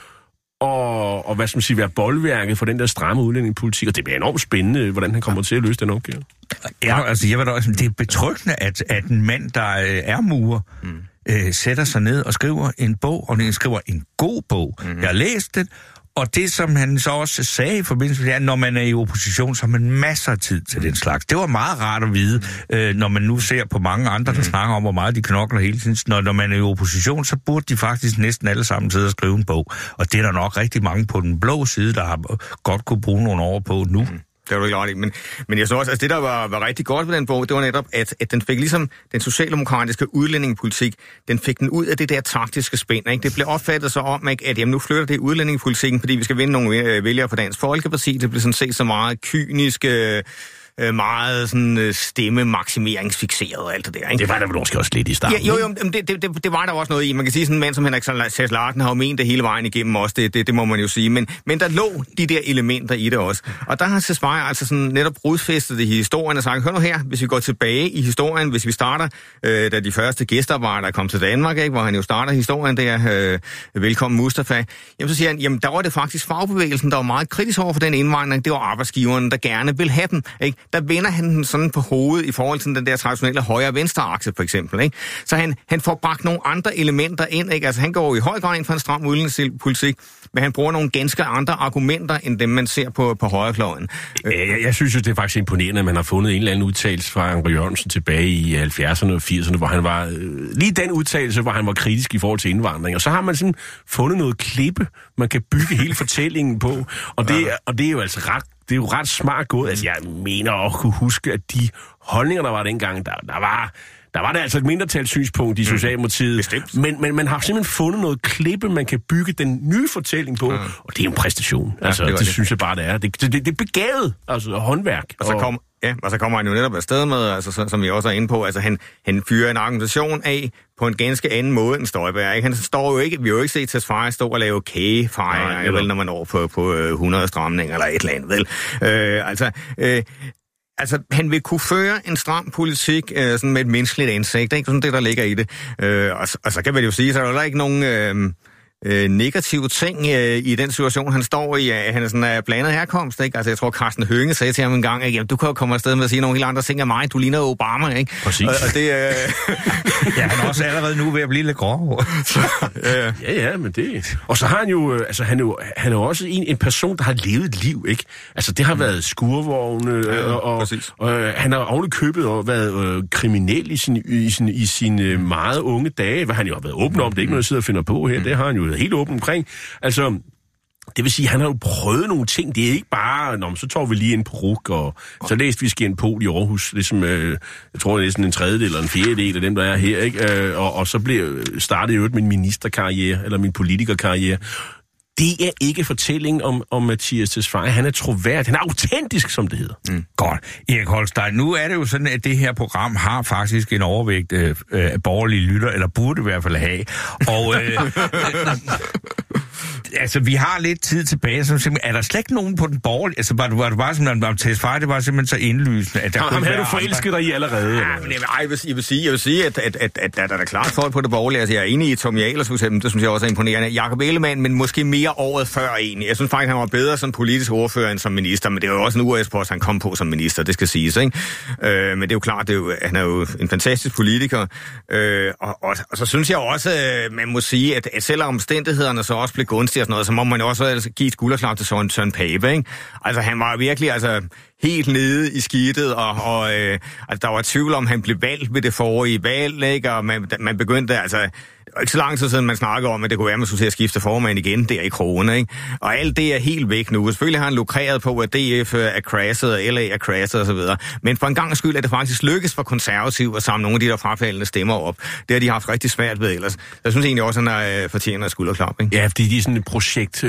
Speaker 4: og hvad skal man sige, være boldværket for den der stramme udlændingepolitik, og det bliver enormt spændende, hvordan han kommer til at løse den opgave.
Speaker 3: Ja, altså jeg ved da også, det er betryggende, at en mand, der er murer, sætter sig ned og skriver en bog, og han skriver en god bog. Jeg har læst det, og det, som han så også sagde i forbindelse med det, når man er i opposition, så har man masser af tid til den slags. Det var meget rart at vide, når man nu ser på mange andre, der snakker om, hvor meget de knokler hele tiden. Når man er i opposition, så burde de faktisk næsten alle sammen sidde og skrive en bog. Og det er der nok rigtig mange på den blå side, der har godt kunne bruge nogle år på nu.
Speaker 10: Det var du ikke ret i, men jeg så også, altså det der var rigtig godt ved den bog, det var netop, at den fik ligesom den socialdemokratiske udlændingepolitik, den fik den ud af det der taktiske spænd, ikke? Det blev opfattet så om, at jamen, nu flytter det udlændingepolitikken, fordi vi skal vinde nogle vælgere på Dansk Folkeparti. Det blev sådan set så meget kynisk, meget sådan stemmemaksimeringsfikseret og alt det der, ikke?
Speaker 4: Det var der måske også lidt i starten.
Speaker 10: Jo, det var der også noget i. Man kan sige, sådan en mand som Henrik Sass Larsen har jo ment det hele vejen igennem også, det må man jo sige. Men der lå de der elementer i det også. Og der har Tesfaye altså sådan netop rodfæstet det i historien og sagt, hør nu her, hvis vi går tilbage i historien, hvis vi starter, da de første gæstearbejdere kom til Danmark, ikke, hvor han jo starter historien der, Velkommen Mustafa, jamen så siger han, jamen der var det faktisk fagbevægelsen, der var meget kritisk over for den indvandring, det var arbejdsgiveren, der gerne vil have dem, ikke? der vender han den sådan på hovedet i forhold til den der traditionelle højre-venstre-akse, for eksempel. Ikke? Så han får bragt nogle andre elementer ind. Ikke? Altså, han går i høj grad ind for en stram udenrigspolitik, men han bruger nogle ganske andre argumenter, end dem, man ser på højrefløjen.
Speaker 4: Jeg synes jo, det er faktisk imponerende, at man har fundet en eller anden udtalelse fra Anker Jørgensen tilbage i 70'erne og 80'erne, hvor han var... lige den udtalelse, hvor han var kritisk i forhold til indvandring. Og så har man sådan fundet noget klippe, man kan bygge hele fortællingen på. Og det er jo altså ret smart gået. Altså, jeg mener at kunne huske, at de holdninger, der var dengang, der var det altså et mindretalssynspunkt i Socialdemokratiet. Men man har simpelthen fundet noget klippe, man kan bygge den nye fortælling på, og det er en præstation. Altså, det synes jeg bare, det er. Det er begavet, altså håndværk.
Speaker 10: Og så kommer han jo netop afsted med, altså, som vi også er inde på, altså han fyrer en argumentation af på en ganske anden måde end Støjberg. Ikke? Han står jo ikke, vi har jo ikke set Tesfaye stå og lave kagefejringer, vel, når man når på 100 stramninger eller et eller andet, vel. Altså, han vil kunne føre en stram politik sådan med et menneskeligt ansigt, ikke? Sådan det, der ligger i det. Og så kan man jo sige, så er der ikke nogen negative ting i den situation, han står i. Han er sådan af blandet herkomst, ikke? Altså, jeg tror, Carsten Hønge sagde til ham en gang, ikke? Du kan jo komme afsted med at sige nogle helt andre ting af mig. Du ligner Obama, ikke?
Speaker 4: Præcis.
Speaker 10: Og det
Speaker 3: ja, han er også allerede nu ved at blive lidt grå.
Speaker 4: Ja, men det... Og så har han jo... Altså, han er jo også en person, der har levet et liv, ikke? Altså, det har været skurvogne, og han har ovenikøbet og været kriminel i sine meget unge dage, hvad han jo har været åben om. Det er ikke noget, jeg sidder og finder på her. Det har han jo helt åben omkring. Altså, det vil sige, at han har jo prøvet nogle ting. Det er ikke bare, så tager vi lige en peruk, og så læste vi en pol i Aarhus, ligesom, jeg tror næsten en tredjedel eller en fjerdedel af dem, der er her, ikke? Og så startede jeg jo min ministerkarriere, eller min politikerkarriere. Det er ikke fortællingen om Mattias Tesfaye. Han er troværdig. Han er autentisk, som det hedder.
Speaker 3: Godt. Erik Holstein, nu er det jo sådan, at det her program har faktisk en overvægt af borgerlige lytter, eller burde i hvert fald have. Og altså, vi har lidt tid tilbage, så simpelthen, er der slet ikke nogen på den borgerlige? Altså, var det bare sådan, om Tesfaye, det var simpelthen så indlysende, at der
Speaker 4: kunne være... Har du forelsket dig i allerede?
Speaker 10: Ja, men jeg vil sige, at der er klart folk på det borgerlige. Altså, jeg er enig i Tommy Ahlers, for eksempel, det synes jeg også er imponerende. Jakob Ellemann, men måske mere året før egentlig. Jeg synes faktisk, han var bedre som politisk ordfører end som minister, men det er jo også en US-post, han kom på som minister, det skal siges, ikke? Men det er jo klart, han er jo en fantastisk politiker, og så synes jeg også, man må sige, at selvom omstændighederne så også blev gunstige og sådan noget, så må man også give et skulderklap til Søren Pape, ikke? Altså, han var virkelig, helt nede i skidtet, og der var tvivl om, han blev valgt ved det forrige valg, ikke? Og man begyndte, ikke så lang tid siden, man snakkede om, at det kunne være, at man skulle til at skifte formand igen, der i corona, ikke? Og alt det er helt væk nu. Selvfølgelig har han lukreret på, at DF er crashet, og LA er crashet osv. Men for en gang skyld er det faktisk lykkes for konservative at samle nogle af de der frafaldende stemmer op. Det har de haft rigtig svært ved ellers. Jeg synes egentlig også, at han fortjener et skulderklap, ikke?
Speaker 4: Ja, fordi de er sådan et projekt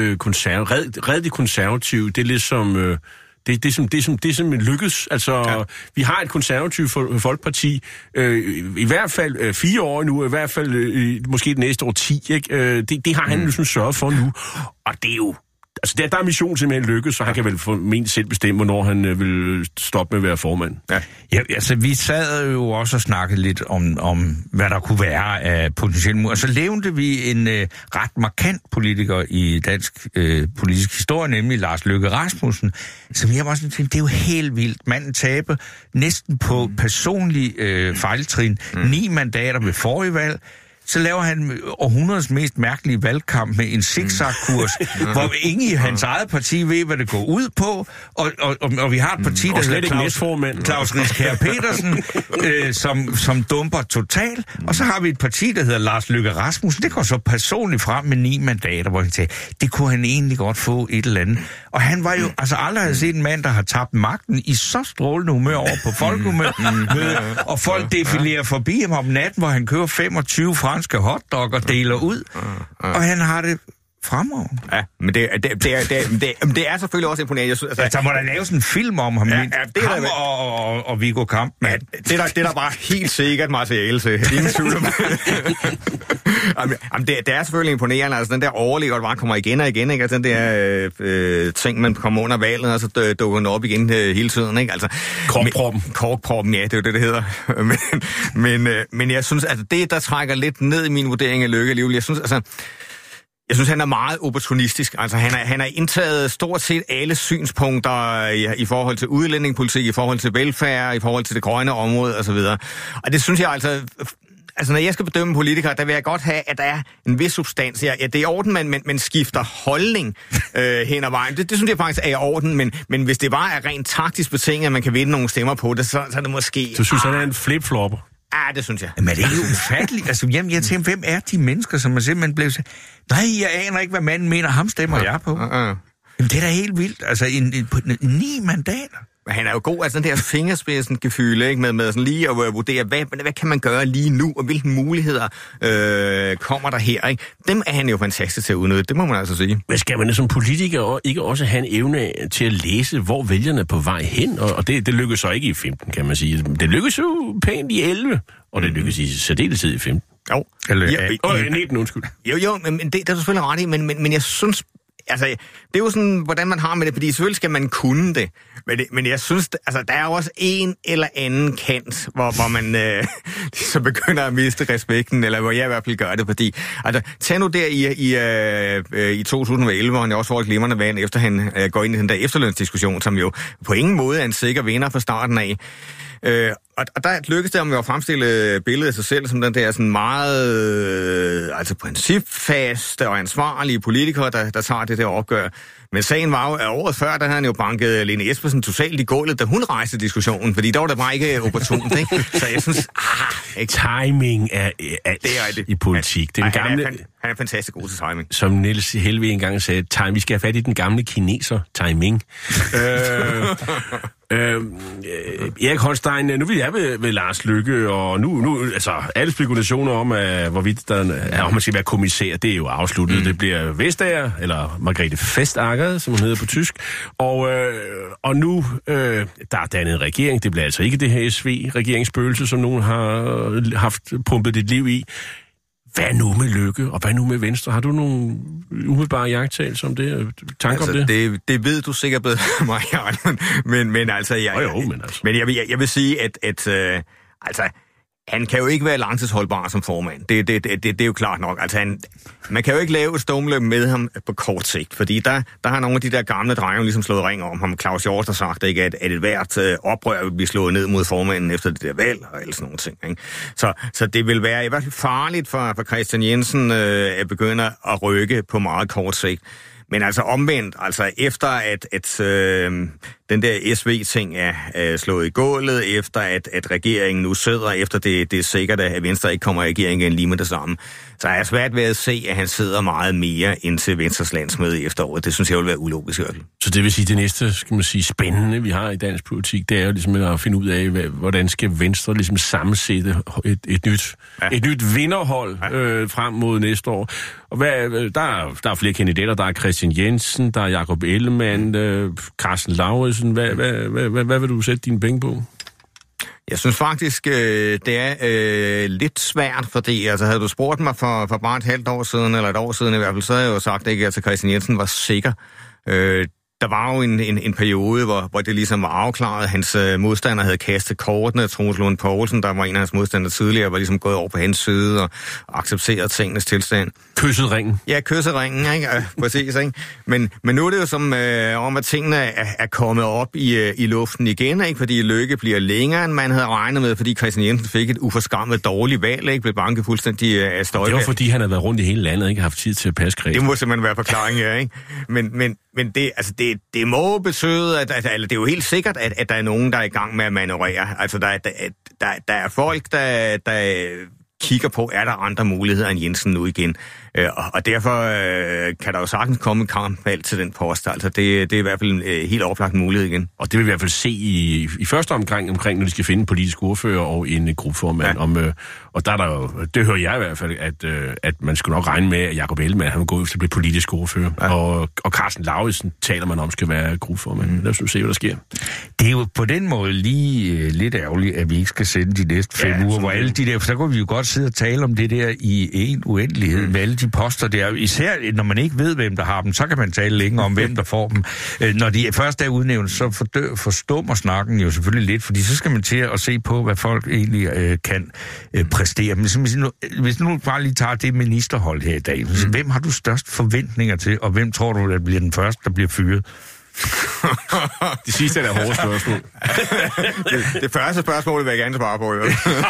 Speaker 4: Red de konservative. Det er ligesom... Det er simpelthen lykkes. Altså, vi har et konservativt folkeparti, i hvert fald 4 år nu, i hvert fald måske det næste år 10, ikke? Det har han ligesom sørget for nu. Og det er jo... Altså, der er missionen simpelthen lykkes, så han kan vel formentlig selv bestemme, hvornår han vil stoppe med at være formand.
Speaker 3: Ja, altså, vi sad jo også og snakkede lidt om hvad der kunne være af potentielle. Og så levnte vi en ret markant politiker i dansk politisk historie, nemlig Lars Løkke Rasmussen, som jeg var sådan tænkte, det er jo helt vildt. Manden taber næsten på personlig fejltrin 9 mandater ved forrige valg. Så laver han århundredets mest mærkelige valgkamp med en zigzag-kurs, hvor ingen i hans eget parti ved, hvad det går ud på, og vi har et parti, der hedder Claus Riskær Petersen, som dumper totalt, og så har vi et parti, der hedder Lars Løkke Rasmussen. Det går så personligt frem med 9 mandater, hvor han sagde, det kunne han egentlig godt få et eller andet. Og han var jo, aldrig havde set en mand, der har tabt magten i så strålende humør over på folkemøde, og folk defilerer forbi ham om natten, hvor han kører 25 franske hotdog og deler ud, og han har det fremragende.
Speaker 10: Ja, men det er selvfølgelig også imponerende.
Speaker 3: Der må da laves en film om ham, ham og Viggo Kamp.
Speaker 10: Ja, det er der bare helt sikkert materiale til. Ingen tvivl om det er selvfølgelig imponerende. Altså, den der overlige, der bare kommer igen og igen, ikke? Altså, den der ting, man kommer under valget, og så dukker den op igen hele tiden, ikke? Altså, korkproppen, ja, det er jo det hedder. Men jeg synes, det, der trækker lidt ned i min vurdering af Løkke alligevel, jeg synes, Jeg synes, han er meget opportunistisk. Altså, han har indtaget stort set alle synspunkter i forhold til udlændingepolitik, i forhold til velfærd, i forhold til det grønne område osv. Og det synes jeg altså, når jeg skal bedømme politikere, der vil jeg godt have, at der er en vis substans. Ja, det er i orden, man skifter holdning hen ad vejen. Det synes jeg faktisk er i orden, men hvis det bare er rent taktisk betinget, at man kan vinde nogle stemmer på det, så er det måske...
Speaker 4: Du synes, han er en flip-flopper?
Speaker 10: Ja, det synes jeg.
Speaker 3: Men det er jo ufatteligt. Altså, jamen, jeg tænker, hvem er de mennesker, som er simpelthen blevet sagt, nej, jeg aner ikke, hvad manden mener, ham stemmer jeg på. Jamen, det er da helt vildt. Altså, 9 mandater.
Speaker 10: Han er jo god af sådan der fingerspidsen gefyle, ikke? Med sådan lige at vurdere, hvad kan man gøre lige nu, og hvilke muligheder kommer der her, ikke? Dem er han jo fantastisk til at udnytte, det må man altså sige.
Speaker 4: Men skal man som politiker ikke også have en evne til at læse, hvor vælgerne er på vej hen? Og det lykkedes så ikke i 15, kan man sige. Det lykkedes jo pænt i 11, og det lykkedes i særdeleshed i 15.
Speaker 10: Jo.
Speaker 4: Eller 19, undskyld.
Speaker 10: Jo, men det er du selvfølgelig ret i, men jeg synes... Altså, det er jo sådan, hvordan man har med det, fordi selvfølgelig skal man kunne det. Men jeg synes, altså, der er jo også en eller anden kant, hvor man så begynder at miste respekten, eller hvor jeg i hvert fald gør det, fordi... Altså, tag nu der i 2011, hvor han også får et glimrende vand, efter han går ind i den der efterlønsdiskussion, som jo på ingen måde er en sikker vinder fra starten af. Og der lykkedes det, om jeg at fremstille billedet af sig selv som den der sådan meget principfaste og ansvarlige politikere, der tager det der opgør. Men sagen var jo, at året før, der havde han jo banket Lene Espersen totalt i gulvet, da hun rejste diskussionen, fordi der var det bare ikke opportunt, ikke? Så jeg synes,
Speaker 4: timing er alt i politik. Den gamle...
Speaker 10: Han er fantastisk god til timing.
Speaker 4: Som Niels Helveg engang sagde, vi skal have fat i den gamle kineser, timing. Erik Holstein, nu vil jeg ved Lars Løkke, og nu altså, alle spekulationer om, hvorvidt om man skal være kommissær, det er jo afsluttet. Det bliver Vestager, eller Margrethe Vestager, som hun hedder på tysk. Og nu, der er dannet regering, det bliver altså ikke det her SV-regeringsspøgelse, som nogen har haft pumpet dit liv i. Hvad nu med Løkke, og hvad nu med Venstre? Har du nogle umiddelbare iagttagelser om det? Tanker om det?
Speaker 10: Det ved du sikkert bedre end mig, men altså... Men jeg vil sige, at han kan jo ikke være langtidsholdbar som formand. Det er jo klart nok. Altså, man kan jo ikke lave et stormløb med ham på kort sigt, fordi der har nogle af de der gamle drenge ligesom slået ring om ham. Claus Hjort har sagt, ikke, at et hvert oprør vil blive slået ned mod formanden efter det der valg, og eller sådan nogle ting. Ikke? Så det vil være i hvert fald farligt for Kristian Jensen at begynde at rykke på meget kort sigt. Men altså omvendt, altså efter at den der SV-ting er slået i gulvet, efter at regeringen nu sidder, efter det er sikkert, at Venstre ikke kommer i regering igen lige med det samme, så er jeg svært ved at se, at han sidder meget mere ind til Venstres landsmøde i efteråret. Det synes jeg vil være ulogisk.
Speaker 4: Så det vil sige, det næste, skal man sige, spændende, vi har i dansk politik, det er jo ligesom at finde ud af, hvordan skal Venstre ligesom sammensætte et nyt vinderhold frem mod næste år. Og der er flere kandidater. Der er Kristian Jensen, der er Jakob Ellemann, Carsten Lauritsen. Hvad vil du sætte dine penge på?
Speaker 10: Jeg synes faktisk, det er lidt svært, fordi altså, havde du spurgt mig for bare et halvt år siden, eller et år siden i hvert fald, så havde jeg jo sagt, ikke, at Kristian Jensen var sikker. Der var jo en periode, hvor det ligesom var afklaret. Hans modstander havde kastet kortene. Troels Lund Poulsen, der var en af hans modstandere tidligere, var ligesom gået over på hans side og accepteret tingenes tilstand.
Speaker 4: Kysset ringen.
Speaker 10: Ja, kysset ringen, ikke? Præcis, ikke? Men nu er det jo som om, at tingene er kommet op i luften igen, ikke? Fordi Løkke bliver længere, end man havde regnet med, fordi Kristian Jensen fik et uforskammet dårligt valg, ikke? Blev banket fuldstændig af Støjberg.
Speaker 4: Det var fordi, han havde været rundt i hele landet, ikke? Haft tid til at passe kredsen.
Speaker 10: Det må simpelthen være forklaringen, ja, ikke? Men det må betyde, at det er jo helt sikkert, at der er nogen, der er i gang med at manøvrere. Altså, der er folk, der kigger på, er der andre muligheder end Jensen nu igen. Og derfor kan der jo sagtens komme et kampvalg til den post. Altså, det er i hvert fald en helt oplagt mulighed igen.
Speaker 4: Og det vil vi i hvert fald se i første omgang, når de skal finde en politisk ordfører og en gruppeformand. Ja. Og der er der jo, det hører jeg i hvert fald, at man skal nok regne med, at Jakob Ellemann, han vil gå ud til at blive politisk ordfører. Ja. Og Carsten Lauritsen taler man om, skal være gruppeformand. Lad os se, hvad der sker.
Speaker 3: Det er jo på den måde lige lidt ærgerligt, at vi ikke skal sende de næste 5 uger, hvor alle de der, for så kunne vi jo godt sidde og tale om det der i en uendelighed med alle de poster der. Især når man ikke ved, hvem der har dem, så kan man tale længe om, hvem der får dem. Når de først er udnævnt, så forstummer snakken jo selvfølgelig lidt, fordi så skal man til at se på, hvad folk egentlig kan præstere. Men hvis nu bare lige tager det ministerhold her i dag, hvem har du størst forventninger til, og hvem tror du, der bliver den første, der bliver fyret?
Speaker 4: Det sidste er der hårde spørgsmål.
Speaker 10: det første spørgsmål vil jeg gerne svare på.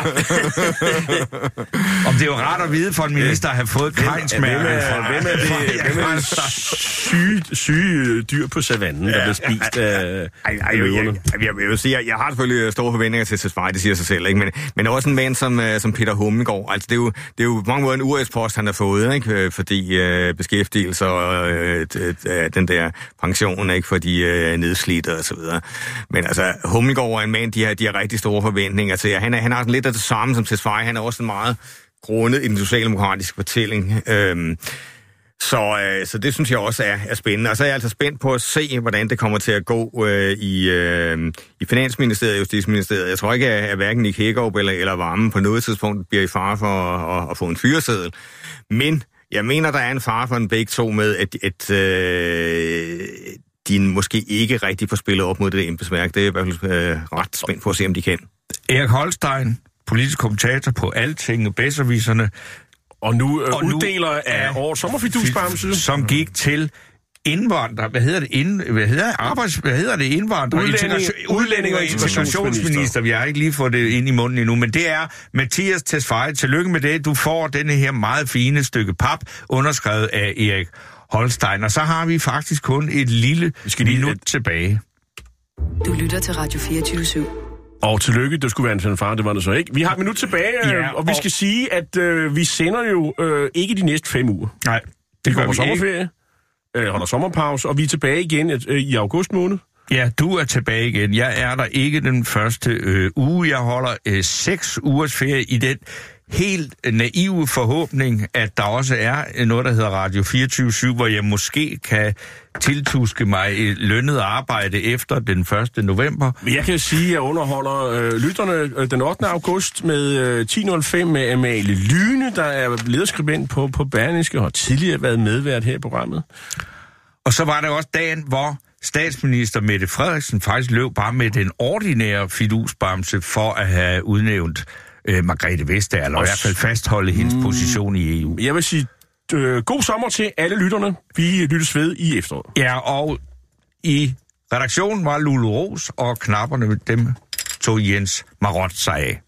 Speaker 3: Om det er jo rart at vide for en minister at have fået kajnsmærket.
Speaker 4: Hvem er det syge dyr på savannen, der bliver spist af løverne?
Speaker 10: Jeg vil sige, jeg har selvfølgelig store forventninger til Tesfaye, det siger sig selv, ikke? Men også en mand som Peter Hummelgaard. Altså, det er jo på mange måder en US-post, han har fået, ikke? Fordi beskæftigelse og den der pension, ikke? For de nedslidte og så videre. Men altså, Hummelgaard er en mand, de har rigtig store forventninger til. Han har lidt af det samme som Tesfaye. Han er også meget grundet i den socialdemokratiske fortælling. Så det synes jeg også er spændende. Og så er jeg altså spændt på at se, hvordan det kommer til at gå i Finansministeriet og Justitsministeriet. Jeg tror ikke, at hverken Nick Hækkerup eller Wammen på noget tidspunkt bliver i fare for at få en fyreseddel. Men jeg mener, der er en fare for en begge to med, at de måske ikke rigtig får spillet op mod det embedsværk. Det er i hvert fald ret spændt på at se, om de kan.
Speaker 3: Erik Holstein, politisk kommentator på Alting og Bedserviserne.
Speaker 4: Og nu uddeler af årets sommerfidusbamse. Som
Speaker 3: gik til indvandrer. Hvad hedder det? Indvandrer. Udlænding og integrationsminister. Vi har ikke lige fået det ind i munden endnu, men det er Mathias Tesfaye. Tillykke med det. Du får denne her meget fine stykke pap, underskrevet af Erik Holstein. Og så har vi faktisk kun et lille minut tilbage.
Speaker 1: Du lytter til Radio 24/7.
Speaker 4: Og tillykke, det skulle være en fanfare, det var det så ikke. Vi har et minut tilbage, og vi skal sige, at vi sender jo ikke de næste 5 uger.
Speaker 3: Nej,
Speaker 4: det går på sommerferie, holder sommerpause, og vi er tilbage igen i august måned.
Speaker 3: Ja, du er tilbage igen. Jeg er der ikke den første uge. Jeg holder 6 ugers ferie i den helt naive forhåbning, at der også er noget, der hedder Radio 24/7, hvor jeg måske kan tiltuske mig et lønnet arbejde efter den 1. november.
Speaker 4: Jeg kan sige, at jeg underholder lytterne den 8. august med 10.05 med Amalie Lyne, der er lederskribent på Berlingske og har tidligere været medvært her i programmet.
Speaker 3: Og så var det også dagen, hvor statsminister Mette Frederiksen faktisk løb bare med den ordinære fidusbamse for at have udnævnt Margrethe Vestager, eller i hvert fald fastholde hendes position i EU.
Speaker 4: Jeg vil sige, god sommer til alle lytterne. Vi lyttes ved i efteråret.
Speaker 3: Ja, og i redaktionen var Lulu Ros, og knapperne dem tog Jens Marot sig af.